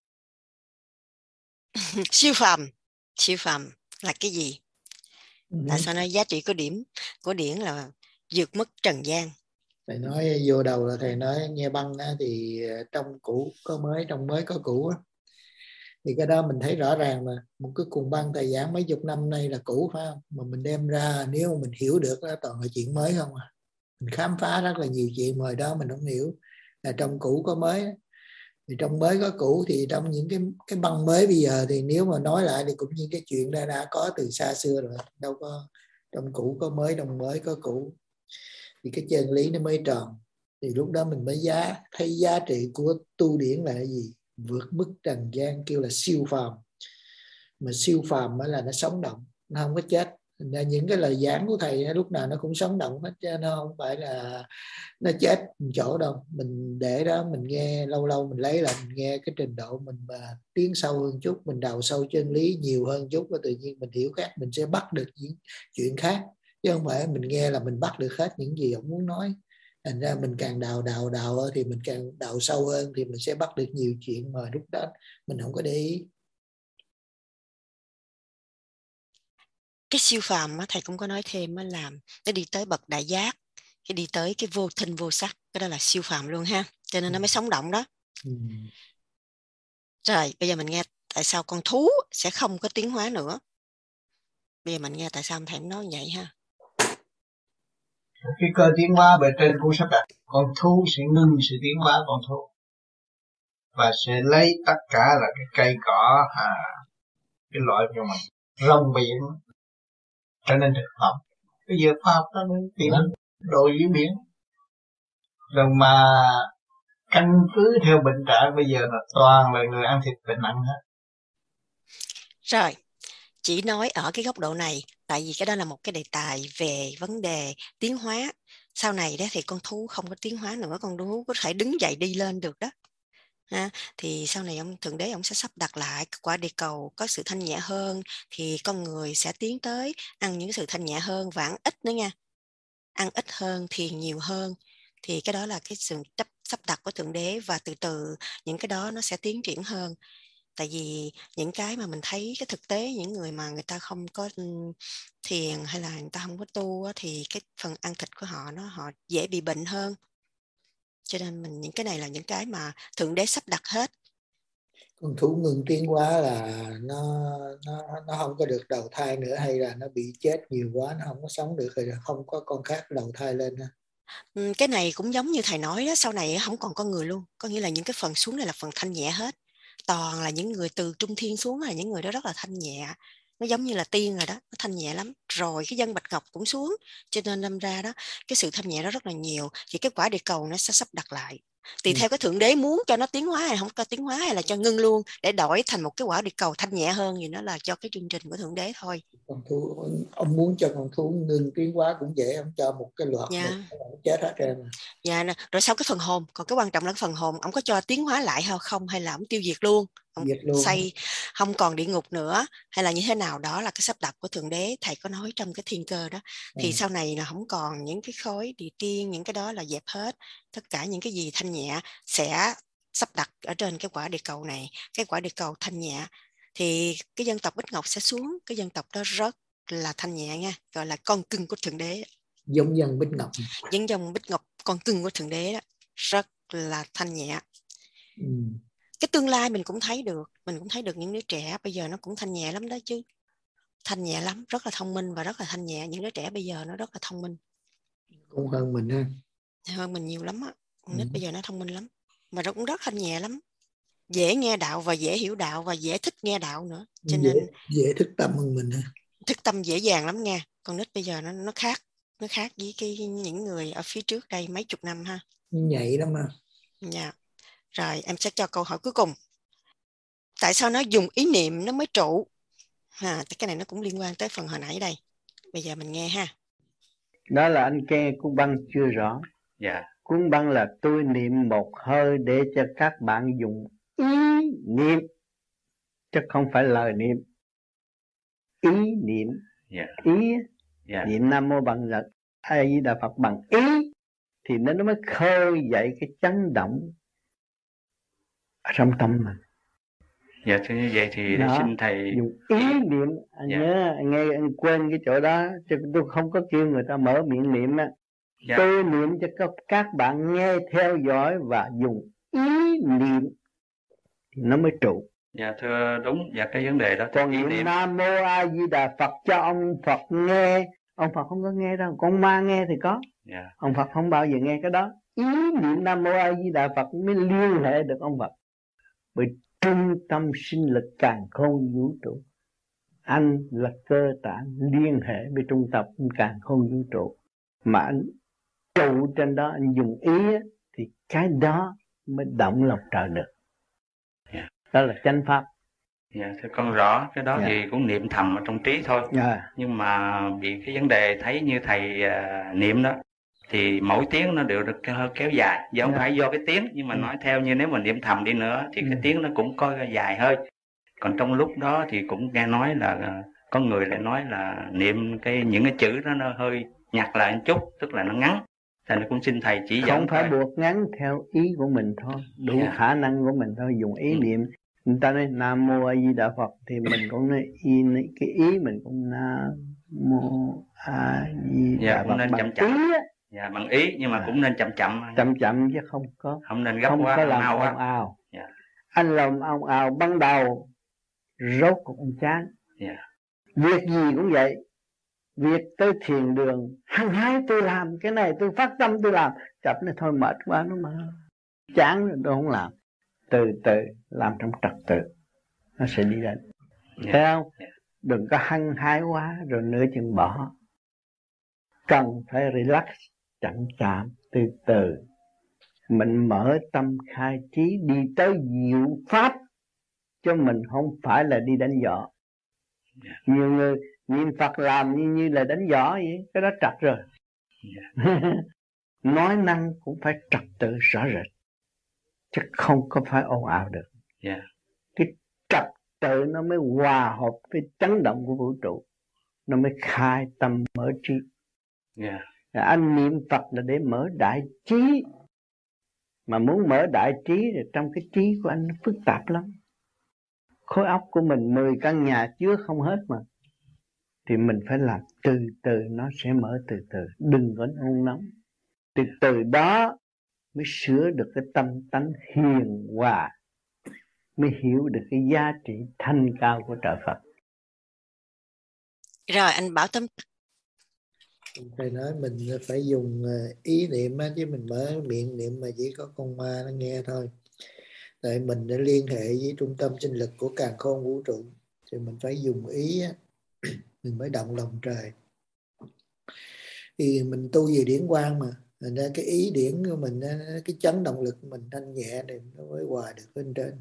Siêu phàm, siêu phàm là cái gì? Ừ. Tại sao nói giá trị của điểm của điển là vượt mức trần gian? Thầy nói vô đầu là thầy nói nghe băng á, thì trong cũ có mới, trong mới có cũ á. Thì cái đó mình thấy rõ ràng mà một cái cuồng băng thầy giảng mấy chục năm nay là cũ phải không? Mà mình đem ra nếu mà mình hiểu được đó, toàn là chuyện mới không à. Mình khám phá rất là nhiều chuyện mà đó mình không hiểu. Là trong cũ có mới, thì trong mới có cũ, thì trong những cái cái băng mới bây giờ thì nếu mà nói lại thì cũng như cái chuyện đã đã có từ xa xưa rồi, đâu có trong cũ có mới, trong mới có cũ, thì cái chân lý nó mới tròn. Thì lúc đó mình mới giá thấy giá trị của tu điển là cái gì, vượt mức trần gian, kêu là siêu phàm. Mà siêu phàm mới là nó sống động, nó không có chết. Những cái lời giảng của thầy lúc nào nó cũng sống động hết, chứ nó không phải là nó chết một chỗ đâu. Mình để đó mình nghe, lâu lâu mình lấy lại mình nghe, cái trình độ mình mà tiến sâu hơn chút, mình đào sâu chân lý nhiều hơn chút, và tự nhiên mình hiểu khác, mình sẽ bắt được những chuyện khác, chứ không phải mình nghe là mình bắt được hết những gì ông muốn nói. Thành ra mình càng đào đào đào thì mình càng đào sâu hơn, thì mình sẽ bắt được nhiều chuyện mà lúc đó mình không có để ý. Cái siêu phàm á, thầy cũng có nói thêm á, là nó đi tới bậc đại giác, cái đi tới cái vô thinh vô sắc, cái đó là siêu phàm luôn ha, cho nên nó mới sống động đó. Ừ. Rồi bây giờ mình nghe tại sao con thú sẽ không có tiến hóa nữa. Bây giờ mình nghe tại sao thầy nói vậy ha. Cái cơ tiến hóa bề trên cũng sắp đặt, con thú sẽ ngưng sự tiến hóa con thú và sẽ lấy tất cả là cái cây cỏ, à, cái loại cho mình rong biển trở nên thực phẩm. Bây giờ khoa học nó mới tìm đồ dưới biển, rồi mà căn cứ theo bệnh trạng bây giờ là toàn là người ăn thịt bệnh nặng hết. Rồi chỉ nói ở cái góc độ này, tại vì cái đó là một cái đề tài về vấn đề tiến hóa. Sau này đó thì con thú không có tiến hóa nữa, con thú có thể đứng dậy đi lên được đó. Ha, thì sau này ông Thượng Đế ông sẽ sắp đặt lại quả địa cầu có sự thanh nhẹ hơn, thì con người sẽ tiến tới ăn những sự thanh nhẹ hơn và ăn ít nữa nha, ăn ít hơn, thiền nhiều hơn. Thì cái đó là cái sự sắp đặt của Thượng Đế, và từ từ những cái đó nó sẽ tiến triển hơn. Tại vì những cái mà mình thấy cái thực tế, những người mà người ta không có thiền hay là người ta không có tu, thì cái phần ăn thịt của họ nó họ dễ bị bệnh hơn. Cho nên mình những cái này là những cái mà Thượng Đế sắp đặt hết. Con thú ngừng tiến hóa là nó nó nó không có được đầu thai nữa, hay là nó bị chết nhiều quá, nó không có sống được, hay là không có con khác đầu thai lên ha? Cái này cũng giống như thầy nói đó, sau này không còn con người luôn, có nghĩa là những cái phần xuống này là phần thanh nhẹ hết, toàn là những người từ trung thiên xuống là những người đó rất là thanh nhẹ, nó giống như là tiên rồi đó, nó thanh nhẹ lắm. Rồi cái dân bạch ngọc cũng xuống, cho nên đâm ra đó cái sự thanh nhẹ đó rất là nhiều. Thì cái quả địa cầu nó sẽ sắp đặt lại tùy ừ. theo cái Thượng Đế muốn cho nó tiến hóa hay không có tiến hóa, hay là cho ngưng luôn để đổi thành một cái quả địa cầu thanh nhẹ hơn, thì nó là cho cái chương trình của Thượng Đế thôi. Con thú, ông muốn cho con thú ngưng tiến hóa cũng dễ, ông cho một cái loạt yeah. một chết hết trơn. Dạ, rồi sau cái phần hồn, còn cái quan trọng là cái phần hồn, ông có cho tiến hóa lại hay không, hay là ông tiêu diệt luôn, ông luôn. xây không còn địa ngục nữa, hay là như thế nào, đó là cái sắp đặt của Thượng Đế. Thầy có nói trong cái thiên cơ đó, thì ừ. sau này là không còn những cái khối địa tiên, những cái đó là dẹp hết. Tất cả những cái gì thanh nhẹ sẽ sắp đặt ở trên cái quả địa cầu này, cái quả địa cầu thanh nhẹ. Thì cái dân tộc Bích Ngọc sẽ xuống, cái dân tộc đó rất là thanh nhẹ nha, gọi là con cưng của Thượng Đế. Giống dân Bích Ngọc. Giống dòng Bích Ngọc, con cưng của Thượng Đế đó, rất là thanh nhẹ. Ừ. Cái tương lai mình cũng thấy được, mình cũng thấy được những đứa trẻ bây giờ nó cũng thanh nhẹ lắm đó chứ. Thanh nhẹ lắm, rất là thông minh và rất là thanh nhẹ. Những đứa trẻ bây giờ nó rất là thông minh. Cũng hơn mình ha. Hơn mình nhiều lắm á. Con nít ừ. bây giờ nó thông minh lắm. Mà nó cũng rất thanh nhẹ lắm. Dễ nghe đạo và dễ hiểu đạo và dễ thích nghe đạo nữa. Cho dễ, nên dễ thức tâm hơn mình ha. Thức tâm dễ dàng lắm nha. Con nít bây giờ nó nó khác. Nó khác với cái những người ở phía trước đây mấy chục năm ha. Nhạy lắm ha. Dạ. Rồi em sẽ cho câu hỏi cuối cùng. Tại sao nó dùng ý niệm nó mới trụ? À, cái này nó cũng liên quan tới phần hồi nãy đây. Bây giờ mình nghe ha. Đó là anh nghe cuốn băng chưa rõ. Dạ. Cuốn băng là tôi niệm một hơi để cho các bạn dùng ý niệm, chứ không phải lời niệm. Ý niệm. Yeah. Ý. Yeah. Niệm Nam Mô bằng là A Di Đà Phật bằng ý, thì nó mới khơi dậy cái chấn động ở trong tâm mình. Dạ thưa như vậy thì Đó, xin thầy dùng ý niệm. Anh dạ. nhớ, anh nghe, anh quên cái chỗ đó, chứ tôi không có kêu người ta mở miệng niệm á. Dạ. Tôi niệm cho các bạn nghe theo dõi và dùng ý niệm thì nó mới trụ. Dạ thưa đúng, dạ cái vấn đề đó. Còn niệm Nam Mô A Di Đà Phật cho ông Phật nghe, ông Phật không có nghe đâu, con ma nghe thì có. Dạ. Ông Phật không bao giờ nghe cái đó. Ý niệm Nam Mô A Di Đà Phật mới liên hệ được ông Phật. Bởi trung tâm sinh lực càn khôn vũ trụ, anh là cơ tạng liên hệ với trung tâm càn khôn vũ trụ, mà anh trụ trên đó, anh dùng ý thì cái đó mới động lòng trời được. Yeah. Đó là chánh pháp. Dạ thưa con rõ cái đó. Yeah. Thì cũng niệm thầm ở trong trí thôi. Yeah. Nhưng mà vì cái vấn đề thấy như thầy uh, niệm đó thì mỗi tiếng nó đều được kéo dài, chứ không yeah. phải do cái tiếng, nhưng mà yeah. nói theo như nếu mà niệm thầm đi nữa thì yeah. cái tiếng nó cũng có dài hơi. Còn trong lúc đó thì cũng nghe nói là có người lại nói là niệm cái những cái chữ đó nó hơi nhặt lại một chút, tức là nó ngắn. Thành cũng xin thầy chỉ dẫn. Không phải thôi. buộc ngắn theo ý của mình thôi, đủ yeah. khả năng của mình thôi, dùng ý ừ. niệm. Người ta nói Nam Mô A Di Đà Phật thì mình cũng nói ý, cái ý mình cũng Nam Mô A Di Đà yeah, Phật nên bằng chậm chậm. ý á. Dạ bằng ý, nhưng mà à. cũng nên chậm chậm. Chậm chậm chứ không có. Không nên gấp không quá, có làm ào ồn ào. Yeah. Anh làm ồn ào ban đầu, rốt cũng chán. Yeah. Việc gì cũng vậy. Việc tới thiền đường, hăng hái tôi làm cái này, tôi phát tâm tôi làm, chậm này thôi mệt quá nó mà chán rồi tôi không làm. Từ từ làm trong trật tự, nó sẽ đi đến. Yeah. Thấy không? Yeah. Đừng có hăng hái quá rồi nửa chừng bỏ. Cần phải relax, chậm chậm, từ từ. Mình mở tâm khai trí đi tới diệu pháp, cho mình không phải là đi đánh võ. Yeah. Nhiều người niệm Phật làm như, như là đánh võ vậy, cái đó trật rồi. Yeah. Nói năng cũng phải trật tự rõ rệt, chứ không có phải ồn ào được. Yeah. Cái trật tự nó mới hòa hợp với chấn động của vũ trụ, nó mới khai tâm mở trí. Yeah. Anh niệm Phật là để mở đại trí, mà muốn mở đại trí thì trong cái trí của anh nó phức tạp lắm. Khối óc của mình mười căn nhà chứa không hết mà, thì mình phải làm từ từ, nó sẽ mở từ từ, đừng có nôn nóng. Từ từ đó mới sửa được cái tâm tánh hiền hòa, mới hiểu được cái giá trị thanh cao của trời Phật. Rồi anh Bảo Tâm. Thầy nói mình phải dùng ý niệm chứ mình mở miệng niệm mà chỉ có con ma nó nghe thôi. Tại mình đã liên hệ với trung tâm sinh lực của càn khôn vũ trụ, thì mình phải dùng ý mình mới động lòng trời. Thì mình tu về điển quang mà, thành ra cái ý điển của mình, cái chấn động lực của mình thanh nhẹ thì nó mới hòa được bên trên.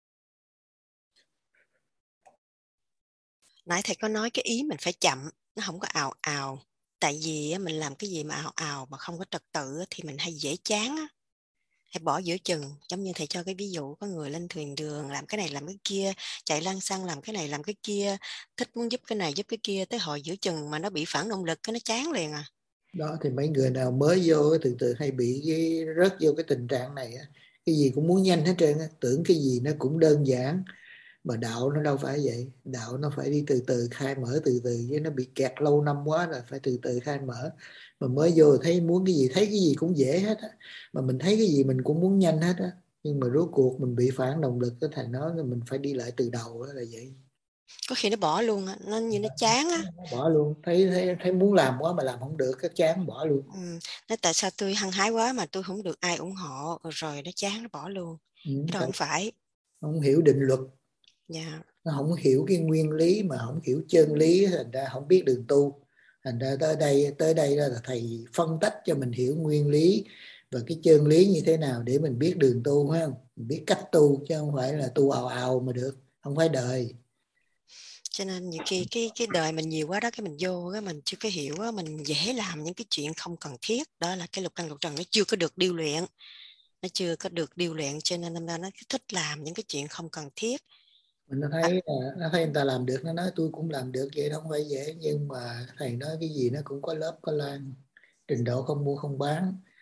Nãy thầy có nói cái ý mình phải chậm, nó không có ào ào. Tại vì mình làm cái gì mà ào ào mà không có trật tự thì mình hay dễ chán á. Hay bỏ giữa chừng, giống như thầy cho cái ví dụ có người lên thuyền đường làm cái này làm cái kia, chạy lăng xăng làm cái này làm cái kia, thích muốn giúp cái này giúp cái kia, tới hồi giữa chừng mà nó bị phản động lực cái nó chán liền à. Đó thì mấy người nào mới vô từ từ hay bị cái, rớt vô cái tình trạng này, cái gì cũng muốn nhanh hết trơn, tưởng cái gì nó cũng đơn giản, mà đạo nó đâu phải vậy. Đạo nó phải đi từ từ, khai mở từ từ, chứ nó bị kẹt lâu năm quá rồi, phải từ từ khai mở. Mà mới vô thấy muốn cái gì, thấy cái gì cũng dễ hết á, mà mình thấy cái gì mình cũng muốn nhanh hết á, nhưng mà rốt cuộc mình bị phản động lực, cái thành nói là mình phải đi lại từ đầu đó, là vậy. Có khi nó bỏ luôn á, nó như nó chán á. Bỏ luôn, thấy, thấy thấy muốn làm quá mà làm không được, cái chán bỏ luôn. Ừ. Nói tại sao tôi hăng hái quá mà tôi không được ai ủng hộ, rồi nó chán nó bỏ luôn. Ừ, đó không phải. Không hiểu định luật. Yeah. Nó không hiểu cái nguyên lý, mà không hiểu chân lý, thành ra không biết đường tu. Thành ra tới đây tới đây là thầy phân tách cho mình hiểu nguyên lý và cái chân lý như thế nào để mình biết đường tu, phải không? Mình biết cách tu, chứ không phải là tu ào ào mà được, không phải đời. Cho nên nhiều khi cái cái đời mình nhiều quá đó, cái mình vô cái mình chưa có hiểu á, mình dễ làm những cái chuyện không cần thiết. Đó là cái lục căn lục trần nó chưa có được điêu luyện, nó chưa có được điêu luyện, cho nên nó nó thích làm những cái chuyện không cần thiết. Mình nó thấy là nó thấy người ta làm được, nó nói tôi cũng làm được, vậy đó không phải dễ. Nhưng mà thầy nói cái gì nó cũng có lớp có lan, trình độ không mua không bán.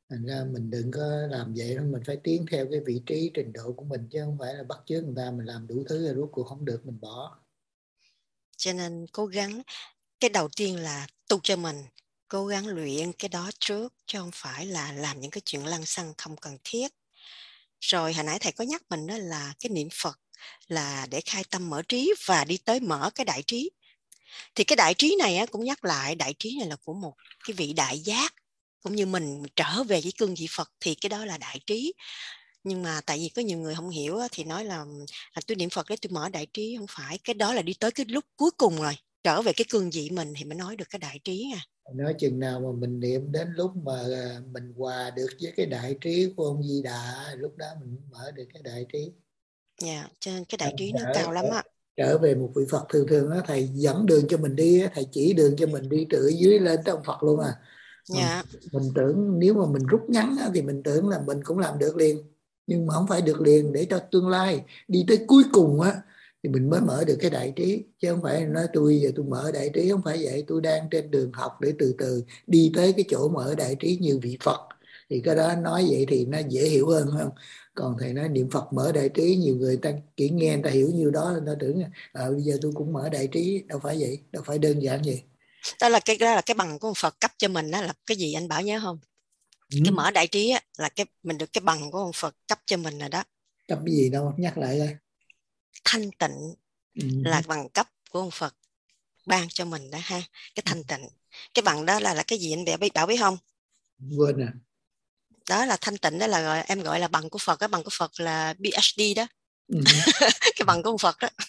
Thành ra mình đừng có làm vậy đâu, mình phải tiến theo cái vị trí trình độ của mình, chứ không phải là bắt chước người ta mình làm đủ thứ rồi rốt cuộc không được mình bỏ. Cho nên cố gắng, cái đầu tiên là tu cho mình, cố gắng luyện cái đó trước, chứ không phải là làm những cái chuyện lăng xăng không cần thiết. Rồi hồi nãy thầy có nhắc mình đó là cái niệm Phật là để khai tâm mở trí và đi tới mở cái đại trí. Thì cái đại trí này cũng nhắc lại, đại trí này là của một cái vị đại giác, cũng như mình trở về cái cương vị Phật thì cái đó là đại trí. Nhưng mà tại vì có nhiều người không hiểu thì nói là à, tôi niệm Phật để tôi mở đại trí. Không phải, cái đó là đi tới cái lúc cuối cùng rồi, trở về cái cương vị mình thì mới nói được cái đại trí nha. Nói chừng nào mà mình niệm đến lúc mà mình hòa được với cái đại trí của ông Di Đà, lúc đó mình mở được cái đại trí. Dạ, yeah, cho nên cái đại trí nó cao lắm á. Trở về một vị Phật thường thường đó, thầy dẫn đường cho mình đi, thầy chỉ đường cho mình đi từ dưới lên tới ông Phật luôn à. Dạ. Mình tưởng nếu mà mình rút ngắn thì mình tưởng là mình cũng làm được liền, nhưng mà không phải được liền, để cho tương lai đi tới cuối cùng á thì mình mới mở được cái đại trí, chứ không phải nói tôi giờ tôi mở đại trí, không phải vậy. Tôi đang trên đường học để từ từ đi tới cái chỗ mở đại trí như vị Phật, thì cái đó nói vậy thì nó dễ hiểu hơn không? Còn thầy nói niệm Phật mở đại trí, nhiều người ta chỉ nghe người ta hiểu nhiêu đó, người ta tưởng à, bây giờ tôi cũng mở đại trí. Đâu phải vậy, đâu phải đơn giản vậy. Đó là cái đó là cái bằng của Phật cấp cho mình đó, là cái gì anh Bảo nhớ không? Ừ. Cái mở đại trí á, là cái mình được cái bằng của ông Phật cấp cho mình rồi đó. Cấp cái gì đâu, nhắc lại coi. Thanh tịnh ừ. là bằng cấp của ông Phật ban cho mình đó ha, cái thanh tịnh. Cái bằng đó là là cái gì anh Bảo biết, Bảo biết không? Quên à. Đó là thanh tịnh, đó là gọi, em gọi là bằng của Phật. Cái bằng của Phật là P H D đó. Ừ. Cái bằng của ông Phật đó.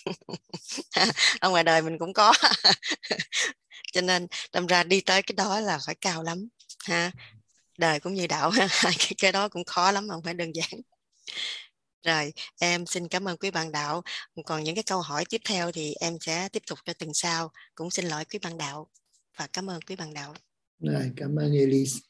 Ở ngoài đời mình cũng có. Cho nên đâm ra đi tới cái đó là phải cao lắm ha. Đời cũng như đạo ha, cái, cái đó cũng khó lắm, không phải đơn giản. Rồi em xin cảm ơn quý bạn đạo. Còn những cái câu hỏi tiếp theo thì em sẽ tiếp tục cho tuần sau. Cũng xin lỗi quý bạn đạo và cảm ơn quý bạn đạo. Rồi, cảm ơn Elise.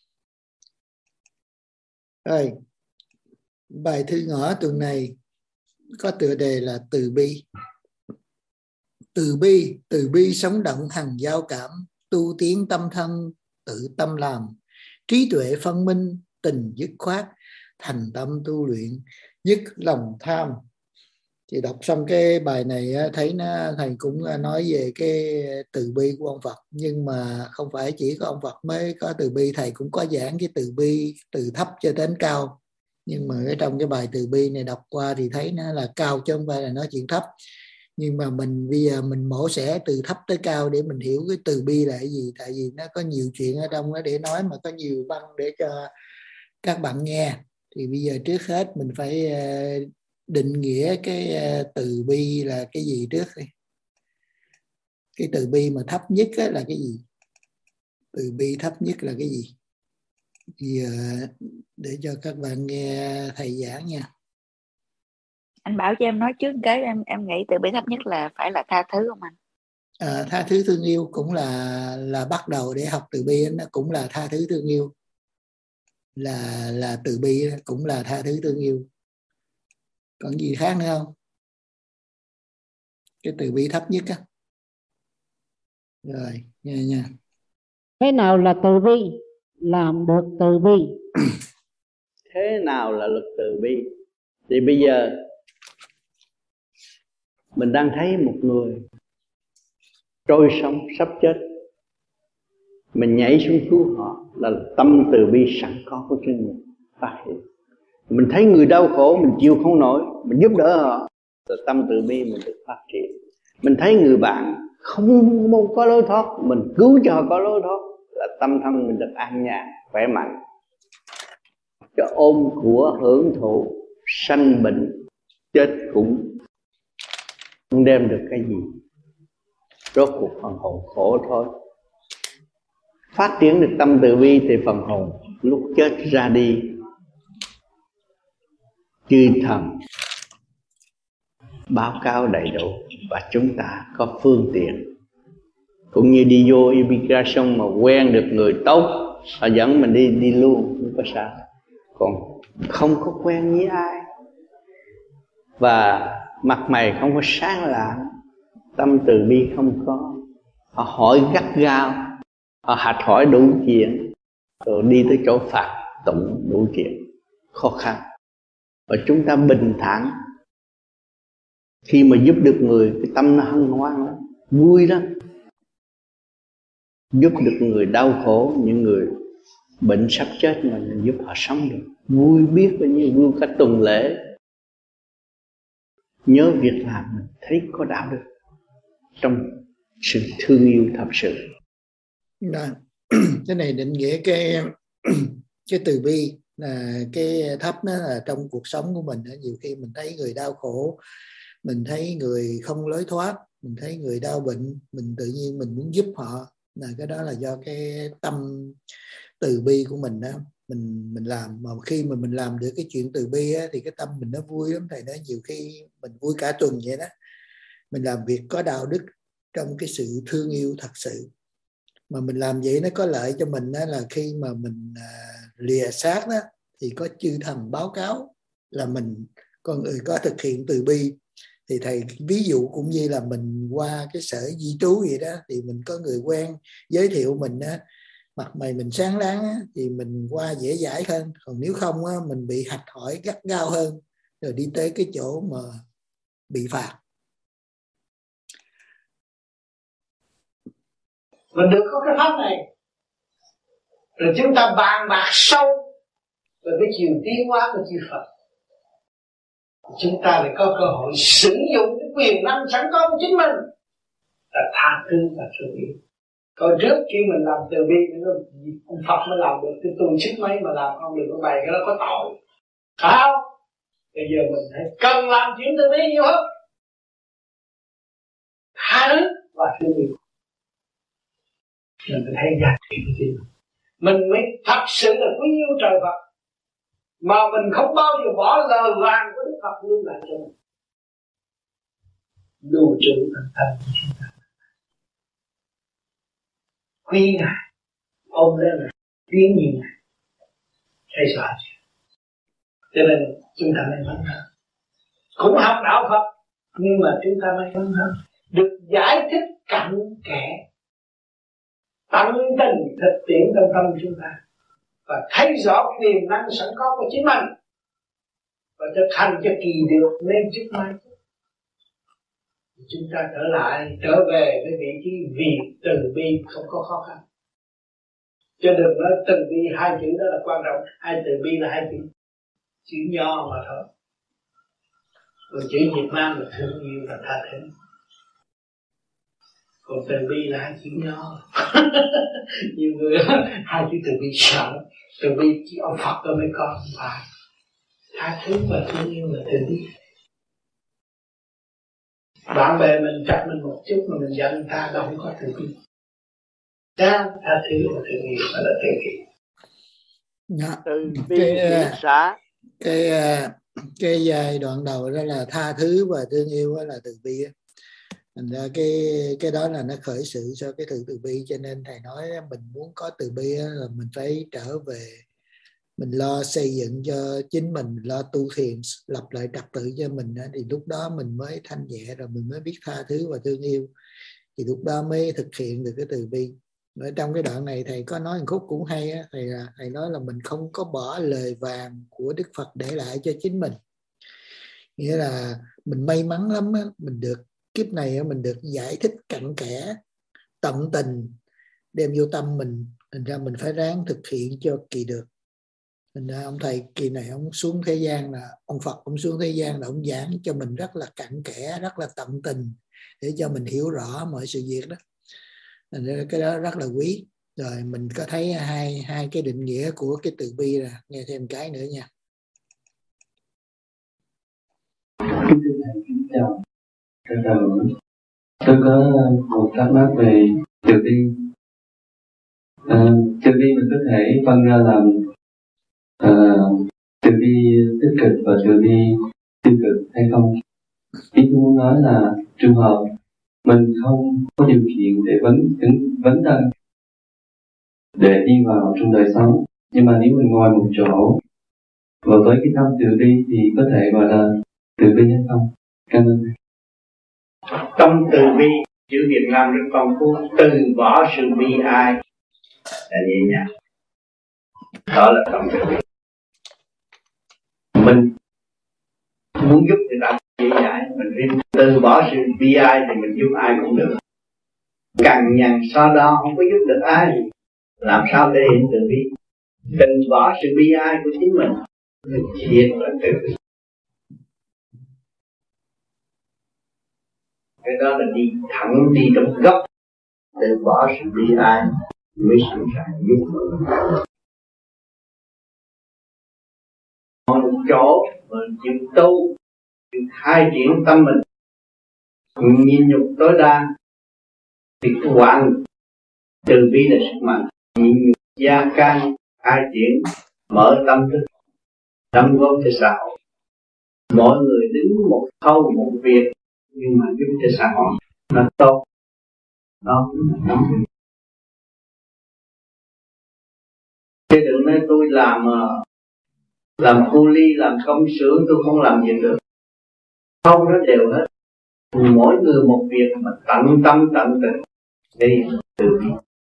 Rồi, bài thư ngõ tuần này có tựa đề là từ bi. Từ bi, từ bi sống động hằng giao cảm, tu tiến tâm thân, tự tâm làm, trí tuệ phân minh, tình dứt khoát, thành tâm tu luyện, dứt lòng tham. Thì đọc xong cái bài này thấy nó, thầy cũng nói về cái từ bi của ông Phật, nhưng mà không phải chỉ có ông Phật mới có từ bi, thầy cũng có giảng cái từ bi từ thấp cho đến cao. Nhưng mà ở trong cái bài từ bi này đọc qua thì thấy nó là cao chứ không phải là nói chuyện thấp. Nhưng mà mình bây giờ mình mổ xẻ từ thấp tới cao để mình hiểu cái từ bi là cái gì, tại vì nó có nhiều chuyện ở trong đó để nói, mà có nhiều băng để cho các bạn nghe. Thì bây giờ trước hết mình phải định nghĩa cái từ bi là cái gì trước đi. Cái từ bi mà thấp nhất là cái gì? Từ bi thấp nhất là cái gì? Thì để cho các bạn nghe thầy giảng nha. Anh bảo cho em nói trước cái em em nghĩ từ bi thấp nhất là phải là tha thứ không anh? À, tha thứ thương yêu cũng là là bắt đầu để học từ bi, nó cũng là tha thứ thương yêu, là là từ bi cũng là tha thứ thương yêu. Còn gì khác nữa không? Cái từ bi thấp nhất á. Rồi nha nha. Thế nào là từ bi? Làm được từ bi. Thế nào là lực từ bi? Thì bây giờ mình đang thấy một người trôi sông sắp chết, mình nhảy xuống cứu họ, là tâm từ bi sẵn có của chính mình phát hiện. Mình thấy người đau khổ, mình chịu không nổi, mình giúp đỡ họ, là tâm từ bi mình được phát triển. Mình thấy người bạn không có lối thoát, mình cứu cho họ có lối thoát, là tâm thân mình được an nhàn, khỏe mạnh. Cho ôm của hưởng thụ, sanh bệnh, chết cũng không đem được cái gì. Rốt cuộc phần hồn khổ thôi. Phát triển được tâm từ bi thì phần hồn lúc chết ra đi, chư thần báo cáo đầy đủ và chúng ta có phương tiện. Cũng như đi vô immigration mà quen được người tốt, họ dẫn mình đi đi luôn, không có sao. Còn không có quen với ai và mặt mày không có sáng lạng, tâm từ bi không có, họ hỏi gắt gao, họ hạch hỏi đủ chuyện, rồi đi tới chỗ Phật tụng đủ chuyện khó khăn. Và chúng ta bình thản, khi mà giúp được người, cái tâm nó hân hoan lắm, vui lắm. Giúp được người đau khổ, những người bệnh sắp chết mà mình giúp họ sống được, vui biết bao nhiêu, vui cả tuần lễ. Nhớ việc làm mình thấy có đạo đức trong sự thương yêu thật sự. Đó. Cái này định nghĩa cái cái từ bi là cái thấp đó, là trong cuộc sống của mình. Nhiều khi mình thấy người đau khổ, mình thấy người không lối thoát, mình thấy người đau bệnh, mình tự nhiên mình muốn giúp họ. Là cái đó là do cái tâm từ bi của mình đó. Mình mình làm, mà khi mà mình làm được cái chuyện từ bi á, thì cái tâm mình nó vui lắm. Thầy nói nhiều khi mình vui cả tuần vậy đó. Mình làm việc có đạo đức trong cái sự thương yêu thật sự. Mà mình làm vậy nó có lợi cho mình đó, là khi mà mình à, lìa xác đó, thì có chư thần báo cáo là mình con người có thực hiện từ bi. Thì thầy ví dụ cũng như là mình qua cái sở di trú vậy đó, thì mình có người quen giới thiệu mình đó, mặt mày mình sáng láng á, thì mình qua dễ dãi hơn. Còn nếu không á, mình bị hạch hỏi gắt gao hơn, rồi đi tới cái chỗ mà bị phạt. Mình được có cái pháp này, rồi chúng ta bàn bạc sâu về cái chiều tiến hóa của chư Phật, chúng ta lại có cơ hội sử dụng cái quyền năng sẵn có của chính mình là tha thứ và thương yêu. Còn trước khi mình làm từ bi, ông Phật mới làm được, cái tôi sức mấy mà làm không được, cái bài cái đó có tội, phải không? Bây giờ mình phải cần làm chuyện từ bi nhiều hơn, tha thứ và thương yêu. Mình phải thấy giá trị của chính mình, mình mới thật sự là quý yêu trời Phật, mà mình không bao giờ bỏ lời vàng của Đức Phật lưu lại cho mình, lưu trữ thần thân của chúng ta. Quý Ngài, ôm lên là quý nhiều Ngài, thấy rõ chưa? Cho nên chúng ta may mắn hơn, cũng học đạo Phật, nhưng mà chúng ta may mắn hơn, được giải thích cặn kẽ, tận tình thực tiễn trong tâm chúng ta, và thấy rõ quyền năng sẵn có của chính mình, và thực hành cho kỳ được nên trước mai. Chúng ta trở lại, trở về với vị trí vì từ bi không có khó khăn. Cho đừng nói từ bi, hai chữ đó là quan trọng. Hai từ bi là hai chữ chữ nho mà thôi. Còn chữ Việt Nam là thương yêu và tha thứ. Còn từ bi là hai chữ nho. Nhiều người hai chữ từ bi sợ. Từ bi chỉ ông Phật đó mới có, không phải. Tha thứ và thương yêu là từ bi. Bạn bè mình trách mình một chút mà mình giận người ta đâu không có từ bi. Tha thứ và thương yêu là từ bi. Dạ. Từ bi cái, xã. cái cái giai đoạn đầu đó là tha thứ và thương yêu, đó là từ bi. Thành ra cái cái đó là nó khởi sự cho cái từ từ bi. Cho nên thầy nói mình muốn có từ bi là mình phải trở về, mình lo xây dựng cho chính mình, lo tu thiền, lập lại trật tự cho mình, thì lúc đó mình mới thanh nhẹ, rồi mình mới biết tha thứ và thương yêu, thì lúc đó mới thực hiện được cái từ bi. Ở trong cái đoạn này thầy có nói một khúc cũng hay á, thầy là thầy nói là mình không có bỏ lời vàng của Đức Phật để lại cho chính mình. Nghĩa là mình may mắn lắm á, mình được kiếp này mình được giải thích cặn kẽ, tận tình đem vô tâm mình, thành ra mình phải ráng thực hiện cho kỳ được. Thành ra ông thầy kỳ này ông xuống thế gian là ông Phật, ông xuống thế gian là ông giảng cho mình rất là cặn kẽ, rất là tận tình để cho mình hiểu rõ mọi sự việc đó. Thành ra cái đó rất là quý. Rồi mình có thấy hai hai cái định nghĩa của cái từ bi, là nghe thêm cái nữa nha. Kính thưa thầy, kính chào thầy Đàm. Tôi có một thắc mắc về từ bi. À, từ bi mình có thể phân ra làm à, từ bi tích cực và từ bi tiêu cực hay không? Ý tôi muốn nói là trường hợp mình không có điều kiện để vấn vấn vấn thân để đi vào trong đời sống, nhưng mà nếu mình ngồi một chỗ và với cái tâm từ bi thì có thể gọi là từ bi hay không? Cảm ơn. Tâm từ bi, chữ Việt Nam rất phong phú, từ bỏ sự bi ai là nhẹ nhàng. Đó là tâm từ bi. Mình muốn giúp người ta dễ dãi, mình từ bỏ sự bi ai thì mình giúp ai cũng được. Cằn nhằn so đo không có giúp được ai, làm sao thể hiện từ bi? Từ bỏ sự bi ai của chính mình, mình triệt là từ bi. Cái đó là đi thẳng đi trong gốc, từ bỏ sự bi ai mới sẵn sàng giúp mình. Còn một chỗ mình chịu tu, chịu khai triển tâm mình, nhịn nhục tối đa, thì hoàn từ bi là sức mạnh. Nhịn nhục gia can, khai triển, mở tâm thức, đóng góp cho xã hội. Mọi người đứng một khâu một việc, nhưng mà giúp cho xã hội nó tốt. Đó cũng là tâm thức. Chứ đừng nói tôi làm làm cu ly, làm công xưởng, tôi không làm gì được. Không, nó đều hết. Mỗi người một việc mà tận tâm tận tình đi từ bi.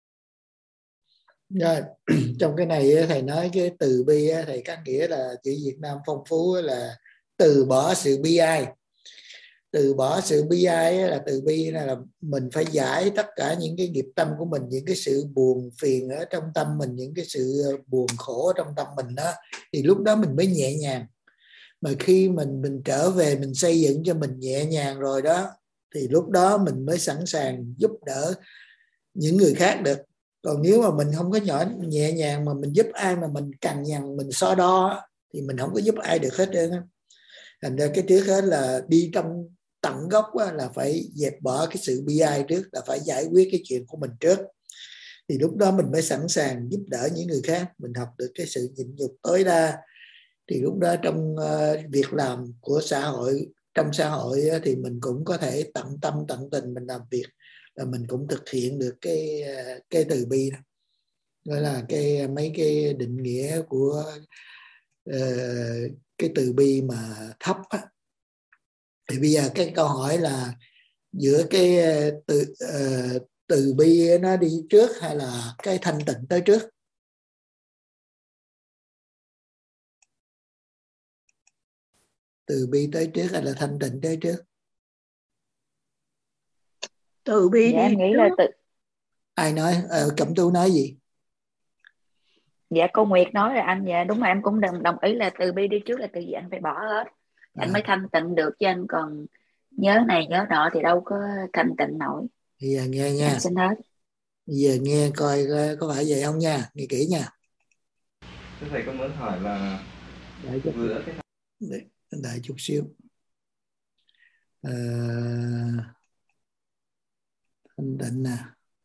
Rồi, trong cái này thầy nói cái từ bi, thầy các nghĩa là chữ Việt Nam phong phú là từ bỏ sự bi ai. Từ bỏ sự bi ai là từ bi là mình phải giải tất cả những cái nghiệp tâm của mình, những cái sự buồn phiền ở trong tâm mình, những cái sự buồn khổ trong tâm mình đó, thì lúc đó mình mới nhẹ nhàng. Mà khi mình mình trở về mình xây dựng cho mình nhẹ nhàng rồi đó, thì lúc đó mình mới sẵn sàng giúp đỡ những người khác được. Còn nếu mà mình không có nhỏ nhẹ nhàng mà mình giúp ai mà mình cằn nhằn, mình so đo thì mình không có giúp ai được hết trơn á. Thành ra cái trước hết là đi trong tận gốc là phải dẹp bỏ cái sự bi ai trước, là phải giải quyết cái chuyện của mình trước. Thì lúc đó mình mới sẵn sàng giúp đỡ những người khác, mình học được cái sự nhịn nhục tối đa. Thì lúc đó trong uh, việc làm của xã hội, trong xã hội uh, thì mình cũng có thể tận tâm tận tình mình làm việc, là mình cũng thực hiện được cái uh, cái từ bi đó. Đó là cái mấy cái định nghĩa của uh, cái từ bi mà thấp á. Thì bây giờ cái câu hỏi là giữa cái từ uh, từ bi nó đi trước hay là cái thanh tịnh tới trước? Từ bi tới trước hay là thanh tịnh tới trước? Từ bi dạ, đi em nghĩ trước. là từ... Ai nói? Ờ, Cẩm Tú nói gì? Dạ cô Nguyệt nói là anh, dạ đúng mà em cũng đồng, đồng ý là từ bi đi trước, là từ gì anh phải bỏ hết anh à. mới thanh tịnh được, chứ anh còn nhớ này nhớ nọ thì đâu có thanh tịnh nổi. Bây giờ nghe nha. Em xin hết. Bây giờ nghe coi có phải vậy không nha, nghe kỹ nha. Thưa thầy có muốn hỏi là giữa cái Đợi, đợi chút xíu. À, thanh tịnh nè.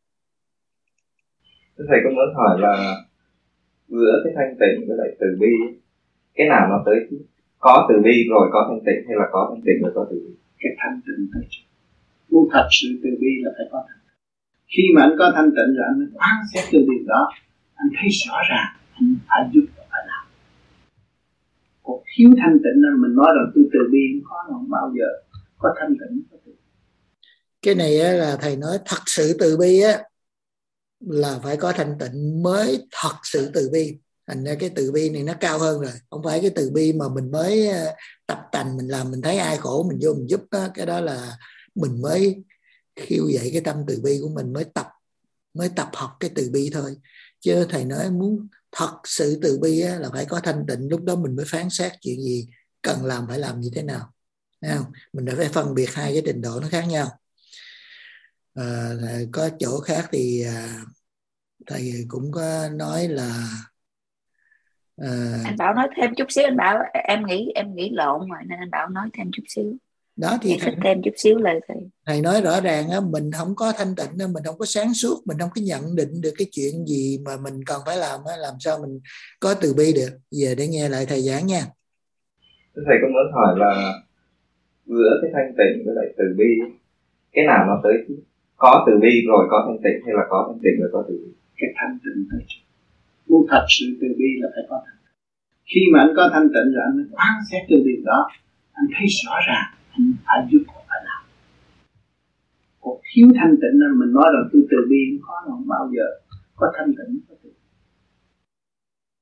Thưa thầy có muốn hỏi là giữa cái thanh tịnh với lại từ bi, cái nào nó tới chứ? Có từ bi rồi có thanh tịnh, hay là có thanh tịnh rồi có từ bi? Cái thanh tịnh tới chứ. Muốn thật sự từ bi là phải có thanh tịnh. Khi mà anh có thanh tịnh rồi anh mới quan xét từ điều đó, anh thấy rõ ràng anh phải giúp và phải làm. Còn thiếu thanh tịnh là mình nói rằng tôi từ bi không có, không bao giờ có thanh tịnh. Có từ. Cái này là thầy nói thật sự từ bi á, là phải có thanh tịnh mới thật sự từ bi. Thành ra cái từ bi này nó cao hơn rồi. Không phải cái từ bi mà mình mới tập tành, mình làm mình thấy ai khổ mình vô mình giúp đó. Cái đó là mình mới khiêu dậy cái tâm từ bi của mình, mới tập mới tập học cái từ bi thôi. Chứ thầy nói muốn thật sự từ bi á, là phải có thanh tịnh. Lúc đó mình mới phán xét chuyện gì cần làm phải làm như thế nào. Thấy không? Mình đã phải phân biệt hai cái trình độ nó khác nhau. À, có chỗ khác thì à, thầy cũng có nói là à, anh Bảo nói thêm chút xíu. Anh Bảo em nghĩ em nghĩ lộn rồi nên anh Bảo nói thêm chút xíu. Đó thì thầy, thêm chút xíu lời thầy. Thầy nói rõ ràng á, mình không có thanh tịnh, mình không có sáng suốt, mình không có nhận định được cái chuyện gì mà mình cần phải làm á, làm sao mình có từ bi được. Giờ để nghe lại thầy giảng nha. Thầy có muốn hỏi là giữa cái thanh tịnh với lại từ bi, cái nào nó tới chứ? Có từ bi rồi có thanh tịnh, hay là có thanh tịnh rồi có từ bi? Cái thanh tịnh tới chứ. Muốn thật sự từ bi là phải có thanh tịnh. Khi mà anh có thanh tịnh rồi anh mới quan xét từ điều đó, anh thấy rõ ràng anh phải giúp và phải làm. Còn thiếu thanh tịnh là mình nói rằng tôi từ bi không có, không bao giờ có thanh tịnh.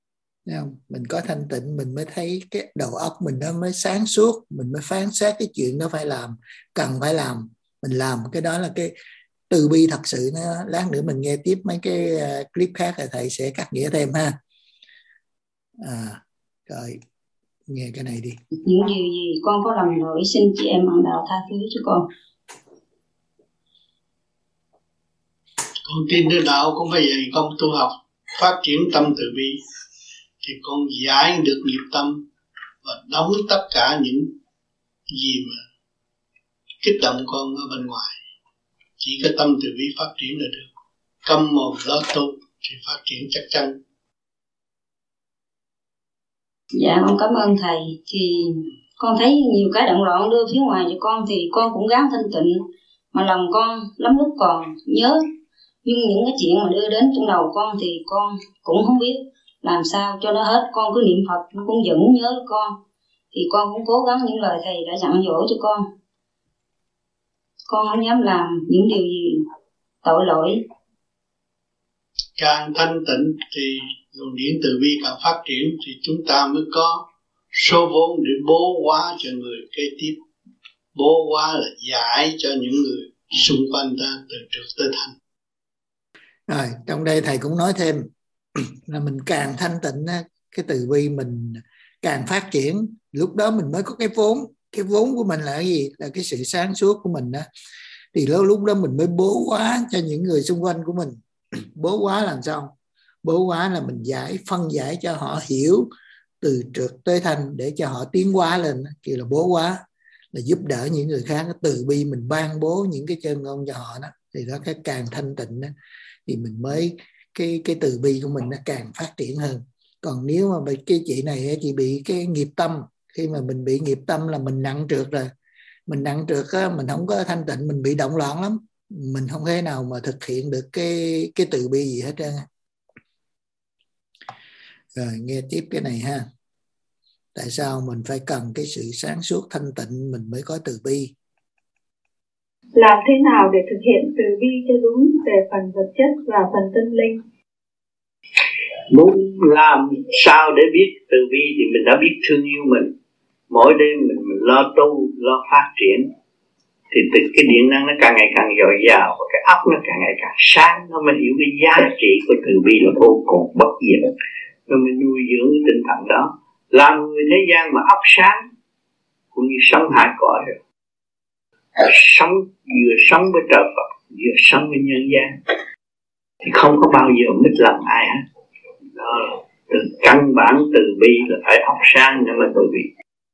Thấy không? Mình có thanh tịnh mình mới thấy cái đầu óc mình nó mới sáng suốt, mình mới phán xét cái chuyện đó phải làm, cần phải làm, mình làm. Cái đó là cái từ bi thật sự. Nó lát nữa mình nghe tiếp mấy cái clip khác là thầy sẽ cắt nghĩa thêm ha. À, rồi nghe cái này đi. Những điều gì con có lầm lỗi xin chị em bạn đạo tha thứ cho con. Con tin đến đạo cũng phải dạy con tu học phát triển tâm từ bi, thì con giải được nghiệp tâm và đóng tất cả những gì mà kích động con ở bên ngoài. Chỉ có tâm từ bi phát triển là được. Câm mồm lo tu thì phát triển chắc chắn. Dạ con cảm ơn thầy. Thì con thấy nhiều cái động loạn đưa phía ngoài cho con, thì con cũng gắng thanh tịnh, mà lòng con lắm lúc còn nhớ, nhưng những cái chuyện mà đưa đến trong đầu con thì con cũng không biết làm sao cho nó hết. Con cứ niệm Phật nó cũng vẫn nhớ con, thì con cũng cố gắng những lời thầy đã dặn dỗ cho con. Con không dám làm những điều gì tội lỗi. Càng thanh tịnh thì luồng điển từ bi càng phát triển, thì chúng ta mới có số vốn để bố hóa cho người kế tiếp. Bố hóa là giải cho những người xung quanh ta từ trước tới thanh. Rồi trong đây thầy cũng nói thêm là mình càng thanh tịnh, cái từ bi mình càng phát triển, lúc đó mình mới có cái vốn. Cái vốn của mình là cái gì? Là cái sự sáng suốt của mình đó. Thì lúc đó mình mới bố hóa cho những người xung quanh của mình. Bố hóa làm sao? Bố hóa là mình giải, phân giải cho họ hiểu từ trượt tới thanh, để cho họ tiến hóa lên, kia là bố hóa, là giúp đỡ những người khác. Từ bi mình ban bố những cái chân ngôn cho họ đó, thì đó cái càng thanh tịnh đó, thì mình mới cái cái từ bi của mình nó càng phát triển hơn. Còn nếu mà bị cái chị này chị bị cái nghiệp tâm, khi mà mình bị nghiệp tâm là mình nặng trượt rồi. Mình nặng trượt á, mình không có thanh tịnh, mình bị động loạn lắm, mình không thể nào mà thực hiện được cái cái từ bi gì hết trơn. Rồi nghe tiếp cái này ha. Tại sao mình phải cần cái sự sáng suốt thanh tịnh mình mới có từ bi? Làm thế nào để thực hiện từ bi cho đúng về phần vật chất và phần tâm linh? Muốn làm sao để biết từ bi thì mình đã biết thương yêu mình. Mỗi đêm mình, mình lo tu, lo phát triển, thì từ cái điện năng nó càng ngày càng dồi dào, và cái óc nó càng ngày càng sáng, nó mới hiểu cái giá trị của từ bi là vô cùng bất diệt. Rồi mình nuôi dưỡng cái tinh thần đó, làm người thế gian mà óc sáng, cũng như sống hải cõi rồi. Sống vừa sống với trời Phật, vừa sống với nhân gian, thì không có bao giờ mít lòng ai hết. Đó, từ căn bản từ bi là phải óc sáng để mà từ bi.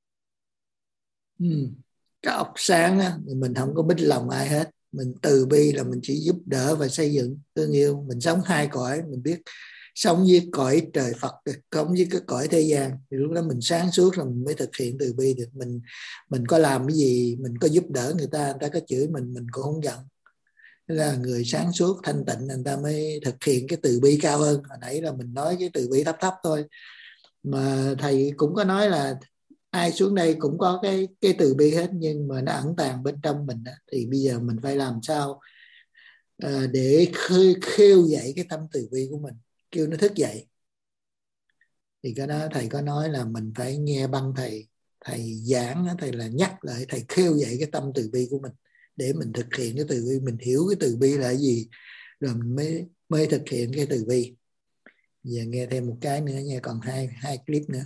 Ừ. Cái óc sáng á, mình không có mít lòng ai hết. Mình từ bi là mình chỉ giúp đỡ và xây dựng thương yêu. Mình sống hai cõi, mình biết sống với cõi trời Phật, sống với cái cõi thế gian, thì lúc đó mình sáng suốt rồi mình mới thực hiện từ bi được. Mình mình có làm cái gì, mình có giúp đỡ người ta, người ta có chửi mình, mình cũng không giận. Thế là người sáng suốt thanh tịnh người ta mới thực hiện cái từ bi cao hơn. Hồi nãy là mình nói cái từ bi thấp thấp thôi, mà thầy cũng có nói là ai xuống đây cũng có cái cái từ bi hết, nhưng mà nó ẩn tàng bên trong mình đó. Thì bây giờ mình phải làm sao à, để khơi, khêu dậy cái tâm từ bi của mình, kêu nó thức dậy. Thì cái đó thầy có nói là mình phải nghe băng thầy, thầy giảng, thầy là nhắc lại, thầy khêu dậy cái tâm từ bi của mình để mình thực hiện cái từ bi, mình hiểu cái từ bi là cái gì, rồi mình mới mới thực hiện cái từ bi. Giờ nghe thêm một cái nữa nha, còn hai hai clip nữa.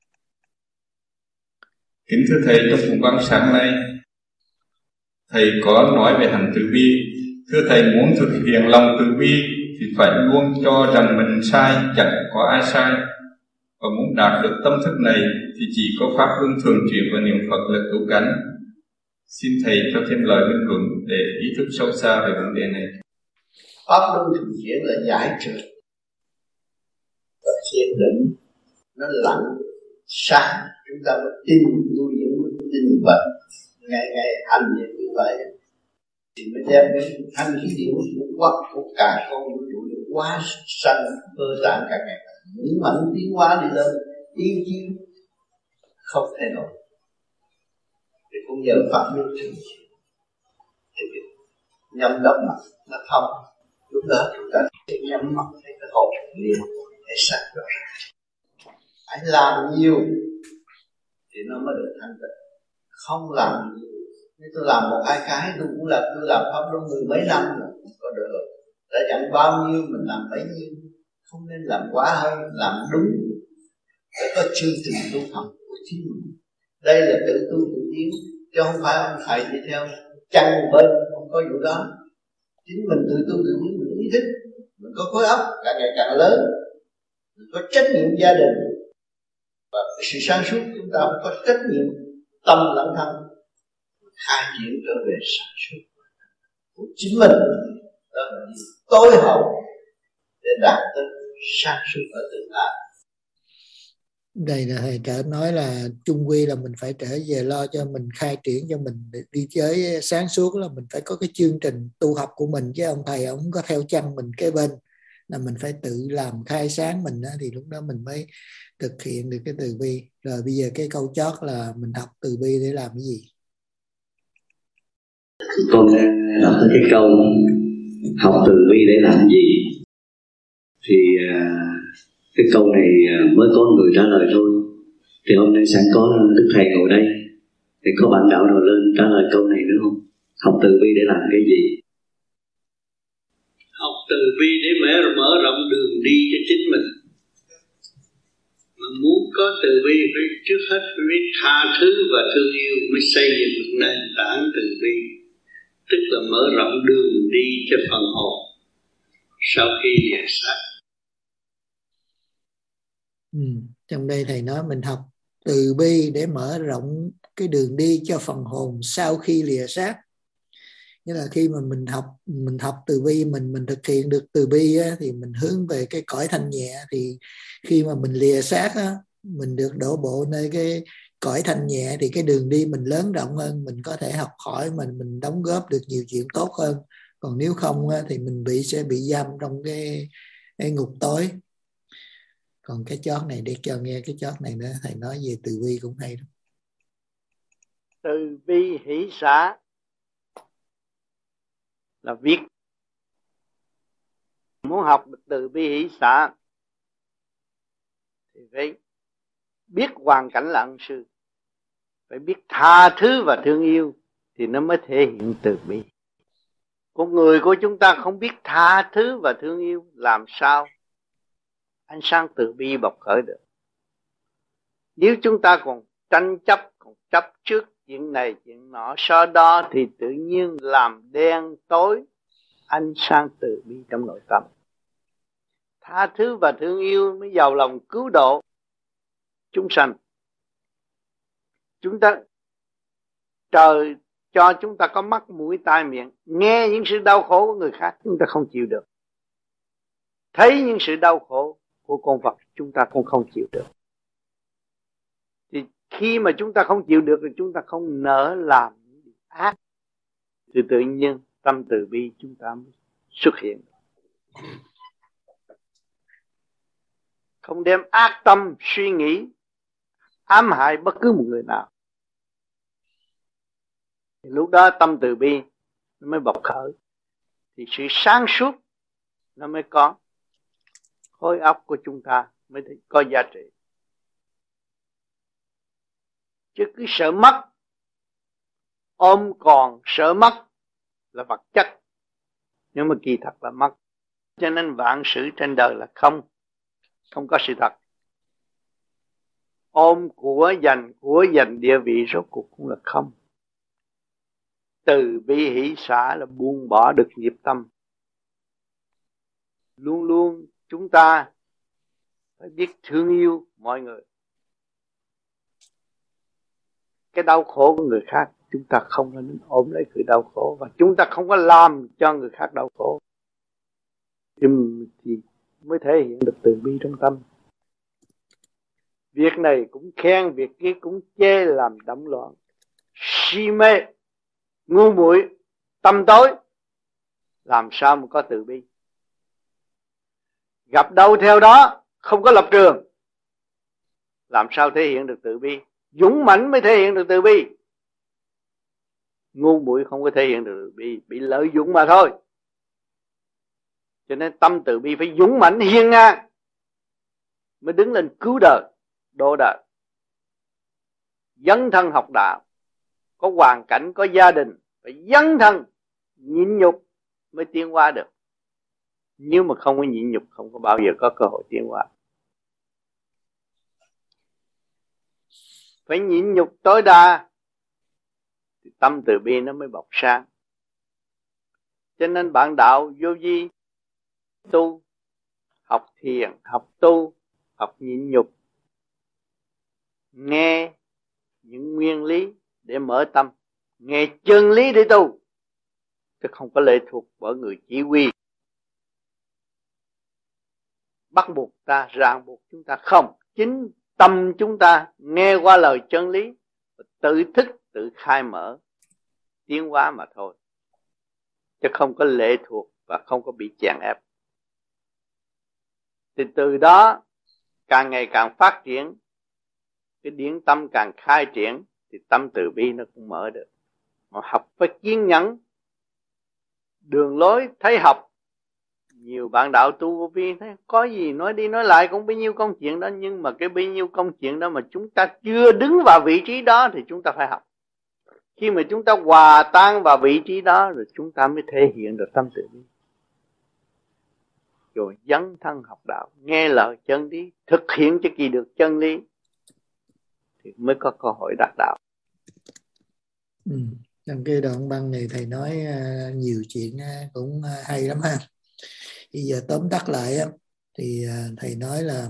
Kính thưa thầy, trong phụng quang sáng nay thầy có nói về hành từ bi. Thưa thầy, muốn thực hiện lòng từ bi thì phải luôn cho rằng mình sai, chẳng có ai sai. Và muốn đạt được tâm thức này thì chỉ có pháp luân thường chuyển và niệm Phật là cứu cánh. Xin thầy cho thêm lời bình luận để ý thức sâu xa về vấn đề này. Pháp luân thường chuyển là giải trượt và thiền định, nó lặng sáng, chúng ta mới tin, nuôi dưỡng tin vật, ngày ngày hành như vậy thì mới đem đến hành cái điều của quốc của cả con vũ trụ được quá sanh cơ tạng càng ngày những mạnh tiến hóa đi lên, yên chiêu không thay đổi. Thì cũng nhờ pháp luân thường chuyển thì nhắm đắp mặt nó thông, lúc đó chúng ta sẽ nhắm mắt thấy cái hồn liền để sáng rõ ràng. Phải làm nhiều thì nó mới được thanh tịnh. Không làm nhiều, nếu tôi làm một hai cái tôi cũng làm, tôi làm pháp luân mười mấy năm rồi, không có được. Đã dặn bao nhiêu mình làm bấy nhiêu, không nên làm quá hơn, làm đúng. Phải có chương trình tu học của chính mình. Đây là tự tu tự tiến, chứ không phải ông thầy đi theo chăn bên, không có vụ đó. Chính mình tự tu tự tiến, mình ý thức, mình có khối óc càng ngày càng lớn, mình có trách nhiệm gia đình và sự sáng suốt. Chúng ta phải có trách nhiệm tâm lẫn thân, khai triển trở về sáng suốt của chính mình. Đó là điều tối hậu để đạt tới sáng suốt ở tương lai. Đây là thầy Trợ nói là chung quy là mình phải trở về lo cho mình, khai triển cho mình đi tới sáng suốt, là mình phải có cái chương trình tu học của mình, chứ ông thầy ông không có theo chân mình kế bên, là mình phải tự làm khai sáng mình đó, thì lúc đó mình mới thực hiện được cái từ bi. Rồi bây giờ cái câu chót là mình học từ bi để làm cái gì? Con đọc tới cái câu học từ bi để làm gì thì cái câu này mới có người trả lời thôi. Thì hôm nay sẵn có Đức Thầy ngồi đây, thì có bạn đạo nào lên trả lời câu này nữa không? Học từ bi để làm cái gì? Học từ bi để mở mở rộng đường đi cho chính mình. Mà muốn có từ bi phải trước hết phải biết tha thứ và thương yêu mới xây dựng một nền tảng từ bi, tức là mở rộng đường đi cho phần hồn sau khi lìa xác. Ừ, trong đây thầy nói mình học từ bi để mở rộng cái đường đi cho phần hồn sau khi lìa xác. Nghĩa là khi mà mình học mình học từ bi, mình mình thực hiện được từ bi á, thì mình hướng về cái cõi thanh nhẹ. Thì khi mà mình lìa xác á, mình được đổ bộ nơi cái cõi thanh nhẹ, thì cái đường đi mình lớn rộng hơn, mình có thể học hỏi, mình mình đóng góp được nhiều chuyện tốt hơn. Còn nếu không á, thì mình bị sẽ bị giam trong cái, cái ngục tối. Còn cái chót này để cho nghe cái chót này nữa, thầy nói về từ bi cũng hay lắm. Từ bi hỷ xả là viết. Muốn học được từ bi hỷ xả thì phải biết hoàn cảnh là ân sư, phải biết tha thứ và thương yêu thì nó mới thể hiện từ bi. Con người của chúng ta không biết tha thứ và thương yêu, làm sao ánh sáng từ bi bộc khởi được? Nếu chúng ta còn tranh chấp, còn chấp trước chuyện này chuyện nọ so đo thì tự nhiên làm đen tối ánh sáng từ bi trong nội tâm. Tha thứ và thương yêu mới giàu lòng cứu độ chúng sanh. Chúng ta trời cho chúng ta có mắt mũi tai miệng, nghe những sự đau khổ của người khác chúng ta không chịu được, thấy những sự đau khổ của con vật chúng ta cũng không chịu được. Thì khi mà chúng ta không chịu được thì chúng ta không nỡ làm ác, thì tự nhiên tâm từ bi chúng ta mới xuất hiện. Không đem ác tâm suy nghĩ ám hại bất cứ một người nào, thì lúc đó tâm từ bi nó mới bộc khởi, thì sự sáng suốt nó mới có, khối óc của chúng ta mới có giá trị. Chứ cứ sợ mất, ôm còn sợ mất là vật chất, nhưng mà kỳ thật là mất. Cho nên vạn sự trên đời là không, không có sự thật. Ôm của dành, của dành địa vị rốt cuộc cũng là không. Từ bi hỷ xả là buông bỏ được nghiệp tâm. Luôn luôn chúng ta phải biết thương yêu mọi người. Cái đau khổ của người khác chúng ta không nên ôm lấy sự đau khổ, và chúng ta không có làm cho người khác đau khổ, thì mới thể hiện được từ bi trong tâm. Việc này cũng khen, việc kia cũng chê, làm động loạn, si mê, ngu muội, tâm tối, làm sao mà có từ bi? Gặp đâu theo đó, không có lập trường, làm sao thể hiện được từ bi? Dũng mãnh mới thể hiện được từ bi. Ngu muội không có thể hiện được từ bi, bị lợi dụng mà thôi. Cho nên tâm từ bi phải dũng mãnh hiên ngang mới đứng lên cứu đời. độ đời, dấn thân học đạo. Có hoàn cảnh, có gia đình, phải dấn thân nhịn nhục mới tiến hóa được. Nếu mà không có nhịn nhục, không có bao giờ có cơ hội tiến hóa. Phải nhịn nhục tối đa thì tâm từ bi nó mới bộc sáng. Cho nên bạn đạo vô vi tu, học thiền, học tu, học nhịn nhục, nghe những nguyên lý để mở tâm, nghe chân lý để tu, chứ không có lệ thuộc bởi người chỉ huy bắt buộc ta, ràng buộc chúng ta. Không, chính tâm chúng ta nghe qua lời chân lý, tự thức, tự khai mở, tiến hóa mà thôi, chứ không có lệ thuộc và không có bị chèn ép. Thì từ đó càng ngày càng phát triển, cái điển tâm càng khai triển, thì tâm từ bi nó cũng mở được. Mà học phải kiên nhẫn, đường lối thấy học. Nhiều bạn đạo tu vô vi thấy có gì nói đi nói lại cũng bấy nhiêu công chuyện đó, nhưng mà cái bấy nhiêu công chuyện đó mà chúng ta chưa đứng vào vị trí đó thì chúng ta phải học. Khi mà chúng ta hòa tan vào vị trí đó rồi chúng ta mới thể hiện được tâm từ bi. Rồi dấn thân học đạo, nghe lời chân lý, thực hiện cho kỳ được chân lý thì mới có cơ hội đạt đạo. Ừ. Trong cái đoạn băng này thầy nói uh, nhiều chuyện uh, cũng uh, hay lắm ha. Bây giờ tóm tắt lại uh, thì uh, thầy nói là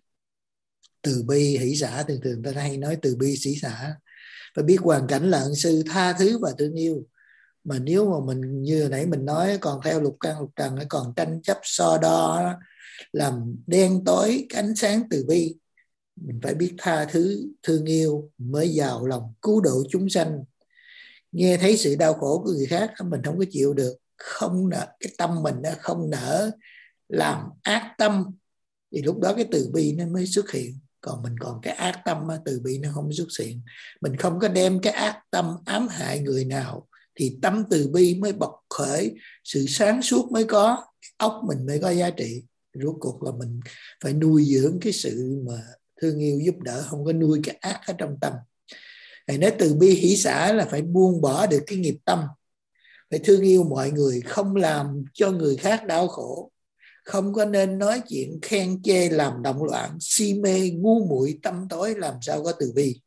từ bi hỷ xả, thường thường ta hay nói từ bi hỷ xả, phải biết hoàn cảnh là ân sư, tha thứ và thương yêu. Mà nếu mà mình như hồi nãy mình nói còn theo lục căn lục trần, còn tranh chấp so đo, làm đen tối cái ánh sáng từ bi, mình phải biết tha thứ thương yêu mới giàu lòng cứu độ chúng sanh. Nghe thấy sự đau khổ của người khác mình không có chịu được, không nở, cái tâm mình nó không nở làm ác tâm, thì lúc đó cái từ bi nó mới xuất hiện. Còn mình còn cái ác tâm, từ bi nó không xuất hiện. Mình không có đem cái ác tâm ám hại người nào thì tâm từ bi mới bộc khởi, sự sáng suốt mới có, óc mình mới có giá trị. Rốt cuộc là mình phải nuôi dưỡng cái sự mà thương yêu giúp đỡ, không có nuôi cái ác ở trong tâm. Thầy nói từ bi hỷ xả là phải buông bỏ được cái nghiệp tâm, phải thương yêu mọi người, không làm cho người khác đau khổ, không có nên nói chuyện khen chê làm động loạn, si mê ngu muội tâm tối, làm sao có từ bi.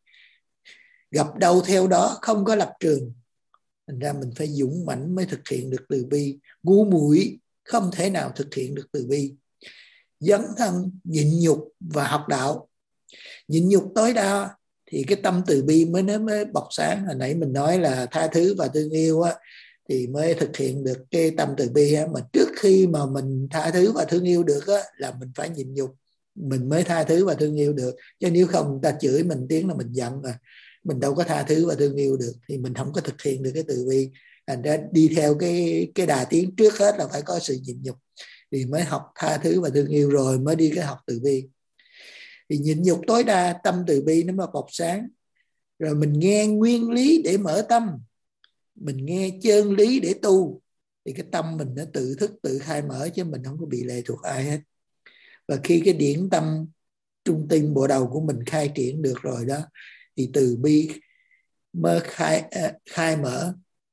Gặp đâu theo đó, không có lập trường. Thành ra mình phải dũng mãnh mới thực hiện được từ bi. Ngu muội không thể nào thực hiện được từ bi. Dấn thân, nhịn nhục và học đạo. Nhịn nhục tối đa thì cái tâm từ bi mới nó mới bộc sáng. Hồi nãy mình nói là tha thứ và thương yêu á, thì mới thực hiện được cái tâm từ bi á. Mà trước khi mà mình tha thứ và thương yêu được á, là mình phải nhịn nhục, mình mới tha thứ và thương yêu được. Chứ nếu không người ta chửi mình tiếng là mình giận rồi, mình đâu có tha thứ và thương yêu được, thì mình không có thực hiện được cái từ bi. Thành ra đi theo cái cái đà tiến, trước hết là phải có sự nhịn nhục thì mới học tha thứ và thương yêu, rồi mới đi cái học từ bi. Thì nhịn nhục tối đa, tâm từ bi nó mới bộc sáng. Rồi mình nghe nguyên lý để mở tâm, mình nghe chân lý để tu, thì cái tâm mình nó tự thức tự khai mở, chứ mình không có bị lệ thuộc ai hết. Và khi cái điển tâm trung tim bộ đầu của mình khai triển được rồi đó, thì từ bi mới khai, khai mở.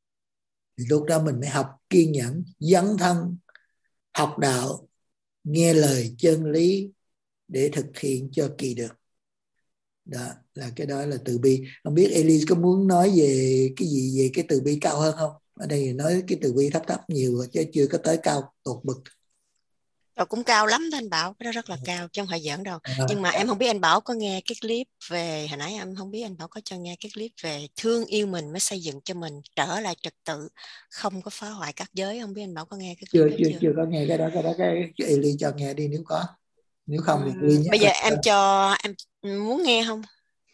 Thì lúc đó mình mới học kiên nhẫn, dấn thân, học đạo, nghe lời chân lý để thực hiện cho kỳ được. Đó là cái đó là từ bi. Không biết Elise có muốn nói về cái gì về cái từ bi cao hơn không? Ở đây nói cái từ bi thấp thấp nhiều rồi, chứ chưa có tới cao tột bực. Rồi cũng cao lắm đó anh Bảo, cái đó rất là cao chứ không phải giỡn đâu. À. Nhưng mà em không biết anh Bảo có nghe cái clip về, hồi nãy em không biết anh Bảo có cho nghe cái clip về thương yêu mình mới xây dựng cho mình trở lại trật tự, không có phá hoại các giới. Không biết anh Bảo có nghe cái clip chưa, đó chưa? chưa? Chưa có nghe cái đó, cái đó cái Eli cho nghe đi nếu có. Nếu không thì Eli bây giờ em cho em muốn nghe không?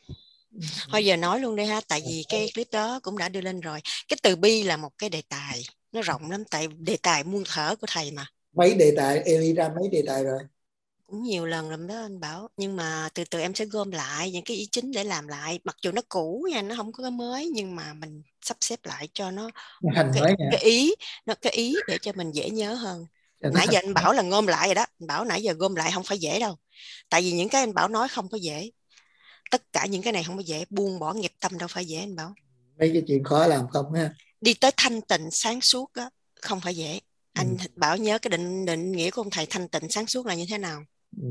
Thôi giờ nói luôn đi ha, tại vì cái clip đó cũng đã đưa lên rồi. Cái từ bi là một cái đề tài nó rộng lắm, tại đề tài muôn thở của thầy mà. Mấy đề tài, Eli ra mấy đề tài rồi? Cũng nhiều lần lắm đó anh Bảo, nhưng mà từ từ em sẽ gom lại những cái ý chính để làm lại. Mặc dù nó cũ nha, nó không có cái mới, nhưng mà mình sắp xếp lại cho nó thành cái, mới cái ý nó cái ý để cho mình dễ nhớ hơn. Nãy giờ anh Bảo là gom lại rồi đó, anh Bảo nãy giờ gom lại không phải dễ đâu, tại vì những cái anh Bảo nói không có dễ. tất cả những cái này không có dễ. Buông bỏ nghiệp tâm đâu phải dễ anh Bảo. Mấy cái chuyện khó làm không ha. Đi tới thanh tịnh sáng suốt đó không phải dễ. Anh ừ. Bảo nhớ cái định định nghĩa của ông thầy thanh tịnh sáng suốt là như thế nào? Ừ.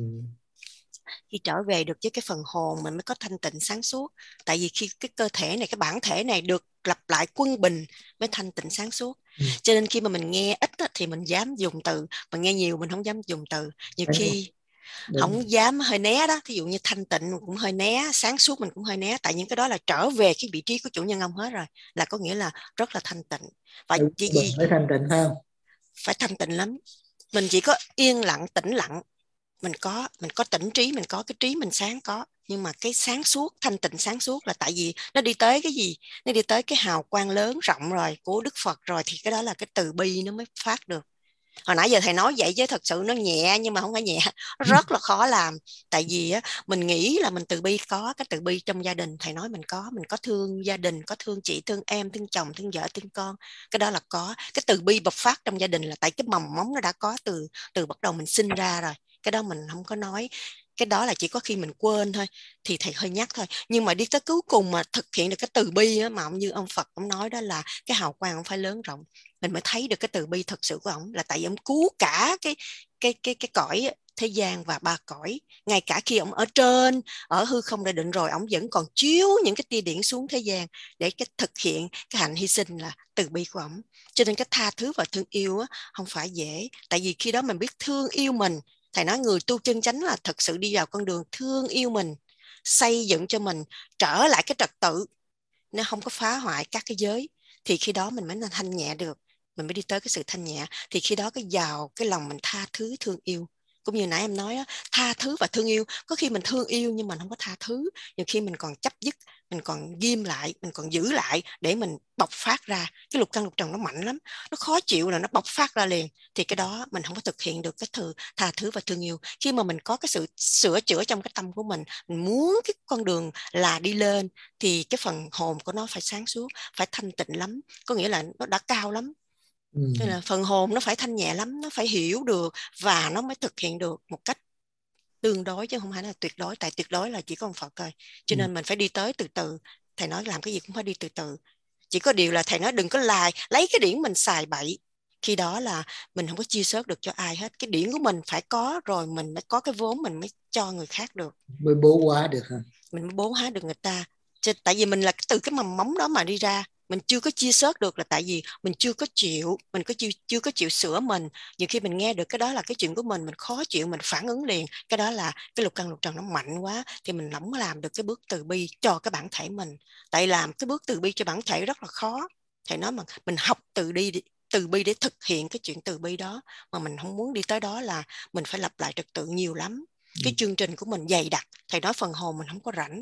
Khi trở về được với cái phần hồn mình mới có thanh tịnh sáng suốt. Tại vì khi cái cơ thể này, cái bản thể này được lặp lại quân bình mới thanh tịnh sáng suốt. Ừ. Cho nên khi mà mình nghe ít á, thì mình dám dùng từ, mà nghe nhiều mình không dám dùng từ. Nhiều khi Đúng. không dám hơi né đó. Thí dụ như thanh tịnh mình cũng hơi né, sáng suốt mình cũng hơi né. Tại những cái đó là trở về cái vị trí của chủ nhân ông hết rồi. Là có nghĩa là rất là thanh tịnh. Và chỉ gì phải thanh tịnh không? Phải thanh tịnh lắm. Mình chỉ có yên lặng, tĩnh lặng. Mình có mình có tỉnh trí, mình có cái trí mình sáng có, nhưng mà cái sáng suốt, thanh tịnh sáng suốt là tại vì nó đi tới cái gì? Nó đi tới cái hào quang lớn rộng rồi của Đức Phật rồi, thì cái đó là cái từ bi nó mới phát được. Hồi nãy giờ thầy nói vậy chứ thật sự nó nhẹ, nhưng mà không phải nhẹ, nó rất là khó làm. Tại vì á, mình nghĩ là mình từ bi, có cái từ bi trong gia đình, thầy nói mình có, mình có thương gia đình, có thương chị, thương em, thương chồng, thương vợ, thương con. Cái đó là có. Cái từ bi bộc phát trong gia đình là tại cái mầm móng nó đã có từ từ bắt đầu mình sinh ra rồi. Cái đó mình không có nói. Cái đó là chỉ có khi mình quên thôi thì thầy hơi nhắc thôi. Nhưng mà đi tới cuối cùng mà thực hiện được cái từ bi á, mà ông như ông Phật ông nói đó là cái hào quang ông phải lớn rộng, mình mới thấy được cái từ bi thật sự của ông. Là tại vì ông cứu cả cái cái cái cái cõi thế gian và ba cõi. Ngay cả khi ông ở trên, ở hư không đã định rồi, ông vẫn còn chiếu những cái tia điển xuống thế gian để cái thực hiện cái hạnh hy sinh là từ bi của ông. Cho nên cái tha thứ và thương yêu á, không phải dễ. Tại vì khi đó mình biết thương yêu mình. Thầy nói người tu chân chánh là thật sự đi vào con đường thương yêu mình, xây dựng cho mình trở lại cái trật tự, nó không có phá hoại các cái giới. Thì khi đó mình mới thanh nhẹ được, mình mới đi tới cái sự thanh nhẹ. Thì khi đó cái vào cái lòng mình tha thứ thương yêu. Cũng như nãy em nói đó, tha thứ và thương yêu. Có khi mình thương yêu nhưng mình không có tha thứ. Nhiều khi mình còn chấp dứt, mình còn ghim lại, mình còn giữ lại để mình bộc phát ra. Cái lục căn lục trần nó mạnh lắm, nó khó chịu là nó bộc phát ra liền. Thì cái đó mình không có thực hiện được cái thứ tha thứ và thương yêu. Khi mà mình có cái sự sửa chữa trong cái tâm của mình, mình muốn cái con đường là đi lên, thì cái phần hồn của nó phải sáng suốt, phải thanh tịnh lắm. Có nghĩa là nó đã cao lắm. Ừ. Nên là phần hồn nó phải thanh nhẹ lắm, nó phải hiểu được và nó mới thực hiện được một cách tương đối, chứ không phải là tuyệt đối. Tại tuyệt đối là chỉ có ông Phật thôi. Cho nên ừ. mình phải đi tới từ từ. Thầy nói làm cái gì cũng phải đi từ từ. Chỉ có điều là thầy nói đừng có lại lấy cái điển mình xài bậy. Khi đó là mình không có chia sớt được cho ai hết. Cái điển của mình phải có rồi mình mới có cái vốn, mình mới cho người khác được. Mới bố hóa được hả? Mình mới bố hóa được người ta. Chứ tại vì mình là từ cái mầm móng đó mà đi ra. Mình chưa có chia sớt được là tại vì mình chưa có chịu, mình có chưa, chưa có chịu sửa mình. Nhiều khi mình nghe được cái đó là cái chuyện của mình, mình khó chịu, mình phản ứng liền. Cái đó là cái lục căn lục trần nó mạnh quá, thì mình không làm được cái bước từ bi cho cái bản thể mình. Tại làm cái bước từ bi cho bản thể rất là khó. Thầy nói mà mình học từ đi từ bi để thực hiện cái chuyện từ bi đó, mà mình không muốn đi tới đó là mình phải lặp lại trật tự nhiều lắm. Cái chương trình của mình dày đặc. Thầy nói phần hồn mình không có rảnh.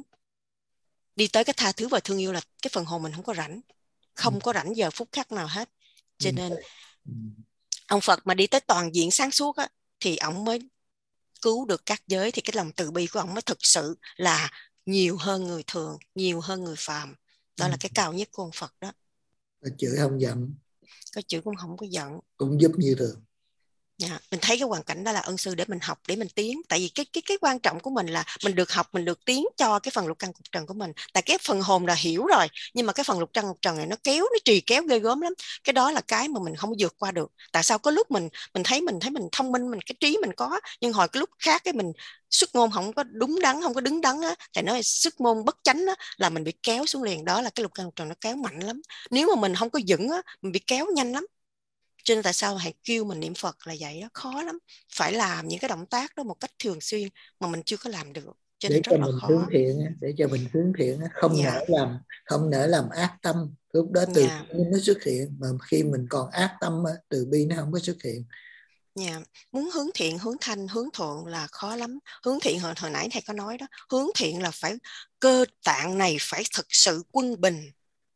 Đi tới cái tha thứ và thương yêu là cái phần hồn mình không có rảnh. Không có rảnh giờ phút khắc nào hết. Cho nên ông Phật mà đi tới toàn diện sáng suốt á, thì ông mới cứu được các giới. Thì cái lòng từ bi của ông mới thực sự là nhiều hơn người thường, nhiều hơn người phàm. Đó là cái cao nhất của ông Phật đó. Có chữ không giận. Có chữ cũng không có giận. Cũng giúp như thường. Yeah, mình thấy cái hoàn cảnh đó là ân sư để mình học, để mình tiến. Tại vì cái cái cái quan trọng của mình là mình được học, mình được tiến cho cái phần lục căn lục trần của mình. Tại cái phần hồn là hiểu rồi, nhưng mà cái phần lục căn lục trần này nó kéo, nó trì kéo ghê gớm lắm. Cái đó là cái mà mình không vượt qua được. Tại sao có lúc mình mình thấy mình thấy mình thông minh, mình cái trí mình có, nhưng hồi cái lúc khác cái mình xuất ngôn không có đúng đắn, không có đứng đắn á, thì nói xuất ngôn bất chánh á, là mình bị kéo xuống liền. Đó là cái lục căn lục trần nó kéo mạnh lắm. Nếu mà mình không có vững á, mình bị kéo nhanh lắm. Cho nên tại sao hãy kêu mình niệm Phật là vậy đó, khó lắm. Phải làm những cái động tác đó một cách thường xuyên mà mình chưa có làm được. Cho nên để rất cho là mình khó. hướng thiện, để cho mình hướng thiện, không Dạ. nỡ làm không nỡ làm ác tâm. Lúc đó từ Dạ. bi nó xuất hiện, mà khi mình còn ác tâm từ bi nó không có xuất hiện. Dạ. Muốn hướng thiện, hướng thanh, hướng thuận là khó lắm. Hướng thiện hồi, hồi nãy thầy có nói đó, hướng thiện là phải cơ tạng này phải thực sự quân bình.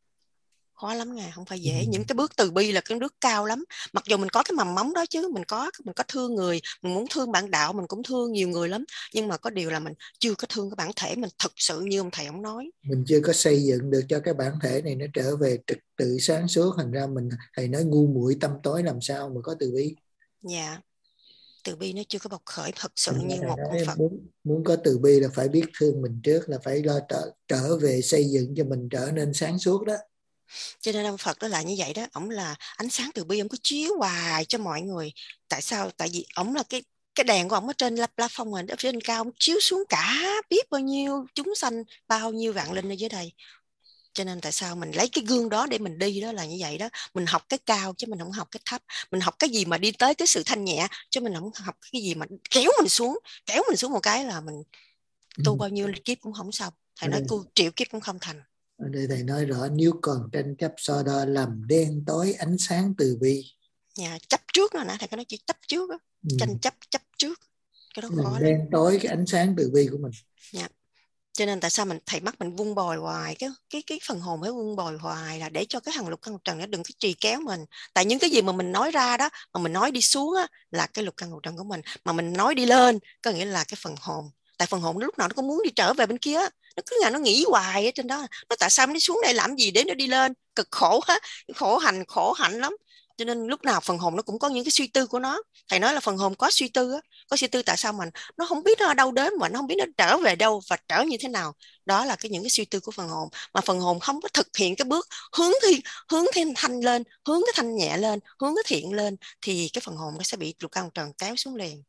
Khó lắm nghe, không phải dễ. Những cái bước từ bi là cái bước cao lắm. Mặc dù mình có cái mầm móng đó chứ, mình có mình có thương người, mình muốn thương bạn đạo, mình cũng thương nhiều người lắm. Nhưng mà có điều là mình chưa có thương cái bản thể mình thực sự như ông thầy ông nói. Mình chưa có xây dựng được cho cái bản thể này nó trở về trật tự sáng suốt, thành ra mình thầy nói ngu muội tâm tối làm sao mà có từ bi. Dạ. Từ bi nó chưa có bộc khởi thật sự Thầy như một con nói Phật. Muốn, muốn có từ bi là phải biết thương mình trước, là phải lo trở, trở về xây dựng cho mình trở nên sáng suốt đó. Cho nên ông Phật đó là như vậy đó, ổng là ánh sáng từ bi, ổng cứ chiếu hoài cho mọi người. Tại sao? Tại vì ổng là cái cái đèn của ổng ở trên la, la phong ở trên cao, ổng chiếu xuống cả biết bao nhiêu chúng sanh, bao nhiêu vạn linh ở dưới đây. Cho nên tại sao mình lấy cái gương đó để mình đi đó là như vậy đó. Mình học cái cao chứ mình không học cái thấp. Mình học cái gì mà đi tới cái sự thanh nhẹ, chứ mình không học cái gì mà kéo mình xuống. Kéo mình xuống một cái là mình tu bao nhiêu kiếp cũng không xong. Thầy nói tu triệu kiếp cũng không thành. Ở đây thầy nói rõ, nếu còn tranh chấp so đo làm đen tối ánh sáng từ bi. Nhà chấp trước nữa nè, thầy có nói chỉ chấp trước đó. Ừ. Tranh chấp chấp trước. Cái đó làm khó đen lắm. tối cái ánh sáng từ bi của mình. Dạ. Cho nên tại sao mình thầy bắt mình vun bồi hoài cái cái cái phần hồn phải vun bồi hoài là để cho cái hằng lục căn lục trần nó đừng có trì kéo mình. Tại những cái gì mà mình nói ra đó, mà mình nói đi xuống á, là cái lục căn lục trần của mình, mà mình nói đi lên có nghĩa là cái phần hồn. Tại phần hồn nó lúc nào nó cũng muốn đi trở về bên kia, nó cứ ngày nó nghĩ hoài ở trên đó. Nó tại sao nó đi xuống đây làm gì để nó đi lên, cực khổ á, khổ hành khổ hạnh lắm. Cho nên lúc nào phần hồn nó cũng có những cái suy tư của nó. Thầy nói là phần hồn có suy tư á, có suy tư tại sao mình nó không biết nó ở đâu đến, mà nó không biết nó trở về đâu và trở như thế nào. Đó là cái những cái suy tư của phần hồn, mà phần hồn không có thực hiện cái bước hướng thiên hướng thiên thanh lên, hướng cái thanh nhẹ lên, hướng cái thiện lên, thì cái phần hồn nó sẽ bị lục căn lục trần kéo xuống liền.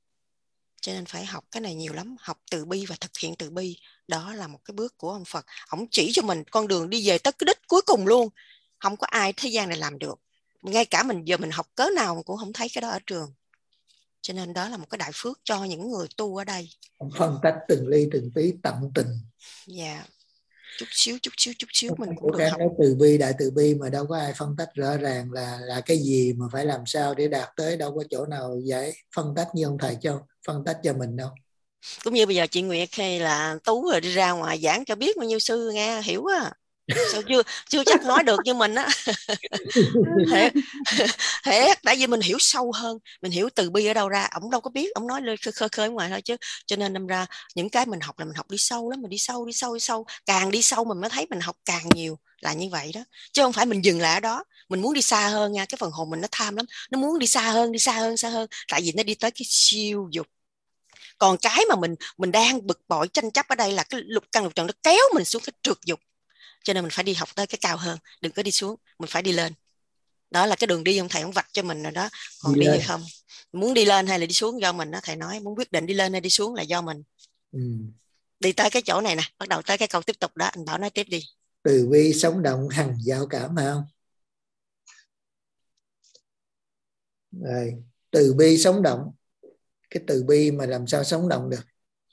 Cho nên phải học cái này nhiều lắm, học từ bi và thực hiện từ bi. Đó là một cái bước của ông Phật. Ông chỉ cho mình con đường đi về tới cái đích cuối cùng luôn. Không có ai thế gian này làm được. Ngay cả mình giờ mình học cớ nào cũng không thấy cái đó ở trường. Cho nên đó là một cái đại phước cho những người tu ở đây. Ông phân tách từng ly từng tí tận tình. Dạ. Yeah. Chút xíu, chút xíu, chút xíu mình cũng Của được các học. nói từ bi, đại từ bi mà đâu có ai phân tách rõ ràng là là cái gì mà phải làm sao để đạt tới, đâu có chỗ nào giải phân tách như ông thầy cho phân tách cho mình đâu. Cũng như bây giờ chị Nguyệt hay là Tú rồi đi ra ngoài giảng cho biết bao nhiêu sư nghe hiểu á. Sao chưa chưa chắc nói được như mình á. Thế, thế tại vì mình hiểu sâu hơn, mình hiểu từ bi ở đâu ra, ổng đâu có biết, ổng nói lên khơi khơi khơi ngoài thôi chứ. Cho nên đâm ra những cái mình học là mình học đi sâu lắm, mình đi sâu đi sâu đi sâu, càng đi sâu mình mới thấy mình học càng nhiều, là như vậy đó. Chứ không phải mình dừng lại ở đó, mình muốn đi xa hơn nha. Cái phần hồn mình nó tham lắm, nó muốn đi xa hơn, đi xa hơn, xa hơn, tại vì nó đi tới cái siêu dục. Còn cái mà mình mình đang bực bội tranh chấp ở đây là cái lục căn lục trần nó kéo mình xuống cái trượt dục. Cho nên mình phải đi học tới cái cao hơn, đừng có đi xuống, mình phải đi lên. Đó là cái đường đi ông thầy ông vạch cho mình rồi đó. Còn đi, đi hay không, muốn đi lên hay là đi xuống do mình đó. Thầy nói muốn quyết định đi lên hay đi xuống là do mình. Ừ. Đi tới cái chỗ này nè, bắt đầu tới cái câu tiếp tục đó, anh Bảo nói tiếp đi. Từ bi sống động hằng giao cảm phải không? Rồi, từ bi sống động. Cái từ bi mà làm sao sống động được?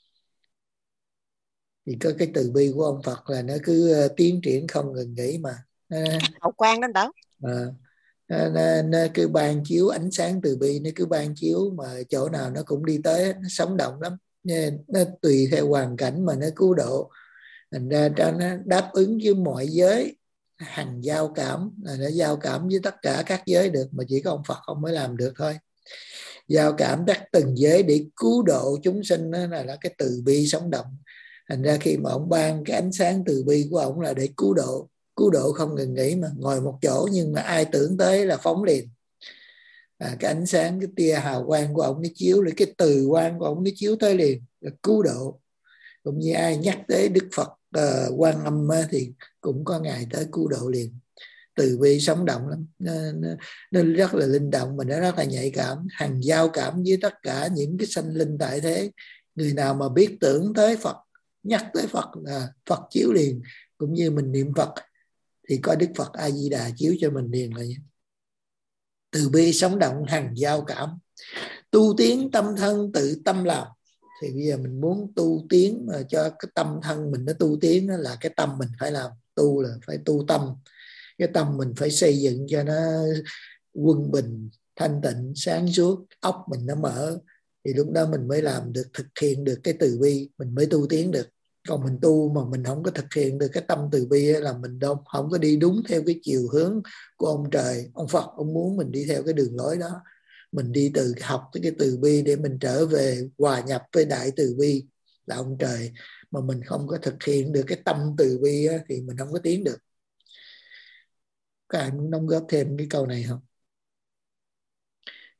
Thì có cái từ bi của ông Phật là nó cứ tiến triển không ngừng nghỉ mà. Hậu quang đó đó. À, nó, nó, nó cứ ban chiếu ánh sáng từ bi, nó cứ ban chiếu mà chỗ nào nó cũng đi tới, nó sống động lắm. Nó tùy theo hoàn cảnh mà nó cứu độ. Thành ra cho nó đáp ứng với mọi giới, hằng giao cảm, là nó giao cảm với tất cả các giới được, mà chỉ có ông Phật không mới làm được thôi. Giao cảm các từng giới để cứu độ chúng sinh, đó là, là cái từ bi sống động. Thành ra khi mà ông ban cái ánh sáng từ bi của ông là để cứu độ, cứu độ không ngừng nghỉ mà, ngồi một chỗ nhưng mà ai tưởng tới là phóng liền. À, cái ánh sáng, cái tia hào quang của ông nó chiếu, rồi cái từ quang của ông nó chiếu tới liền, là cứu độ. Cũng như ai nhắc tới Đức Phật uh, Quan Âm thì cũng có ngày tới cứu độ liền. Từ bi sống động lắm, nó, nó, nó rất là linh động, mà nó rất là nhạy cảm, hằng giao cảm với tất cả những cái sanh linh tại thế. Người nào mà biết tưởng tới Phật, nhắc tới Phật là Phật chiếu liền. Cũng như mình niệm Phật thì có Đức Phật A Di Đà chiếu cho mình liền. Là từ bi sống động hằng giao cảm. Tu tiến tâm thân tự tâm làm. Thì bây giờ mình muốn tu tiến mà cho cái tâm thân mình nó tu tiến, đó là cái tâm mình phải làm. Tu là phải tu tâm. Cái tâm mình phải xây dựng cho nó quân bình, thanh tịnh, sáng suốt, óc mình nó mở. Thì lúc đó mình mới làm được, thực hiện được cái từ bi, mình mới tu tiến được. Còn mình tu mà mình không có thực hiện được cái tâm từ bi là mình đâu không có đi đúng theo cái chiều hướng của ông trời, ông Phật. Ông muốn mình đi theo cái đường lối đó. Mình đi từ học tới cái từ bi để mình trở về hòa nhập với đại từ bi là ông trời. Mà mình không có thực hiện được cái tâm từ bi á, thì mình không có tiến được. Các anh muốn đóng góp thêm cái câu này không?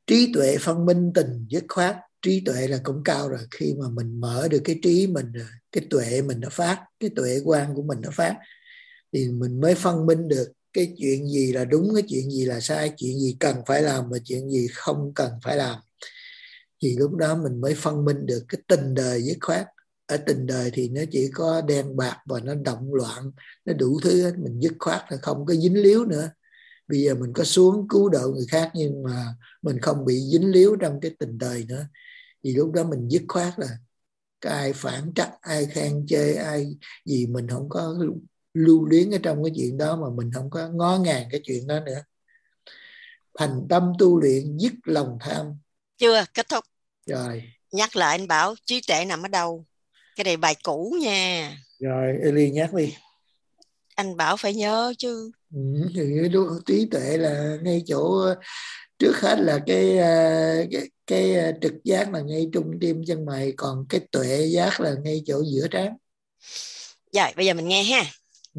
Trí tuệ phân minh tình dứt khoát. Trí tuệ là cũng cao rồi. Khi mà mình mở được cái trí mình, cái tuệ mình nó phát, cái tuệ quan của mình nó phát, thì mình mới phân minh được cái chuyện gì là đúng, cái chuyện gì là sai, chuyện gì cần phải làm và chuyện gì không cần phải làm. Thì lúc đó mình mới phân minh được cái tình đời dứt khoát. Ở tình đời thì nó chỉ có đen bạc và nó động loạn, nó đủ thứ. Mình dứt khoát là không có dính líu nữa. Bây giờ mình có xuống cứu độ người khác nhưng mà mình không bị dính líu trong cái tình đời nữa. Thì lúc đó mình dứt khoát là cái ai phản trắc, ai khen chê, ai gì mình không có lưu luyến ở trong cái chuyện đó, mà mình không có ngó ngàng cái chuyện đó nữa. Thành tâm tu luyện dứt lòng tham. Chưa kết thúc. Rồi. Nhắc lại anh Bảo, trí tuệ nằm ở đâu? Cái này bài cũ nha. Rồi, Eli nhắc đi. Anh Bảo phải nhớ chứ. Ừ, trí tuệ là ngay chỗ trước hết là cái cái cái trực giác là ngay trung tim chân mày, còn cái tuệ giác là ngay chỗ giữa trán. Rồi, bây giờ mình nghe ha. Ừ.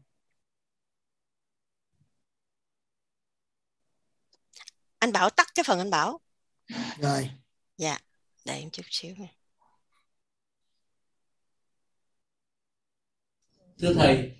Anh Bảo tắt cái phần anh Bảo. Rồi. Dạ, để em chút xíu nha. Thưa Thầy,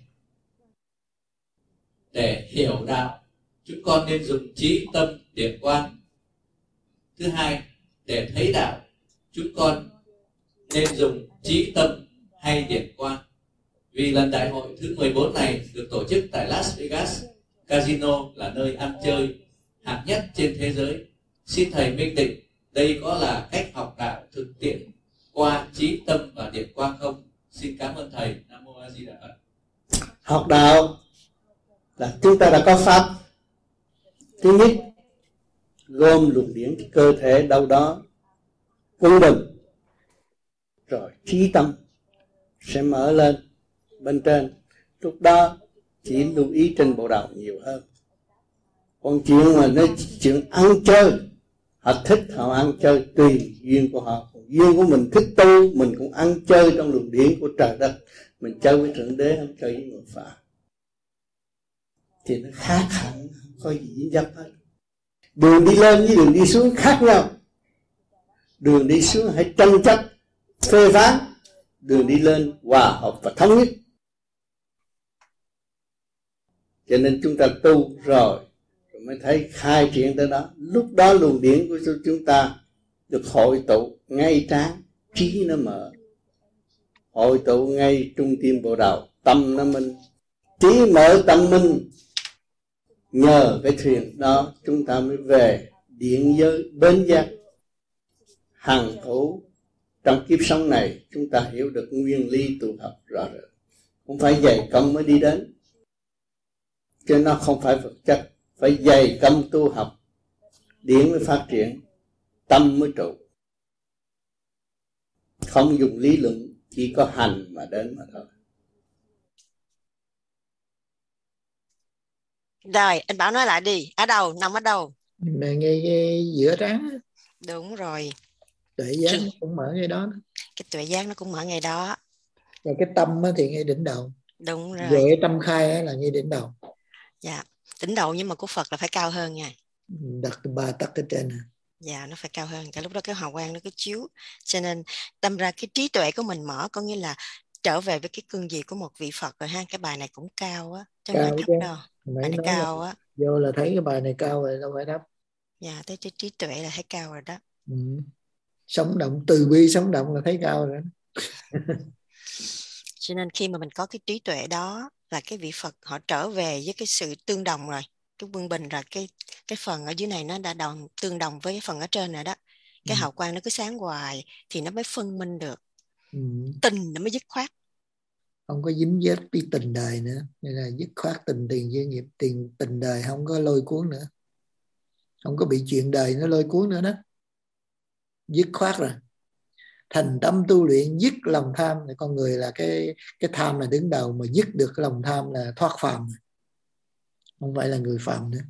để hiểu đạo, chúng con nên dùng trí tâm điển quang. Thứ hai, để thấy đạo, chúng con nên dùng trí tâm hay điển quang. Vì lần đại hội thứ mười bốn này được tổ chức tại Las Vegas, casino là nơi ăn chơi hạng nhất trên thế giới. Xin Thầy minh định đây có là cách học đạo thực tiễn qua trí tâm và điển quang không? Xin cảm ơn Thầy. Nam Mô A Di Đà Phật. Học đạo là chúng ta đã có pháp. Thứ nhất, gom luồng điển cái cơ thể đâu đó quân bình, rồi trí tâm sẽ mở lên bên trên. Lúc đó chỉ lưu ý trên bộ đầu nhiều hơn. Còn chuyện mà nó chuyện ăn chơi, họ thích họ ăn chơi tùy duyên của họ. Còn duyên của mình thích tu, mình cũng ăn chơi trong luồng điển của trời đất. Mình chơi với Thượng Đế, không chơi với người phạm, thì nó khác hẳn, không có gì dính dấp hết. Đường đi lên với đường đi xuống khác nhau. Đường đi xuống hãy tranh chấp phê phán, đường đi lên hòa hợp và thống nhất. Cho nên chúng ta tu rồi, rồi mới thấy khai triển tới đó. Lúc đó luồng điển của chúng ta được hội tụ ngay trán, trí nó mở, hội tụ ngay trung tim bộ đầu, tâm nó minh, trí mở tâm minh. Nhờ cái thuyền đó chúng ta mới về điện giới bến giác hằng thủ. Trong kiếp sống này chúng ta hiểu được nguyên lý tu học rõ rệt, không phải dày công mới đi đến, chứ nó không phải vật chất. Phải dày công tu học, điển mới phát triển, tâm mới trụ. Không dùng lý luận, chỉ có hành mà đến mà thôi. Rồi, anh Bảo nói lại đi. Ở đâu? Nằm ở đâu? Ngay, ngay giữa trán. Đúng rồi. Tuệ giác nó cũng mở ngay đó. Cái tuệ giác nó cũng mở ngay đó. Rồi cái tâm thì ngay đỉnh đầu. Đúng rồi. Về tâm khai là ngay đỉnh đầu. Dạ. Đỉnh đầu nhưng mà của Phật là phải cao hơn nha. Đặt ba tắc ở trên. Dạ, nó phải cao hơn. Tại lúc đó cái hào quang nó cứ chiếu. Cho nên tâm ra cái trí tuệ của mình mở, có nghĩa là trở về với cái cương vị của một vị Phật rồi ha. Cái bài này cũng cao á, chứ không phải thấp đâu. Bài này cao á. Vô là thấy cái bài này cao rồi, đâu phải thấp. Dạ, tới trí, trí tuệ là thấy cao rồi đó. Ừ. Sống động, từ bi sống động là thấy cao rồi. Cho nên khi mà mình có cái trí tuệ đó là cái vị Phật họ trở về với cái sự tương đồng rồi, cái quân bình rồi, cái cái phần ở dưới này nó đã đồng tương đồng với cái phần ở trên rồi đó. Cái ừ. hào quang nó cứ sáng hoài thì nó mới phân minh được. Ừ. Tình nó mới dứt khoát. Không có dính dết đi tình đời nữa, nên là dứt khoát tình tiền với nghiệp, tiền tình đời không có lôi cuốn nữa, không có bị chuyện đời nó lôi cuốn nữa đó. Dứt khoát rồi. Thành tâm tu luyện dứt lòng tham. Con người là cái cái tham là đứng đầu, mà dứt được cái lòng tham là thoát phàm, không phải là người phàm nữa.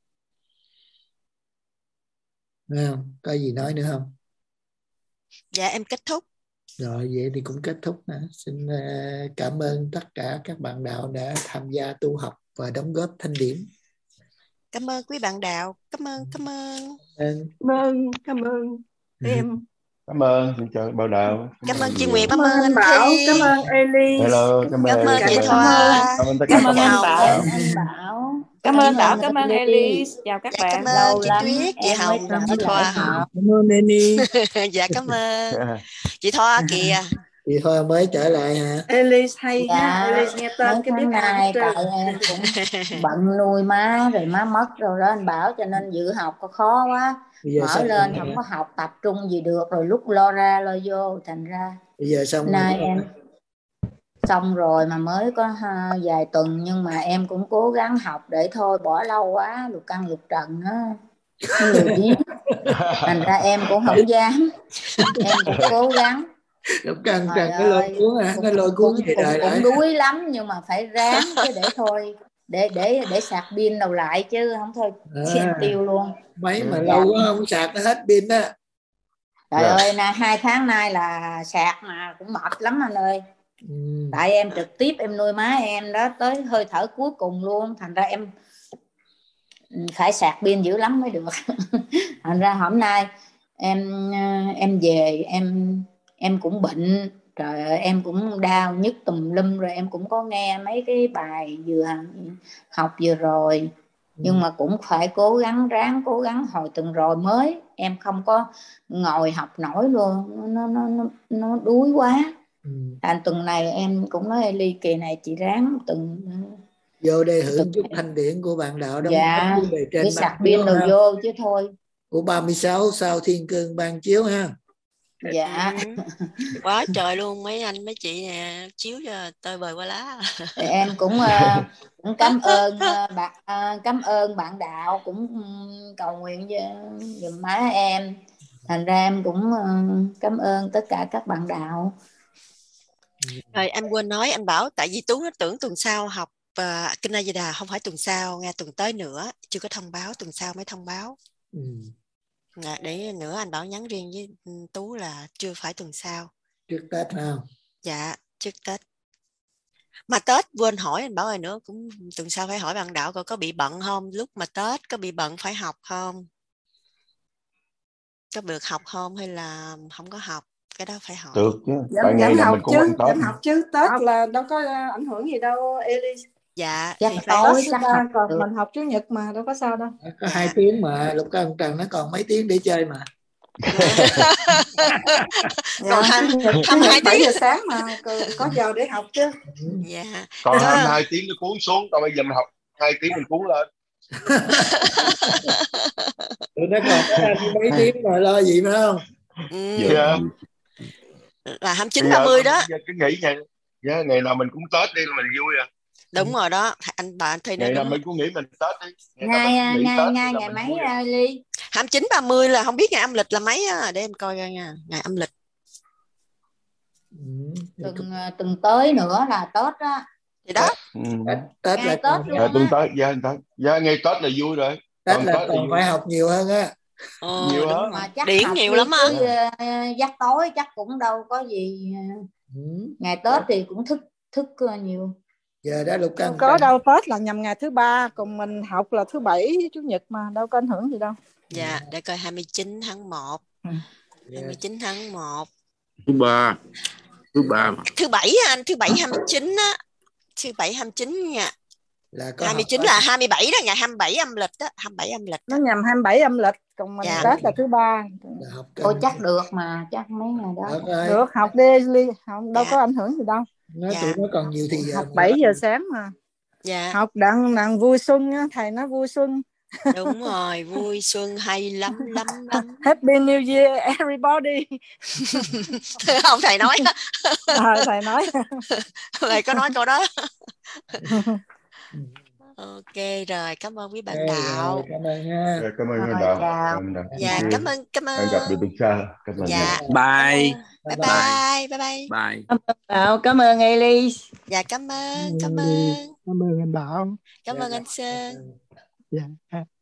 Nghe không? Có gì nói nữa không? Dạ em kết thúc. Rồi vậy thì cũng kết thúc nữa. Xin cảm ơn tất cả các bạn đạo đã tham gia tu học và đóng góp thanh điển. Cảm ơn quý bạn đạo. Cảm ơn, cảm ơn. Cảm ơn, cảm ơn em. Cảm ơn, xin chào bạn đạo. Cảm ơn chị nhiều. Nguyệt, Cảm cảm ơn ơn anh anh Bảo, Thi. cảm ơn Elise. Hello, cảm ơn. Cảm ơn chị Cảm ơn. Thoa. Cảm ơn tất cả Cảm các ơn bạn. anh Bảo, Chào. anh Bảo. Cảm ơn Cảm Đạo, ơn cảm ơn Elise. Elise. Chào các Dạ, cảm bạn. ơn Lâu chị lắm Tuyết, chị em mới Hồng, trở chị lại Thoa. học. Cảm ơn Neni. Dạ, cảm ơn. Chị Thoa kìa. Chị Thoa mới trở lại hả? Elise hay ha, Dạ, Elise nghe tên mấy cái biết tháng ai hết nay trơn. tại em cũng bận nuôi má rồi má mất rồi đó anh Bảo, cho nên dự học có khó quá. Bây giờ Mở xong lên rồi không hả? có học tập trung gì được, rồi lúc lo ra lo vô thành ra Bây giờ xong rồi. nay em xong rồi mà mới có ha, vài tuần, nhưng mà em cũng cố gắng học để thôi, bỏ lâu quá lục căn lục trần á, lười biếng, thành ra em cũng không dám, em cũng cố gắng. Lục căn Trời trần cái lôi ơi, cuốn hả? cũng, Cái lôi cuốn cũng, về cũng, đời cũng lại. đuối lắm, nhưng mà phải ráng chứ, để thôi để để để sạc pin đầu lại chứ không thôi À, tiêu luôn. mấy mà Dạ. lâu quá không sạc nó hết pin á. Trời yeah. ơi, nay hai tháng nay là sạc mà cũng mệt lắm anh ơi. Ừ. Tại em trực tiếp em nuôi má em đó tới hơi thở cuối cùng luôn, thành ra em phải sạc pin dữ lắm mới được. Thành ra hôm nay em em về em em cũng bệnh, trời ơi, em cũng đau nhức tùm lum, rồi em cũng có nghe mấy cái bài vừa học vừa rồi. Ừ. Nhưng mà cũng phải cố gắng, ráng cố gắng, hồi tuần rồi mới em không có ngồi học nổi luôn, nó nó nó nó đuối quá. Ừ. Thành tuần này em cũng nói Ly kỳ này chị ráng tuần vô đây hưởng chút thanh điển của bạn đạo đóng dạ, góp về trên để sạc pin đồ vô chứ thôi. Của ba mươi sáu sao thiên cương ban chiếu ha. Dạ. Ừ. Quá trời luôn, mấy anh mấy chị nè chiếu cho tơi bời qua lá. Em cũng uh, cũng cảm ơn uh, bạn uh, cảm ơn bạn đạo cũng um, cầu nguyện giùm má em, thành ra em cũng uh, cảm ơn tất cả các bạn đạo. Rồi em quên nói anh Bảo, tại vì Tú nó tưởng tuần sau học uh, Kinh A Di Đà, không phải tuần sau, nghe tuần tới nữa, chưa có thông báo, tuần sau mới thông báo. Ừ. Để nữa anh Bảo nhắn riêng với Tú là chưa phải tuần sau. Trước Tết nào? Dạ, trước Tết. Mà Tết quên hỏi anh Bảo ơi nữa, cũng tuần sau phải hỏi bạn đạo coi có bị bận không, lúc mà Tết có bị bận phải học không, có được học không hay là không có học, cái đó phải hỏi. Được chứ, Dạ, tại ngày nào mình cũng ăn Tết. Vẫn học chứ, Tết học là đâu có ảnh hưởng gì đâu Elise. Dạ, chắc thì phải tối chắc ta, còn được. Mình học Chủ nhật mà đâu có sao đâu. Có dạ. hai tiếng mà Lục Căn Trần nó còn mấy tiếng để chơi mà. Còn hai tiếng bảy giờ sáng mà có giờ để học chứ. Dạ. Còn hai hai tiếng nó cuốn xuống, còn bây giờ mình học hai tiếng mình cuốn lên. Tụi nó còn có mấy tiếng mà lo gì phải không? Ừ. Yeah. Là hai mươi chín ba mươi đó. Cái nghĩ ngày, yeah, ngày nào mình cũng Tết đi là mình vui à. Đúng rồi đó, anh bạn Thi ngày nào mình cũng nghĩ mình Tết đi. Ngày ngày ngày, ngày, ngày mấy Ly? hai mươi chín ba mươi là không biết ngày âm lịch là mấy á, để em coi coi nha, ngày âm lịch. Tuần tuần tới nữa là Tết á. Thì đó. Ừ. Tết, Tết là Tết luôn á. Tuần tới, dạ Tết. Dạ ngày Tết là vui rồi. Tết là Tết còn phải học nhiều hơn á. Ờ, nhiều đúng mà chắc điển nhiều lắm á. Dắt tối chắc cũng đâu có gì. Ừ. Ngày Tết thì cũng thức thức nhiều. Giờ đã Lục Căn có đâu, Tết là nhằm ngày thứ ba, còn mình học là thứ bảy Chủ nhật mà đâu có ảnh hưởng gì đâu. Dạ, để coi hai mươi chín tháng một. Ừ. hai mươi chín tháng một. Thứ ba. Thứ ba mà. Thứ bảy anh, thứ bảy hai mươi chín á. Thứ bảy hai mươi chín nha. Là có hai mươi chín là hai mươi bảy đó, ngày hai mươi bảy âm lịch đó, hai mươi bảy âm lịch. Nó nhằm hai mươi bảy âm lịch, còn mình dạ. Tết là thứ ba. Ôi chắc được mà, chắc mấy ngày đó. Được, được học đi Ly, không đâu dạ. có ảnh hưởng gì đâu. Nói dạ. Tụi nó còn nhiều thì học bảy giờ sáng mà. Dạ. Học đặng đặng vui xuân á, thầy nói vui xuân. Đúng rồi, vui xuân hay lắm lắm lắm. Happy New Year everybody. Không thầy nói. À, thầy nói. Thầy có nói câu đó. Ok rồi, cảm ơn quý bạn okay, đạo. Rồi, cảm ơn nha. Rồi, cảm ơn quý bạn đạo. Cảm ơn. Dạ, cảm ơn, cảm ơn. Hẹn gặp được tuần sau. Cảm ơn. Dạ. Bye. Bye bye, bye bye. Bye. Cảm ơn Đạo, cảm ơn Elise. Dạ cảm ơn, cảm ơn. Cảm ơn anh Bảo. Cảm ơn anh Sơn. Dạ.